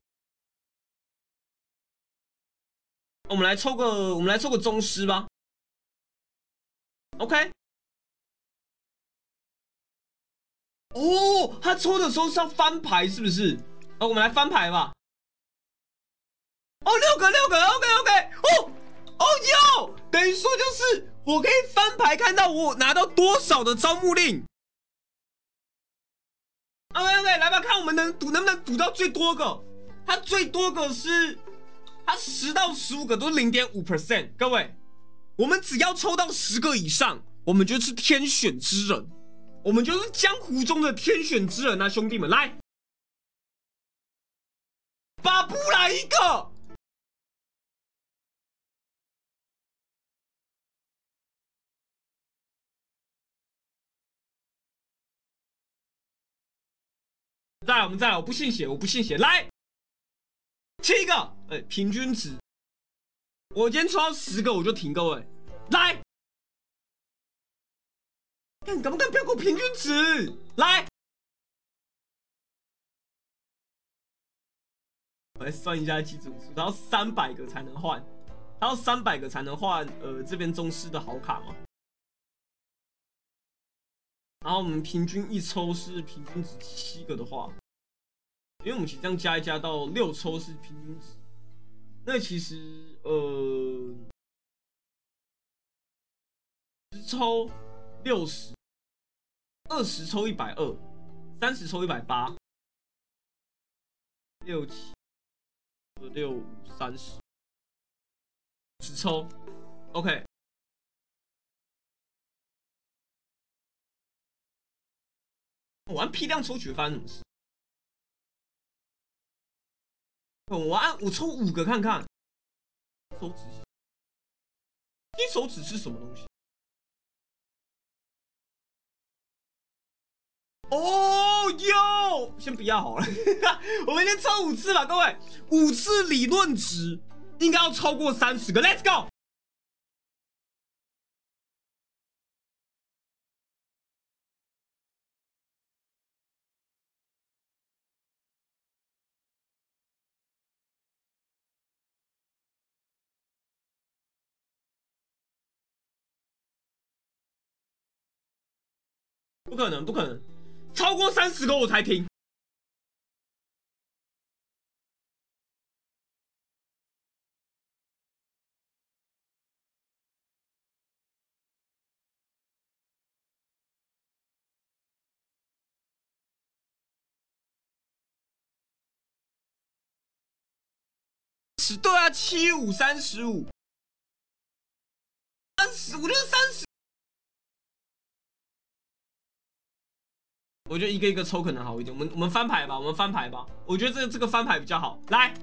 我们来抽个，我们来抽个宗师吧。OK。哦，他抽的时候是要翻牌，是不是？哦，我们来翻牌吧。哦，六个六个 ，OK OK。哦哦哟，等于说就是我可以翻牌看到我拿到多少的招募令。OK OK， 来吧，看我们能赌能不能赌到最多个。它最多个是它十到十五个都是零点五 percent。各位，我们只要抽到十个以上，我们就是天选之人。我们就是江湖中的天选之人啊，兄弟们，来，巴布来一个，再来，我们再来，我不信邪，我不信邪，来，七个，哎、欸，平均值，我今天抽到十个我就停，各位，来，看敢不敢不要给我平均值，来。我来算一下基础数，它要三百个才能换，它要三百个才能换。呃，这边宗师的好卡嘛。然后我们平均一抽是平均值七个的话，因为我们其实这样加一加到六抽是平均值，那其实呃十抽六十，二十抽一百二，三十抽一百八，六七。六五三十，十抽 ，OK。我按批量抽取发生什么事？我按我抽五个看看。手指，一手指是什么东西？哦哟，先不要好了，我们先抽五次吧，各位，五次理论值应该要超过三十个 ，Let's go。不可能，不可能，超过三十个我才停。对啊，七五三十五，三十，我觉得三十。我觉得一个一个抽可能好一点。我们我们翻牌吧，我们翻牌吧。我觉得这个这个翻牌比较好。来，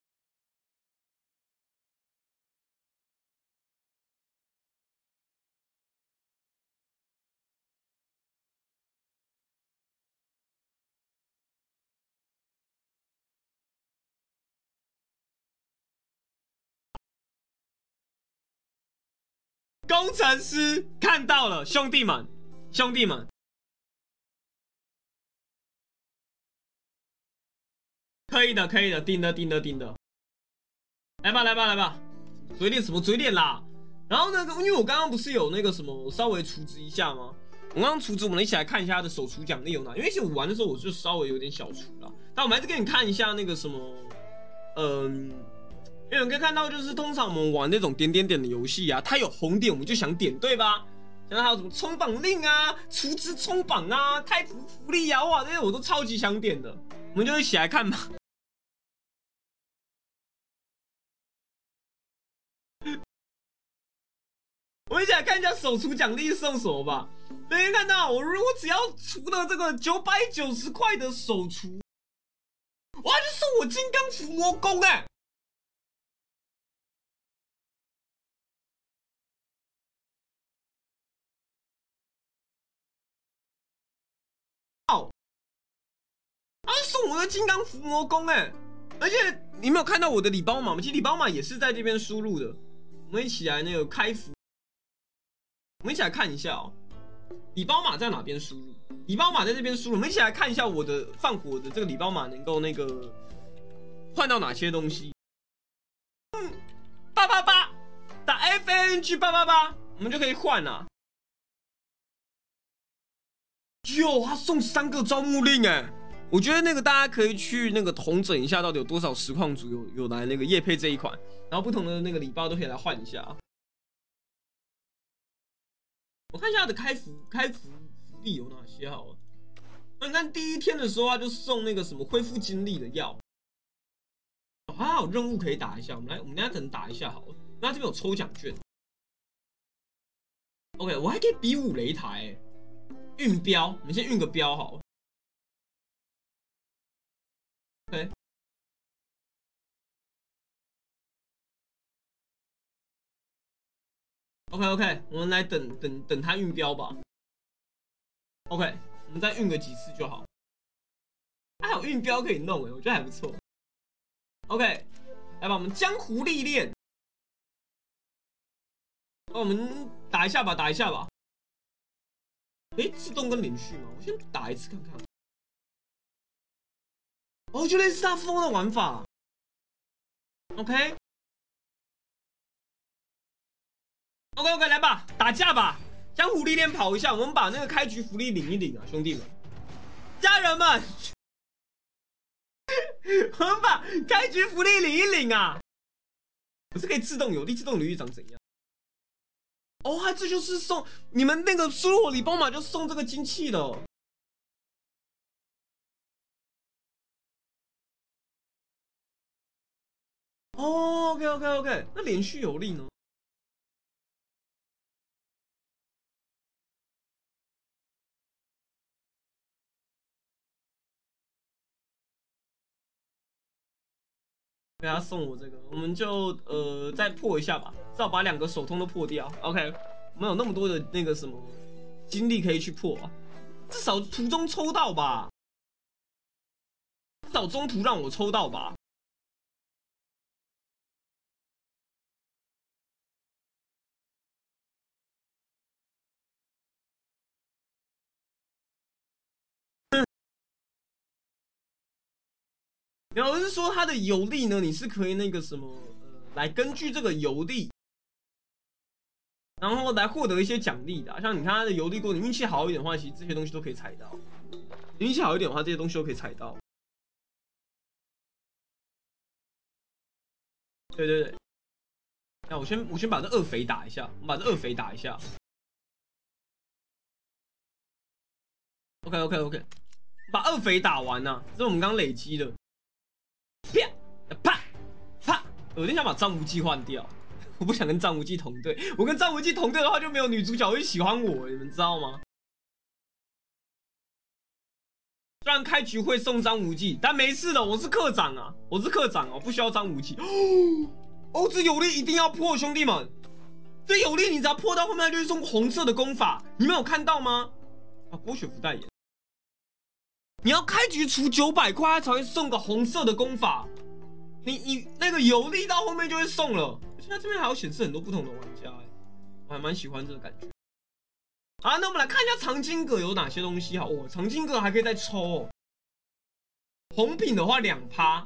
工程师看到了，兄弟们，兄弟们，可以的，可以的，顶的，顶的，顶的。来吧，来吧，来吧，嘴脸什么嘴脸啦？然后呢，因为我刚刚不是有那个什么稍微储值一下吗？我刚刚储值，我们一起来看一下他的首储奖励有哪。因为其实我玩的时候我就稍微有点小储啦， 但我们还是给你看一下那个什么，嗯，因为你可以看到，就是通常我们玩那种点点点的游戏啊，它有红点我们就想点，对吧？像还有什么冲榜令啊、储值冲榜啊、开服福利啊，哇，这些我都超级想点的，我们就一起来看吧。我们一起来看一下首出奖励送什么吧。大家看到，我如果只要出了这个九百九十块的首出，哇，就送我金刚伏魔弓哎、欸！好，他送我的金刚伏魔弓哎、欸！而且你没有看到我的礼包码吗？其实礼包码也是在这边输入的。我们一起来那个开服，我们一起来看一下哦。礼包码在哪边输入？礼包码在这边输入。我们一起来看一下我的放火的这个礼包码能够那个换到哪些东西。嗯，八八八打 F A N G 八八八，我们就可以换了。哟，他送三个招募令哎！我觉得那个大家可以去那个统整一下，到底有多少实况组有有来那个业配这一款，然后不同的那个礼包都可以来换一下。我看一下他的开服开服福利有哪些好了。那你看第一天的时候，他就送那个什么恢复精力的药，哦，还有任务可以打一下。我们来，我们等下可能打一下好了。那这边有抽奖券。OK， 我还可以比武擂台、欸，运标，我们先运个标好了。OK。OK OK， 我们来等等等他运标吧。OK， 我们再运个几次就好。还有运标可以弄哎，我觉得还不错。OK， 来吧，我们江湖历练。那我们打一下吧，打一下吧。哎，自动跟连续吗？我先打一次看看。哦，就类似大富翁的玩法。OK。OK OK， 来吧，打架吧，江湖历练跑一下，我们把那个开局福利领一领啊，兄弟们，家人们，我们把开局福利领一领啊！不是可以自动有力，自动有力长怎样？哦，它这就是送你们那个输入我礼包码就送这个金器了。哦 ，OK OK OK， 那连续有力呢？给他送我这个，我们就呃再破一下吧，至少把两个手通都破掉。OK， 我们有那么多的那个什么精力可以去破啊，至少途中抽到吧，至少中途让我抽到吧。然后是说它的游历呢，你是可以那个什么呃来根据这个游历。然后来获得一些奖励的、啊，像你看它的游历过，你运气好一点的话，其实这些东西都可以踩到。你运气好一点的话，这些东西都可以踩到。对对对，那我先我先把这二肥打一下，我把这二肥打一下。OK OK OK， 把二肥打完呢、啊，这是我们刚累积的。啪啪啪！我有点想把张无忌换掉，我不想跟张无忌同队。我跟张无忌同队的话，就没有女主角会喜欢我，你们知道吗？虽然开局会送张无忌，但没事的，我是课长啊，我是课长哦，不需要张无忌。哦，这有力一定要破，兄弟们，这有力你只要破到后面，就是送红色的功法，你们有看到吗？啊，郭雪芙代言，你要开局除九百块才会送个红色的功法，你你那个有力到后面就会送了。现在这边还有显示很多不同的玩家，我还蛮喜欢这个感觉。好，那我们来看一下藏经阁有哪些东西好哦，藏经阁还可以再抽哦。红品的话两趴，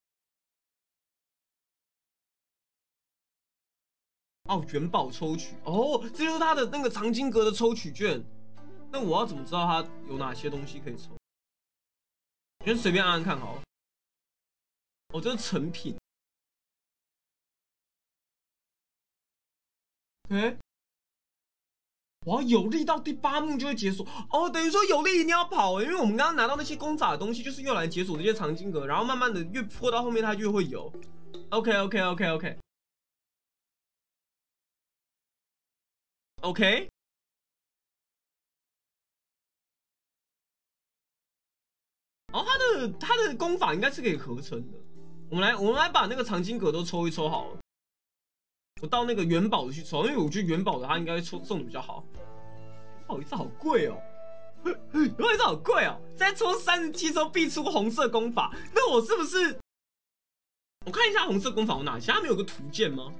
哦，元宝抽取哦，这就是它的那个藏经阁的抽取券。那我要怎么知道它有哪些东西可以抽？ 先随便按按看好了。哦，这是成品。OK。哇，有力到第八幕就会解锁哦，等于说有力一定要跑、欸，因为我们刚刚拿到那些功法的东西，就是用来解锁这些藏经阁，然后慢慢的越破到后面它越会有。OK OK OK OK OK。哦，他的他的功法应该是可以合成的。我们来我们来把那个藏经阁都抽一抽好了。我到那个元宝的去抽，因为我觉得元宝的它应该抽送的比较好。不好意思，好贵哦。不好意思，好贵哦。再抽三十七抽必出红色功法，那我是不是？我看一下红色功法有哪些，它没有个图鉴吗？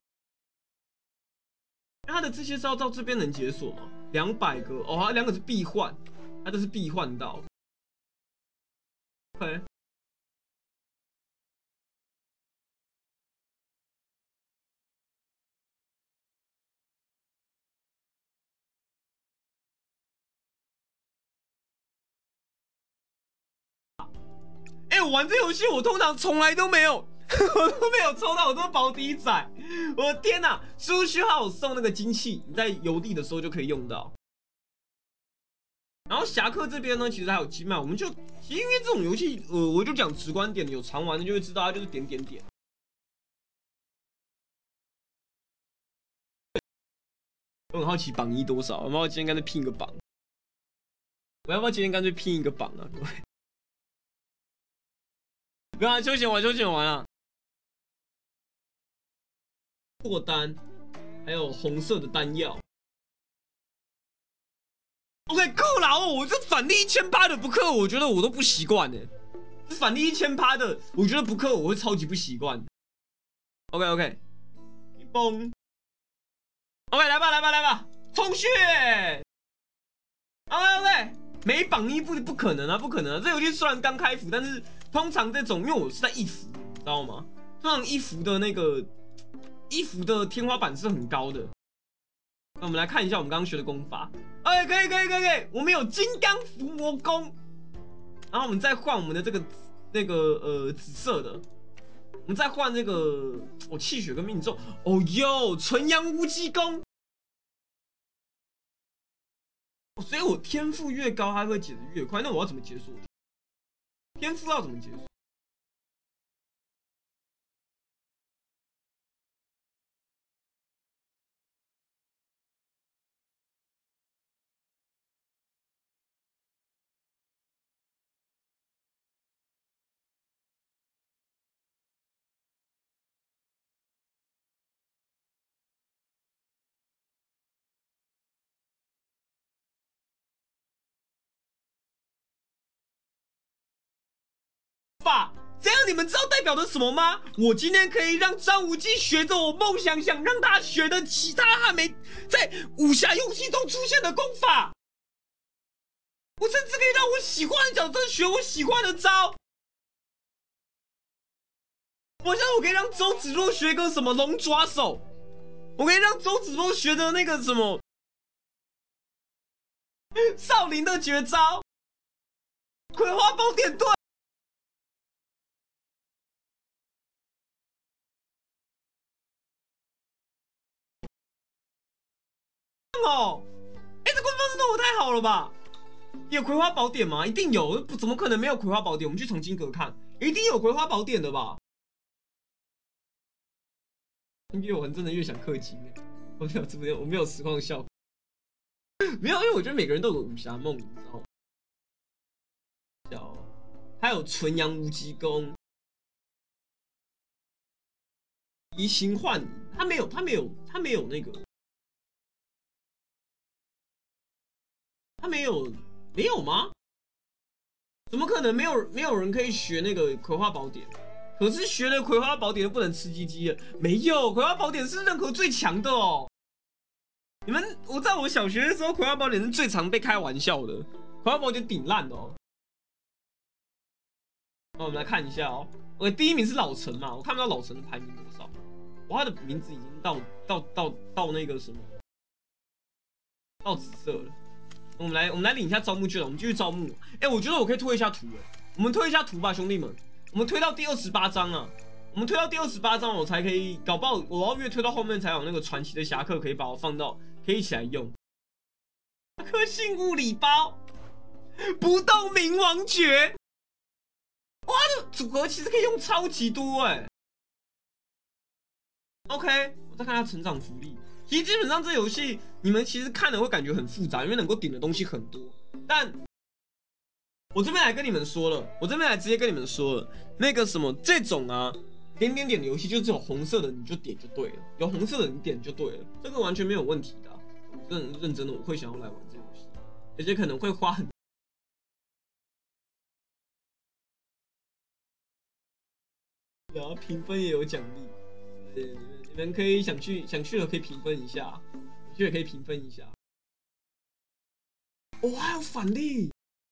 它的这些是要到这边能解锁吗？两百个哦，它两个是必换，它这是必换到。OK。哎、欸，我玩这游戏我通常从来都没有，我都没有抽到，我都是保底仔。我的天哪！输需要我送那个金器，你在邮递的时候就可以用到。然后侠客这边呢，其实还有金麦，我们就其实因为这种游戏，呃，我就讲直观点，有常玩的就会知道，它就是点点点。我很好奇榜一多少，要不要今天干脆拼一个榜？我要不要今天干脆拼一个榜啊，各位？不要休闲玩，休闲玩啊！破单，还有红色的丹药。OK， 克劳，我这反力一千八的不克，我觉得我都不习惯哎。这反力一千八的，我觉得不克我会超级不习惯。OK OK， 崩。OK， 来吧来吧来吧，冲血 ！OK OK， 没榜一不不可能啊，不可能啊！这游戏虽然刚开服，但是通常这种，因为我是在一服，你知道吗？通常一服的那个一服的天花板是很高的。那我们来看一下我们刚刚学的功法。哎，可以可以可以可以，我们有金刚伏魔功，然后我们再换我们的这个那个呃紫色的，我们再换这个哦气血跟命中。哦哟，纯阳无极功。所以我天赋越高，它会解得越快。那我要怎么解锁？天赋要怎么解锁？这样你们知道代表的什么吗？我今天可以让张无忌学着我梦想想让他学的其他还没在武侠游戏中出现的功法。我甚至可以让我喜欢的角色学我喜欢的招。我想我可以让周芷若学个什么龙爪手，我可以让周芷若学的那个什么少林的绝招葵花宝典盾。哦，哎，这官方真的我太好了吧？有葵花宝典吗？一定有，不怎么可能没有葵花宝典？我们去藏经阁看，一定有葵花宝典的吧？越玩真的越想氪金，我没有，这边我没有实况效果，没有，因为我觉得每个人都有武侠梦，你知道吗？还有纯阳无极功，移形换影，他没有，他没有，他没有那个，他没有，没有吗？怎么可能没有没有人可以学那个葵花宝典？可是学了葵花宝典就不能吃鸡鸡了？没有，葵花宝典是任何最强的哦。你们，我在我小学的时候，葵花宝典是最常被开玩笑的，葵花宝典顶烂的哦。那我们来看一下哦，我第一名是老陈嘛，我看不到老陈的排名多少，哇，他的名字已经到到到到那个什么，到紫色了。我们来我们来领一下招募券了，我们继续招募。哎、欸，我觉得我可以推一下图哎， 我们推一下图吧，兄弟们。我们推到第二十八章啊，我们推到第二十八章，我才可以，搞不好我要越推到后面才有那个传奇的侠客可以把我放到，可以一起来用。颗性物理包，不动明王诀，哇，这组合其实可以用超级多哎、欸。OK， 我再看一下成长福利。其实基本上这游戏你们其实看了会感觉很复杂，因为能够点的东西很多。但我这边来跟你们说了，我这边来直接跟你们说了，那个什么这种啊点点点的游戏，就只有红色的你就点就对了，有红色的你点就对了，这个完全没有问题的、啊。我认认真的，我会想要来玩这游戏，而且可能会花很。然后评分也有奖励，对，你们你们可以想去想去了可以评分一下，想去也可以评分一下。哦，还有返利。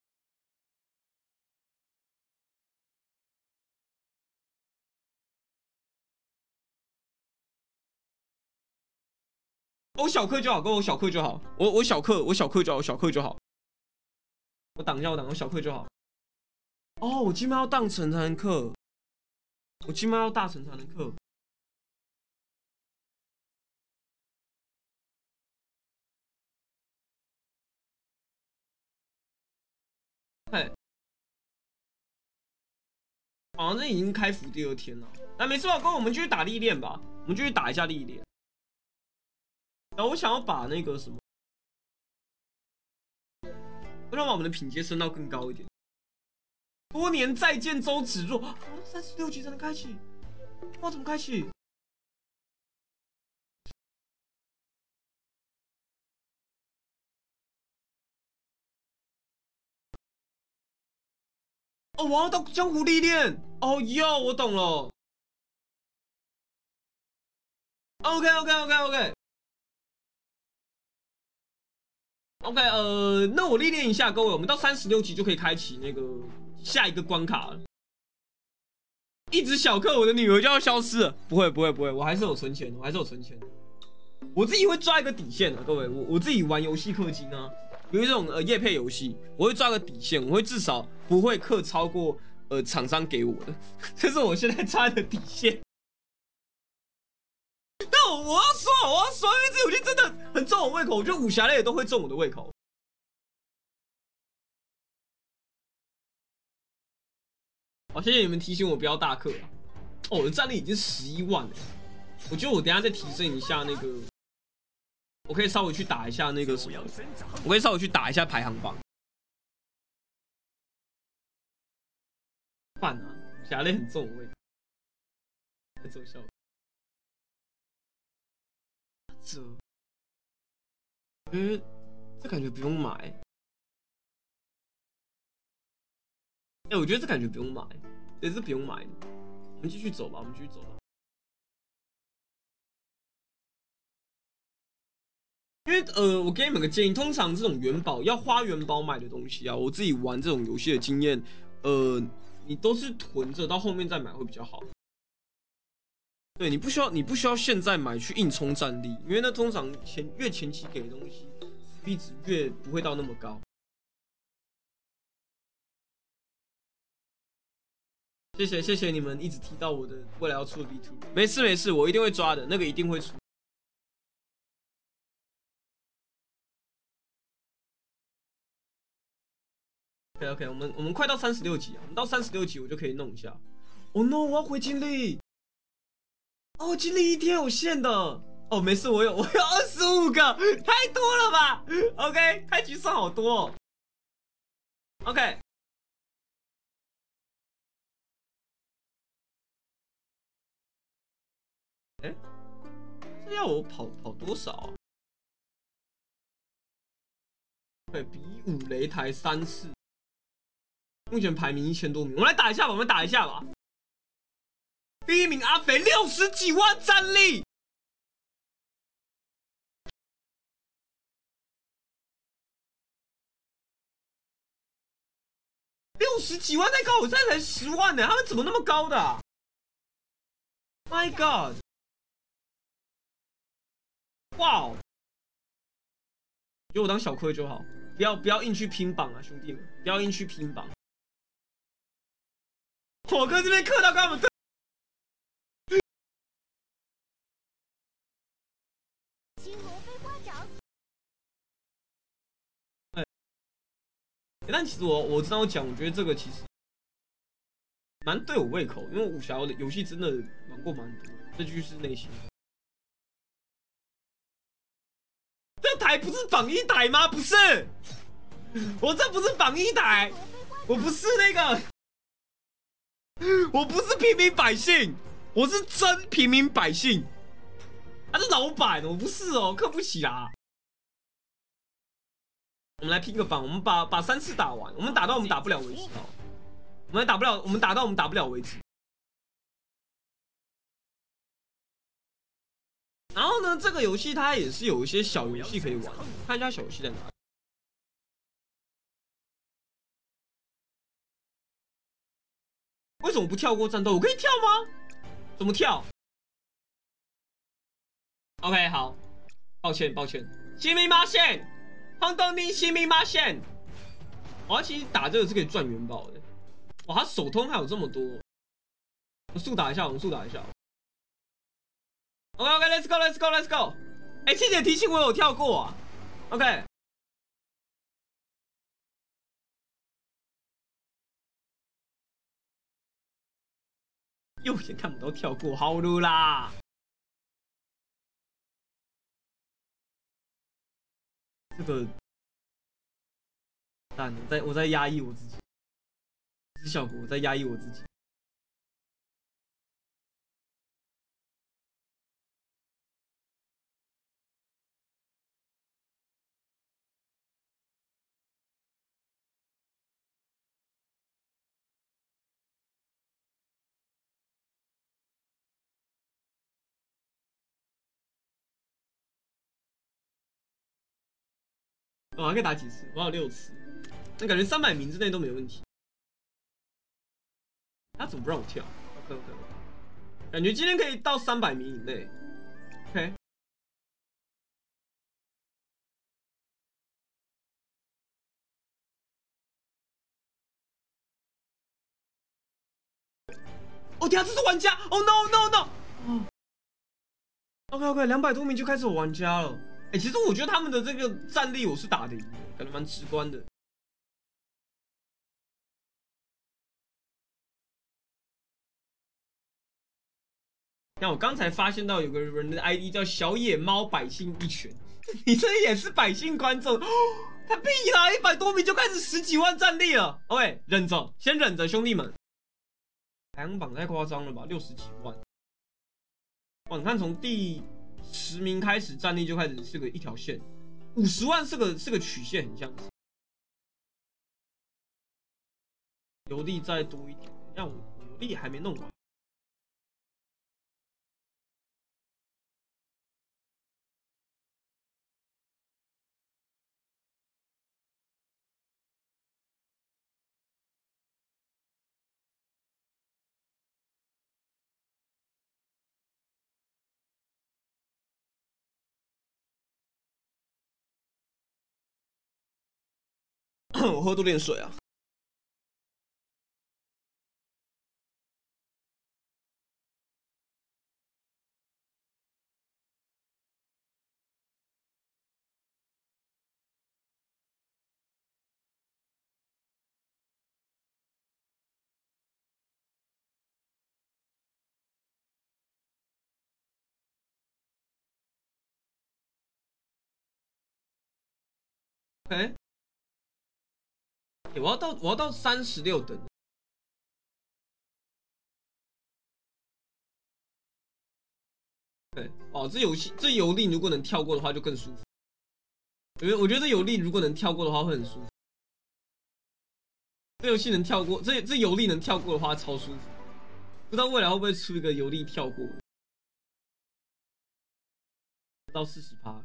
我小氪就好，跟我小氪就好。我我小氪，我小氪就好，小氪就好。我挡一下，我挡，我小氪就好。哦，我今晚要当成才能氪，我今晚要大成才能氪。嘿，好像这已经开服第二天了。那没事吧，哥，我们继续打历练吧，我们继续打一下历练。然后我想要把那个什么，我想把我们的品阶升到更高一点。多年再见周芷若，啊，三十六级才能开启，哇，怎么开启？哦，我要到江湖历练。哦哟，我懂了。OK OK OK OK OK， 呃，那我历练一下，各位，我们到三十六级就可以开启那个下一个关卡了。一直小氪，我的女儿就要消失了。不会不会不会，我还是有存钱的，我还是有存钱的。我自己会抓一个底线的，各位，我我自己玩游戏氪金啊，比如这种呃业配游戏，我会抓个底线，我会至少不会氪超过呃厂商给我的，这是我现在抓的底线。但我我要说，我要说，因为这游戏真的很重我胃口，我觉得武侠类的都会重我的胃口。好，谢谢你们提醒我不要大氪啊。哦，我的战力已经十一万了，我觉得我等一下再提升一下那个，我可以稍微去打一下那个什么，我可以稍微去打一下排行榜。饭啊，武侠类很重我胃口，在奏效。这，呃，这感觉不用买。哎、欸，我觉得这感觉不用买，也是不用买的。我们继续走吧，我们继续走吧。因为呃，我给你们个建议，通常这种元宝要花元宝买的东西啊，我自己玩这种游戏的经验，呃，你都是囤着到后面再买会比较好。对，你不需要，你不需要现在买去硬冲战力，因为那通常前越前期给的东西，币值越不会到那么高。谢谢谢谢你们一直提到我的未来要出的 V 二，没事没事，我一定会抓的，那个一定会出。OK OK，我们我们快到三十六级啊，我们到三十六级我就可以弄一下。Oh no， 我要回精力。哦，精力一天有限的。哦，没事，我有我有二十五个，太多了吧 ？OK， 开局算好多、哦。OK，哎，这要我跑跑多少啊？对，比五擂台三次，目前排名一千多名。我们来打一下吧，我们打一下吧。第一名阿肥六十几万战力，六十几万太高，我现在才十万呢，他们怎么那么高的、啊、？My God！ 哇，就我当小氪就好，不要不要硬去拼榜啊，兄弟们，不要硬去拼榜。 火哥这边客到跟他们对。哎，但其实我我知道讲，我觉得这个其实蛮对我胃口，因为武侠的游戏真的玩过蛮多。这就是内心。这台不是榜一台吗？不是，我这不是榜一台，我不是那个，我不是平民百姓，我是真平民百姓。他是老板，我不是哦，客不起啦。我们来拼个榜，我们把把三次打完，我们打到我们打不了为止哦。我们打不了，我们打到我们打不了为止。然后呢，这个游戏它也是有一些小游戏可以玩，看一下小游戏在哪里。为什么不跳过战斗？我可以跳吗？怎么跳 ？OK， 好，抱歉抱歉，西密马线，红豆泥西密马线。哇，其实打这个是可以赚元宝的。哇，他手通还有这么多。我速打一下，我们速打一下。OK OK，Let's go，Let's go，Let's go。哎，谢谢提醒我有跳过啊。OK。右眼看不到跳过，好了啦。这个，但我在我在压抑我自己，是效果，我在压抑我自己。我还可以打几次？我还有六次，那感觉三百名之内都没问题。他怎么不让我跳 ？OK OK， 感觉今天可以到三百名以内。OK。哦，等下这是玩家！哦 no no no！ 哦 OK OK， 两百多名就开始有玩家了。哎，其实我觉得他们的这个战力我是打得赢的，感觉蛮直观的。像我刚才发现到有个人的 I D 叫小野猫百姓一拳，你这也是百姓观众？他屁啦，一百多名就开始十几万战力了。OK， 忍着，先忍着，兄弟们。排行榜太夸张了吧，六十几万。哇，你看从第十名开始，战力就开始是个一条线，五十万是个是个曲线，很像是。游历再多一点，让我游历还没弄完。我喝多点水啊。OK，我要到我要到三十六等。对，哦，这游戏这游历如果能跳过的话就更舒服。我觉得我觉得这游历如果能跳过的话会很舒服。这游戏能跳过，这这游历能跳过的话超舒服。不知道未来会不会出一个游历跳过到四十趴。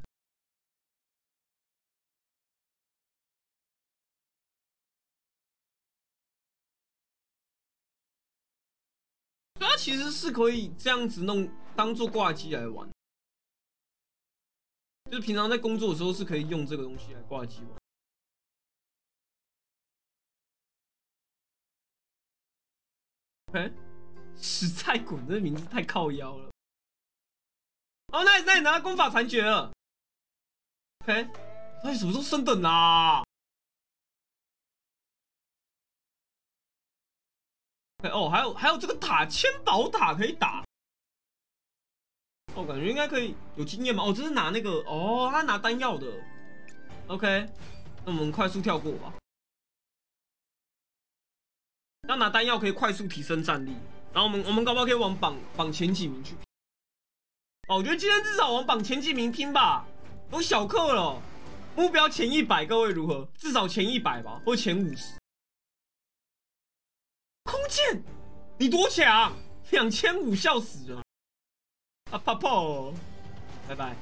它其实是可以这样子弄，当做挂机来玩。就是平常在工作的时候是可以用这个东西来挂机玩。 哎，史菜滚这名字太靠腰了。哦，那那你拿到功法残绝了。OK， 他什么时候升等啊？ OK， 哦，还有还有这个塔千宝塔可以打。哦，感觉应该可以有经验吧？哦，这是拿那个哦，他拿丹药的。OK， 那我们快速跳过吧。要拿丹药可以快速提升战力，然后我们我们搞不好可以往榜榜前几名去拼。哦，我觉得今天至少往榜前几名拼吧，有小氪了，目标前一百，各位如何？至少前一百吧，或前五十。空剑，你多强？两千五笑死了。啊泡泡，拜拜。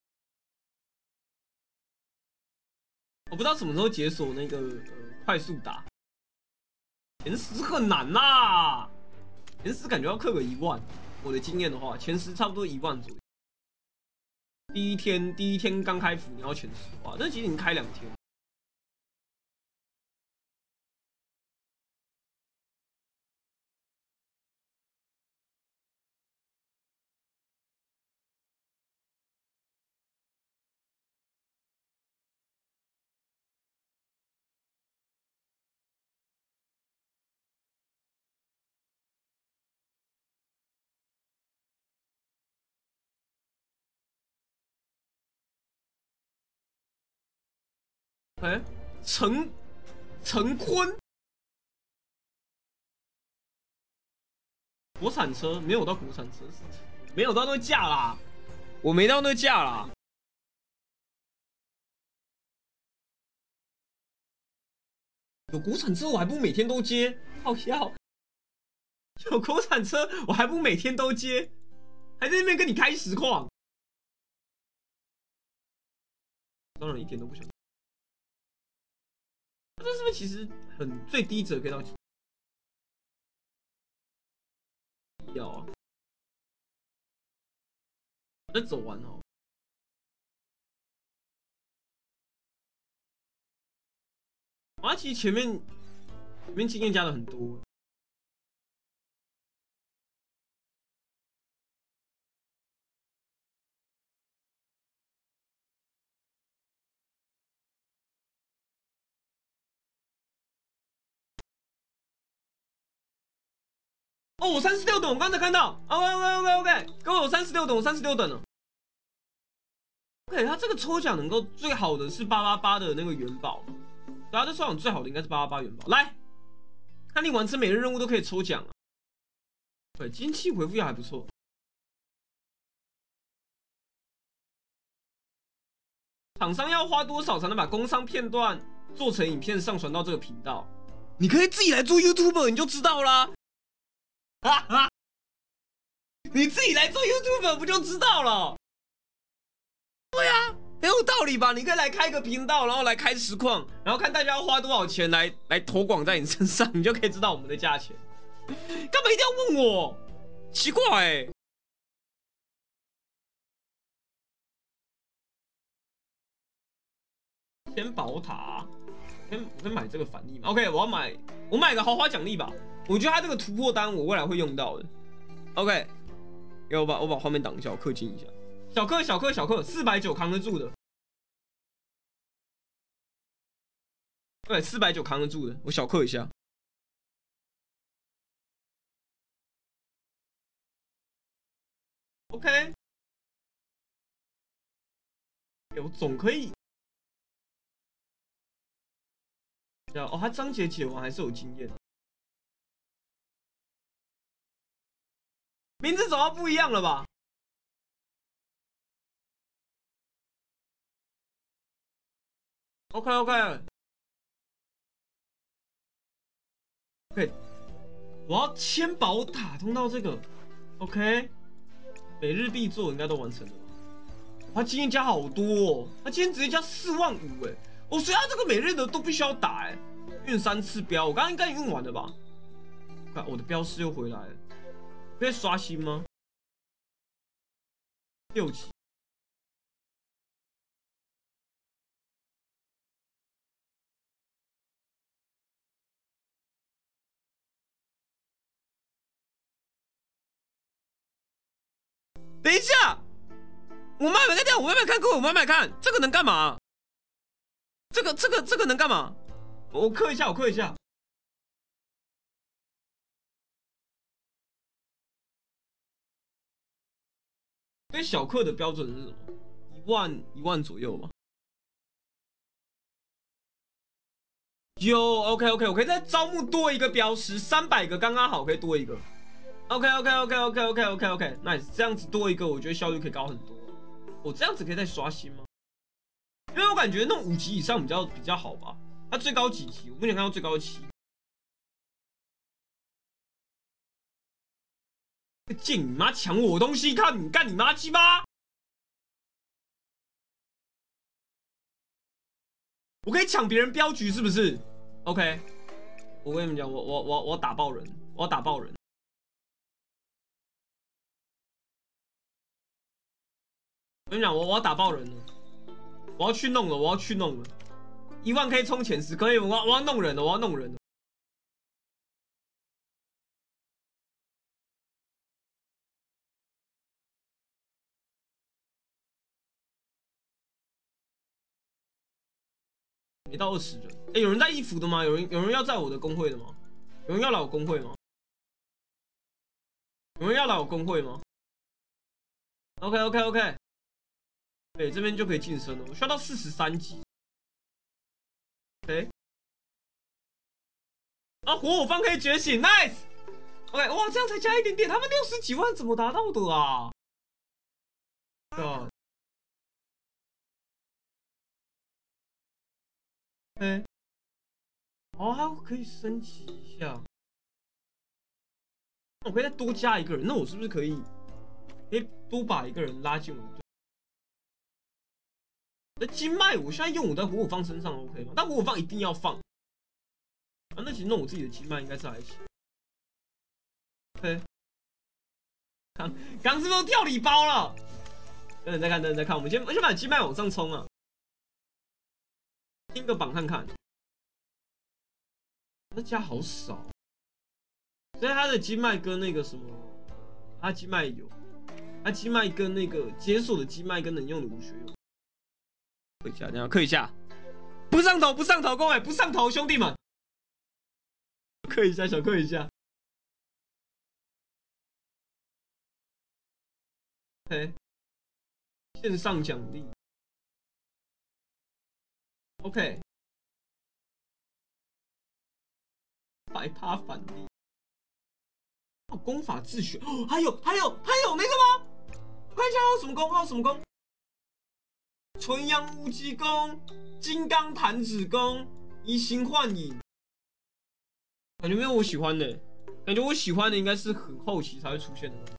我不知道什么时候解锁那个呃快速打，前十很难呐、啊，前十感觉要氪个一万。我的经验的话，前十差不多一万左右。第一天第一天刚开服你要前十哇，那其实你开两天。哎，陈陈坤，国产车没有到国产车，没有到那个价啦，我没到那个价啦。有国产车我还不每天都接，好笑。有国产车我还不每天都接，还在那边跟你开实况，当然一点都不想。这是不是其实很最低折可以到几？要啊，我再走完哦。啊，其实前面前面经验加的很多。哦，我三十六等，我刚才看到。OK OK OK OK，各位，我三十六等，我三十六等了。OK，他这个抽奖能够最好的是八八八的那个元宝，对啊，这抽奖最好的应该是八八八元宝。来，看你完成每日任务都可以抽奖啊。对，今天气回复也还不错。厂商要花多少才能把工商片段做成影片上传到这个频道？你可以自己来做 YouTuber， 你就知道啦。哈哈，你自己来做 YouTuber 不就知道了？对啊，很有道理吧？你可以来开个频道，然后来开实况，然后看大家要花多少钱来来投广在你身上，你就可以知道我们的价钱。干嘛一定要问我？奇怪哎、欸。先宝塔，先我先买这个返利嘛。OK， 我要买，我买个豪华奖励吧。我觉得它这个突破单我未来会用到的。OK， 给我把我把画面挡一下，我氪金一下。小氪小氪小氪，四百九扛得住的。对，四百九扛得住的，我小氪一下。OK， 我总可以。哦，他章节解完还是有经验。名字总要不一样了吧 ？OK OK OK， 我要千宝打通到这个 OK， 每日必做应该都完成了吧？他经验加好多哦，他今天直接加四万五哎！哦，所以他这个每日的都必须要打哎，运三次标，我刚刚应该运完了吧？看我的标识又回来了，可以刷新吗？六级。 等一下，我慢慢看掉，我慢慢看，各位，我慢慢看，这个能干嘛？这个这个这个能干嘛？我刻一下，我刻一下。所以小课的标准是什么？一万一万左右吧。有 OK OK， 我可以再招募多一个标识，三百个刚刚好，可以多一个。OK OK OK OK OK OK OK， nice， 这样子多一个，我觉得效率可以高很多。我、哦、这样子可以再刷新吗？因为我感觉那种五级以上比较比较好吧。它最高几级？我目前看到最高七。贱你妈抢我东西，看你干你妈鸡巴！我可以抢别人镖局是不是 ？OK， 我跟你们讲，我我我我打爆人，我要打爆人。我跟你讲，我我要打爆人了，我要去弄了，我要去弄了。一万可以冲前十，可以，我要我要弄人了，我要弄人了。没到二十人，哎、欸，有人在衣服的吗？有人有人要在我的工会的吗？有人要来我工会吗？有人要来我工会吗 ？OK OK OK， 对、欸，这边就可以晋升了，我需要到四十三级。OK， 啊，火火方可以觉醒 ，nice。OK， 哇，这样才加一点点，他们六十几万怎么达到的啊？啊，哎，哦，还可以升级一下。我可以再多加一个人，那我是不是可以，可以多把一个人拉进我的队？那金脉我现在用我在火火方身上 OK 吗？但火火方一定要放。啊，那其实弄我自己的金脉应该是还行。OK， 刚刚是不是都跳礼包了？等等再看，等等再看，我们先我先把金脉往上冲啊，听个榜看看。那加好少，所以他的金脉跟那个什么，他金脉有，他金脉跟那个解锁的金脉跟能用的武学有。刻一下，等下刻一下，不上头，不上头，各位不上头，兄弟们，刻一下，小刻一下。OK， 线上奖励。OK， 百趴返利。哦，功法自学，哦，还有还有还有那个吗？我看一下还有什么功，还有什么功？纯阳无极功、金刚弹指功、移形换影，感觉没有我喜欢的。感觉我喜欢的应该是很后期才会出现的东西。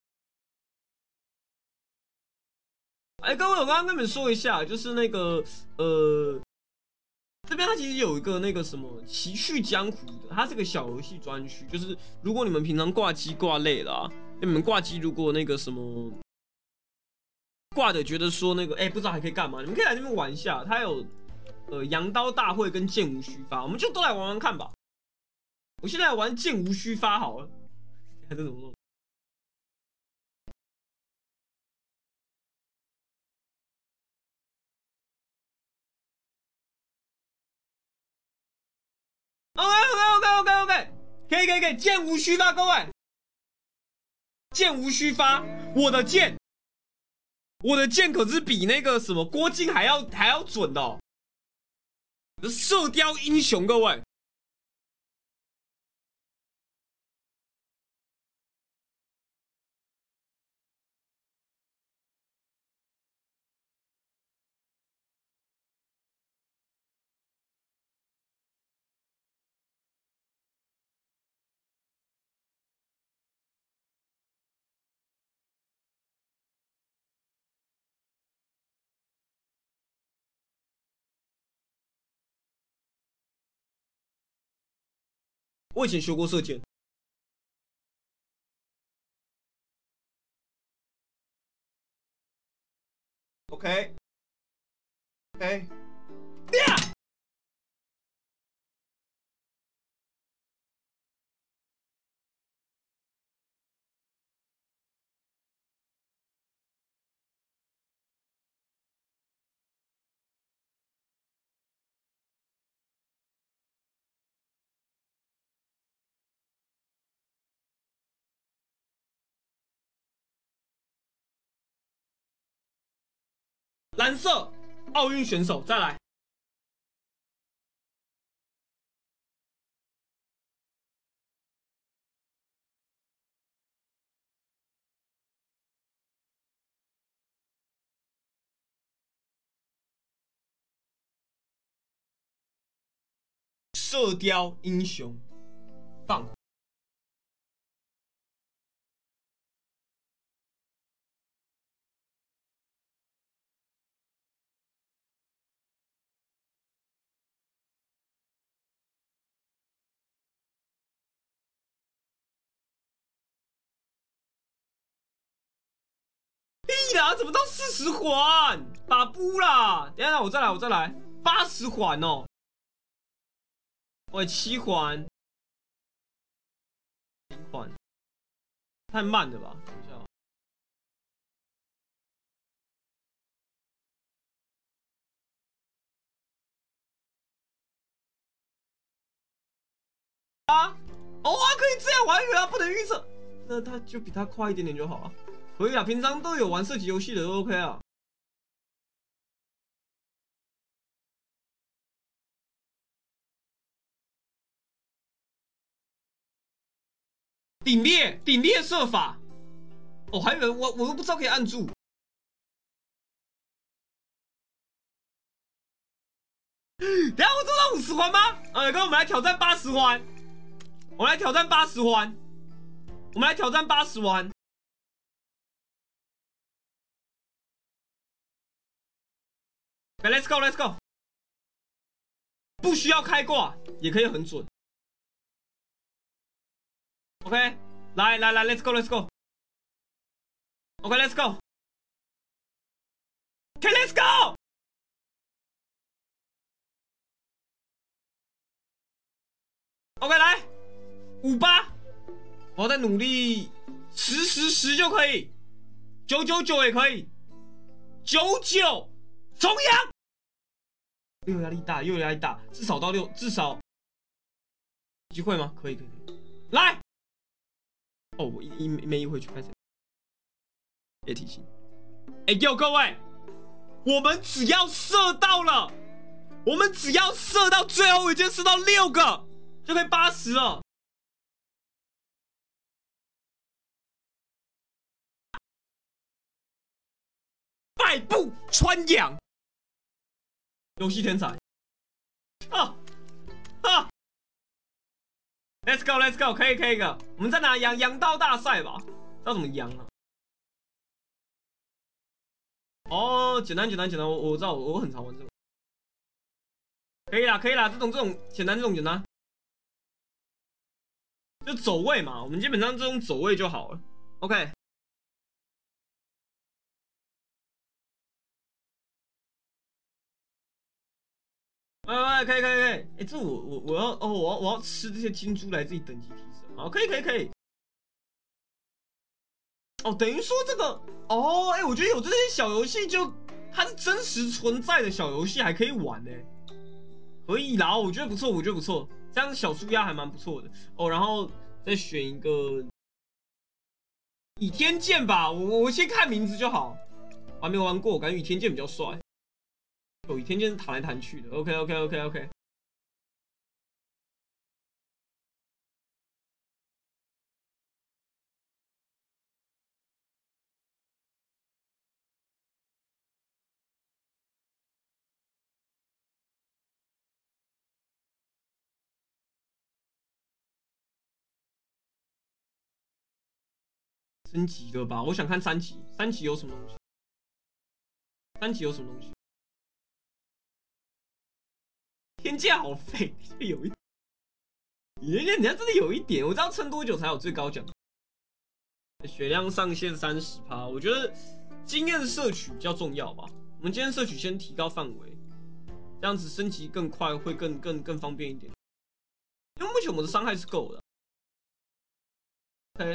哎、欸，各位，我刚刚跟你们说一下，就是那个呃，这边它其实有一个那个什么奇趣江湖的，它是个小游戏专区。就是如果你们平常挂机挂累了、啊，你们挂机如果那个什么挂的觉得说那个哎、欸、不知道还可以干嘛，你们可以来这边玩一下。它有呃羊刀大会跟剑无虚发，我们就都来玩玩看吧。我现在来玩剑无虚发好了，看这怎么弄。OK OK OK OK OK， 可以可以可以，剑无虚发，各位，剑无虚发，我的剑，我的剑可是比那个什么郭靖还要还要准的、哦，射雕英雄，各位。我以前学过射箭。OK OK，呀！ 蓝色奥运选手，再来。射雕英雄，放。屁啦，怎么到四十环？把布啦！等一下，我再来，我再来，八十环哦。喂，七环，七环，太慢了吧？等一下。啊，哦啊，可以这样，我还以为他不能预测，那他就比他快一点点就好了。可以啊，平常都有玩射击游戏的都 OK 啊。顶猎，顶猎射法。哦，还以为我我都不知道可以按住。等下我做到五十环吗？呃，哥，我们来挑战八十环。我们来挑战八十环。我们来挑战八十环。来 ，Let's go，Let's go。不需要开挂，也可以很准。OK， 来来来 ，Let's go，Let's go。OK，Let's go。OK，Let's go。OK， 来，五八，我要再努力，十十十就可以，九九九也可以，九九重阳。又压力大，又压力大，至少到六，至少机会吗？可以，可以，可以。来，哦，我一一没一回去开始，别提醒。哎，呦，各位，我们只要射到了，我们只要射到最后一件，射到六个就可以八十了。百步穿杨，游戏天才啊啊 ！Let's go，Let's go， 可以可以的。我们再拿羊羊刀大赛吧，知道怎么羊啊？哦，简单简单简单，我我知道，我我很常玩这种。可以啦可以啦，这种这种简单这种简单，就走位嘛，我们基本上这种走位就好了。OK。喂喂，可以可以可以，哎、欸，这我我我要哦，我要我要吃这些金珠来自己等级提升。好，可以可以可以。哦，等于说这个哦，哎、欸，我觉得有这些小游戏就它是真实存在的小游戏，还可以玩呢、欸。可以啦，我觉得不错，我觉得不错，这样小舒压还蛮不错的哦。然后再选一个倚天剑吧，我我先看名字就好，我还没有玩过，我感觉倚天剑比较帅。哦，倚天剑是弹来弹去的。OK OK OK OK。升级了吧？我想看三级，三级有什么东西？三级有什么东西？天剑好废，有一点，人家人家真的有一点，我知道撑多久才有最高奖。血量上限三十趴，我觉得经验摄取比较重要吧。我们经验摄取先提高范围，这样子升级更快，会更更更方便一点。因为目前我们的伤害是够的。OK。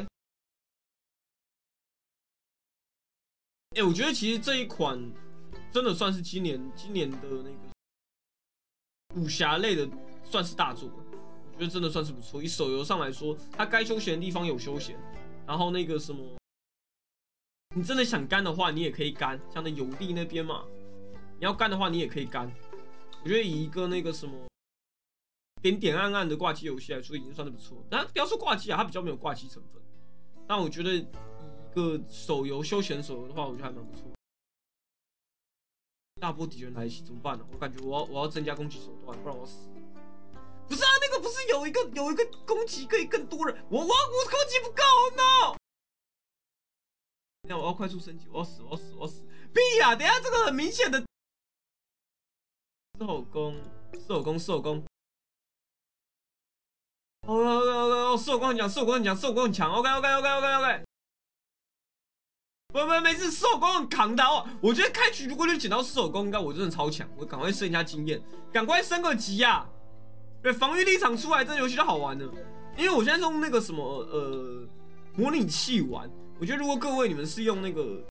哎、欸，我觉得其实这一款真的算是今年今年的那个武侠类的算是大作了。我觉得真的算是不错。以手游上来说，它该休闲的地方有休闲，然后那个什么，你真的想干的话，你也可以干，像那游历那边嘛， 你要干的话，你也可以干。我觉得以一个那个什么点点暗暗的挂机游戏来说，已经算是不错。但不要说挂机啊，它比较没有挂机成分。但我觉得以一个手游休闲手游的话，我觉得还蛮不错。大波敌人来袭怎么办呢、啊？我感觉我要我要增加攻击手段，不然我要死。不是啊，那个不是有一个有一个攻击可以更多人，我我我攻击不够 ，no！ 等下我要快速升级，我要死，我要死，我要死！屁呀、啊！等下这个很明显的狮吼攻，狮吼攻，狮吼攻。OK OK OK， 哦，狮吼攻很强，狮吼攻很强，狮吼攻很强。OK OK OK OK OK。不不，没事，狮吼攻很扛的哦。我觉得开局如果就捡到狮吼攻，应该我真的超强，我赶快升一下经验，赶快升个级呀、啊！对，防御立场出来，这游戏就好玩了。因为我现在是用那个什么呃模拟器玩，我觉得如果各位你们是用那个，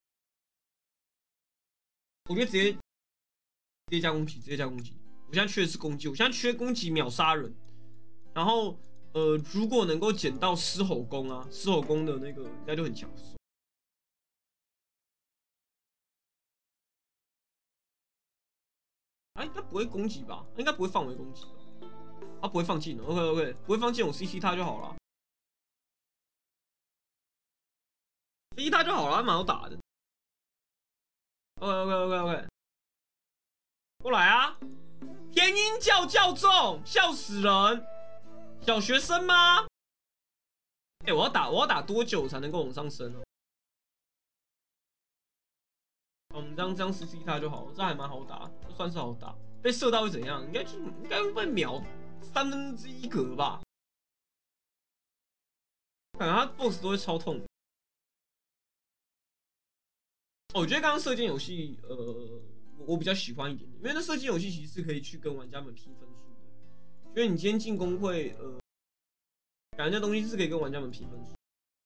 我觉得直接直接加攻击，直接加攻击。我现在缺的是攻击，我现在缺攻击秒杀人。然后呃，如果能够捡到狮吼攻啊，狮吼攻的那个应该就很强。啊，应该不会攻击吧？应该不会范围攻击吧？啊，不会放箭的。OK OK， 不会放箭，我 C C 他就好了。C C 他就好了，蛮好打的。OK OK OK OK， 过来啊！天鹰教教众，笑死人！小学生吗？哎、欸，我要打，我要打多久才能够往上升呢、啊？我们这样这样 C C 他就好了，这还蛮好打，这算是好打。被射到会怎样？应该就应该会被秒三分之一格吧？感觉他 boss 都会超痛。我觉得刚刚射箭游戏，呃，我比较喜欢一点点，因为那射箭游戏其实是可以去跟玩家们拼分数的。所以你今天进攻会，呃，感觉那东西是可以跟玩家们拼分数。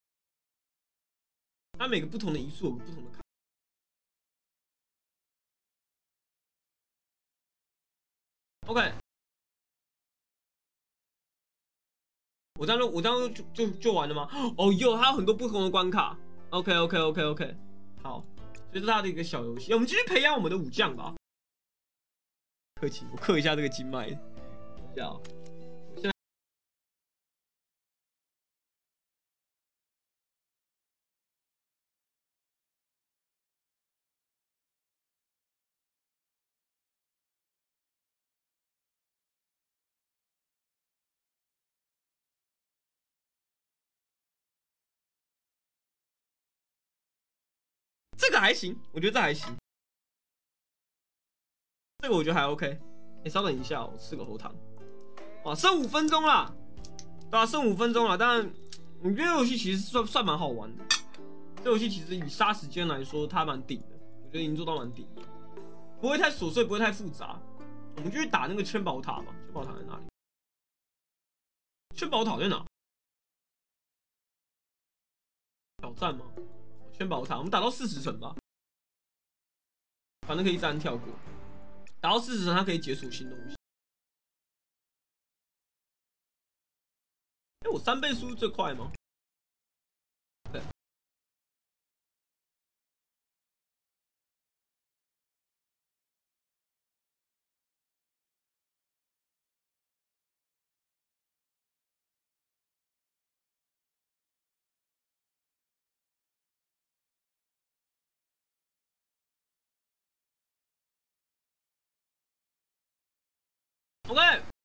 它每个不同的移速有个不同的卡。OK， 我这样就我这样就就就完了吗？哦哟，它有很多不同的关卡。OK OK OK OK， 好，所以这是它的一个小游戏。我们继续培养我们的武将吧。客气，我刻一下这个经脉。这样，现在这个还行，我觉得这还行。这个我觉得还 OK。哎、欸，稍等一下，我吃个喉糖。哇，剩五分钟啦，对啊，剩五分钟了。但我觉得游戏其实算算蛮好玩的。这游戏其实以杀时间来说，它蛮顶的，我觉得已经做到蛮顶的，不会太琐碎，不会太复杂。我们就去打那个圈宝塔吧。圈宝塔在哪里？圈宝塔在哪？挑战吗？圈宝塔，我们打到四十层吧，反正可以自然跳过。打到四十层，它可以解锁新东西。哎、欸，我三倍速度最快吗？对。OK，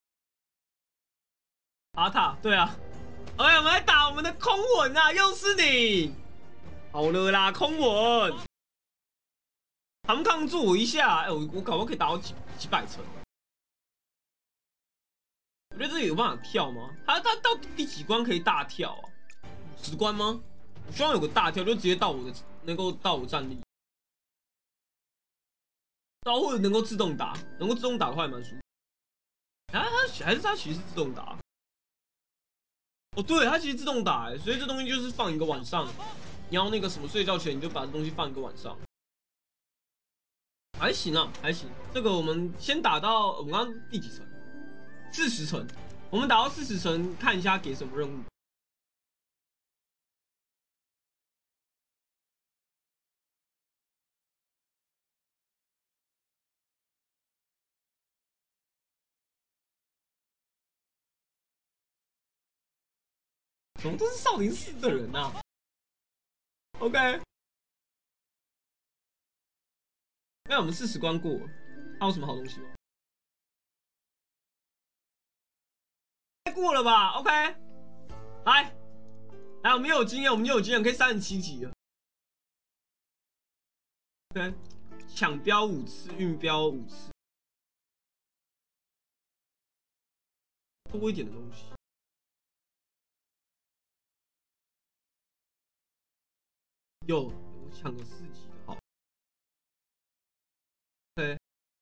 塔塔，对啊。OK， 我们来打我们的空吻啊，又是你。好了啦，空吻，扛扛住我一下。哎、欸，我我搞不好可以打到几几百层。我觉得这里有办法跳吗？它它到第几关可以大跳啊？五十关吗？我希望有个大跳，就直接到我的能够到我战力，到或者能够自动打，能够自动打的话也蛮舒服。啊，它还是它其实是自动打。哦，对，它其实自动打、欸，所以这东西就是放一个晚上，你要那个什么睡觉前你就把这东西放一个晚上。还行啊，还行。这个我们先打到我们刚刚第几层？四十层。我们打到四十层，看一下给什么任务。 怎么都是少林寺的人啊 ？OK， 那我们四十关过了，还有什么好东西吗？过了吧 ？OK， 来，来，我们又有经验，我们又有经验，可以三十七级了。OK， 抢标五次，运标五次，多一点的东西。有，我抢个四级的好。OK。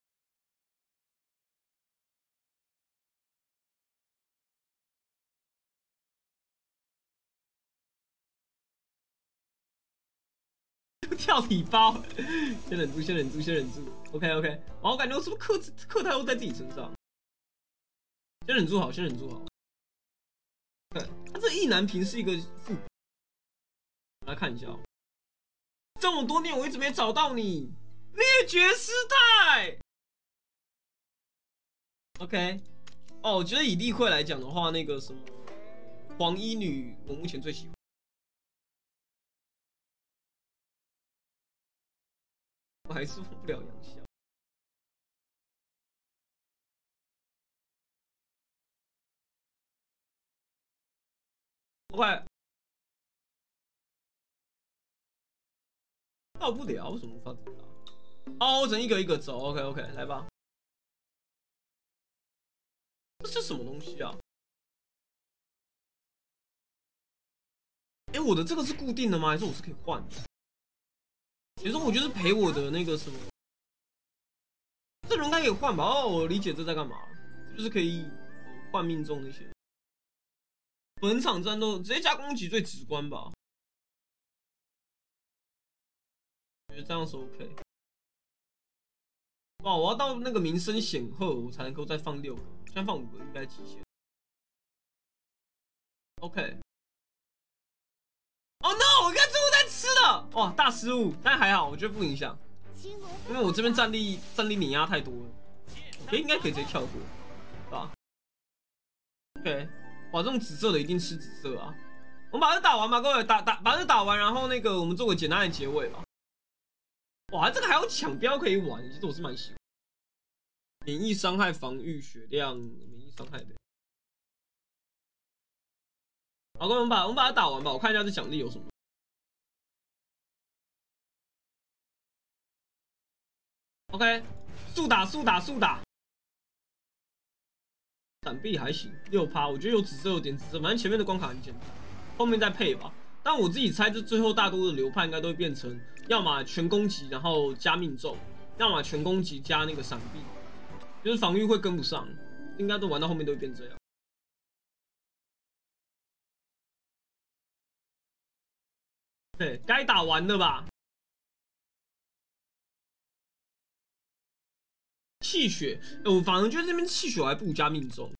跳体包，先忍住，先忍住，先忍住。OK OK， 我感觉我是不是课课太多在自己身上？先忍住好，先忍住好。对，他这意难平是一个副本，来看一下、哦。这么多年我一直没找到你，灭绝师太。OK， 哦，我觉得以例会来讲的话，那个什么黄衣女，我目前最喜欢。我还是忘不了杨逍。快，到不了，为什么无法抵达？哦，我只能一个一个走。OK OK， 来吧。这是什么东西啊？哎、欸，我的这个是固定的吗？还是我是可以换的？其实我就是陪我的那个什么，这轮应该可以换吧？哦，我理解这在干嘛，就是可以换命中那些。本场战斗直接加攻击最直观吧？我觉得这样是 OK。哇，我要到那个名声显赫，我才能够再放六个，现在放五个应该极限。OK。哦 no！ 我看这我在吃了，哇，大失误，但还好，我觉得不影响，因为我这边战力战力碾压太多了，我觉得应该可以直接跳过，对吧 ？OK， 哇，这种紫色的一定吃紫色啊！我们把这打完吧，各位，打打把这打完，然后那个我们做个简单的结尾吧。哇，这个还有抢标可以玩，其实我是蛮喜欢。免疫伤害、防御、血量、免疫伤害的。好，各位，我们把我们把它打完吧，我看一下这奖励有什么。OK， 速打速打速打，闪避还行，六趴，我觉得有紫色有点紫色，反正前面的关卡很简单，后面再配吧。但我自己猜，这最后大多的流派应该都会变成，要么全攻击然后加命中，要么全攻击加那个闪避，就是防御会跟不上，应该都玩到后面都会变这样。对，该打完了吧？气血，我反而觉得这边气血还不如加命中，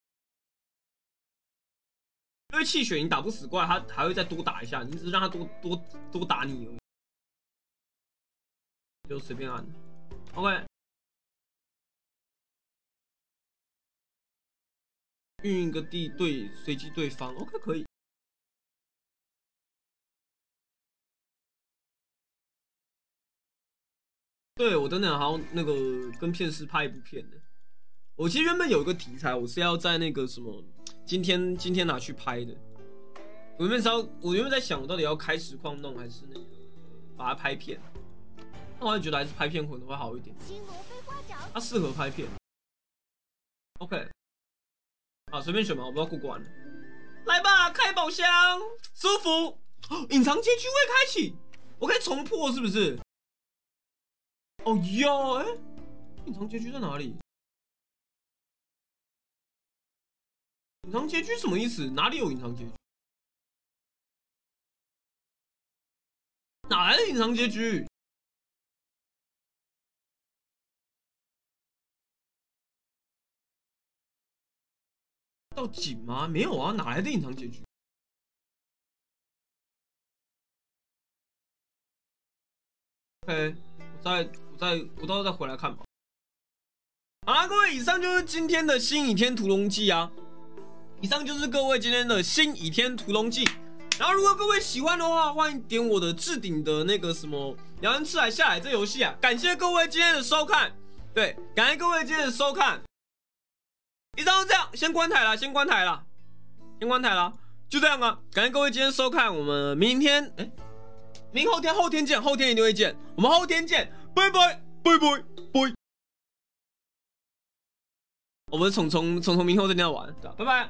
因为气血你打不死怪，他还会再多打一下，你只是让他多多多打你而已，就随便按。OK， 运一个地对随机对方 ，OK 可以。对我等等还要那个跟片师拍一部片的。我其实原本有一个题材，我是要在那个什么今天今天拿去拍的。我原本是要，我原本在想，我到底要开实况弄，还是那个把它拍片。那我还觉得还是拍片可能会好一点。它适合拍片。OK， 好，随便选吧，我不要过关了。来吧，开宝箱，舒服。隐藏街区未开启，我可以重破是不是？哦哟，哎，隐藏街区在哪里？隐藏街区什么意思？哪里有隐藏街区？哪来的隐藏街区？到井吗？没有啊，哪来的隐藏结局 ？OK， 我再我再我到时候再回来看吧。好啦，各位，以上就是今天的新倚天屠龙记啊。 以上就是各位今天的新倚天屠龙记。然后如果各位喜欢的话，欢迎点我的置顶的那个什么聊天吃海下海这游戏啊。感谢各位今天的收看，对，感谢各位今天的收看。以上就这样，先关台了，先关台了，先关台了，就这样啊！感谢各位今天收看，我们明天哎，明后天后天见，后天一定会见，我们后天见，拜拜拜拜拜。我们虫虫虫虫明后天要玩，对吧？拜拜。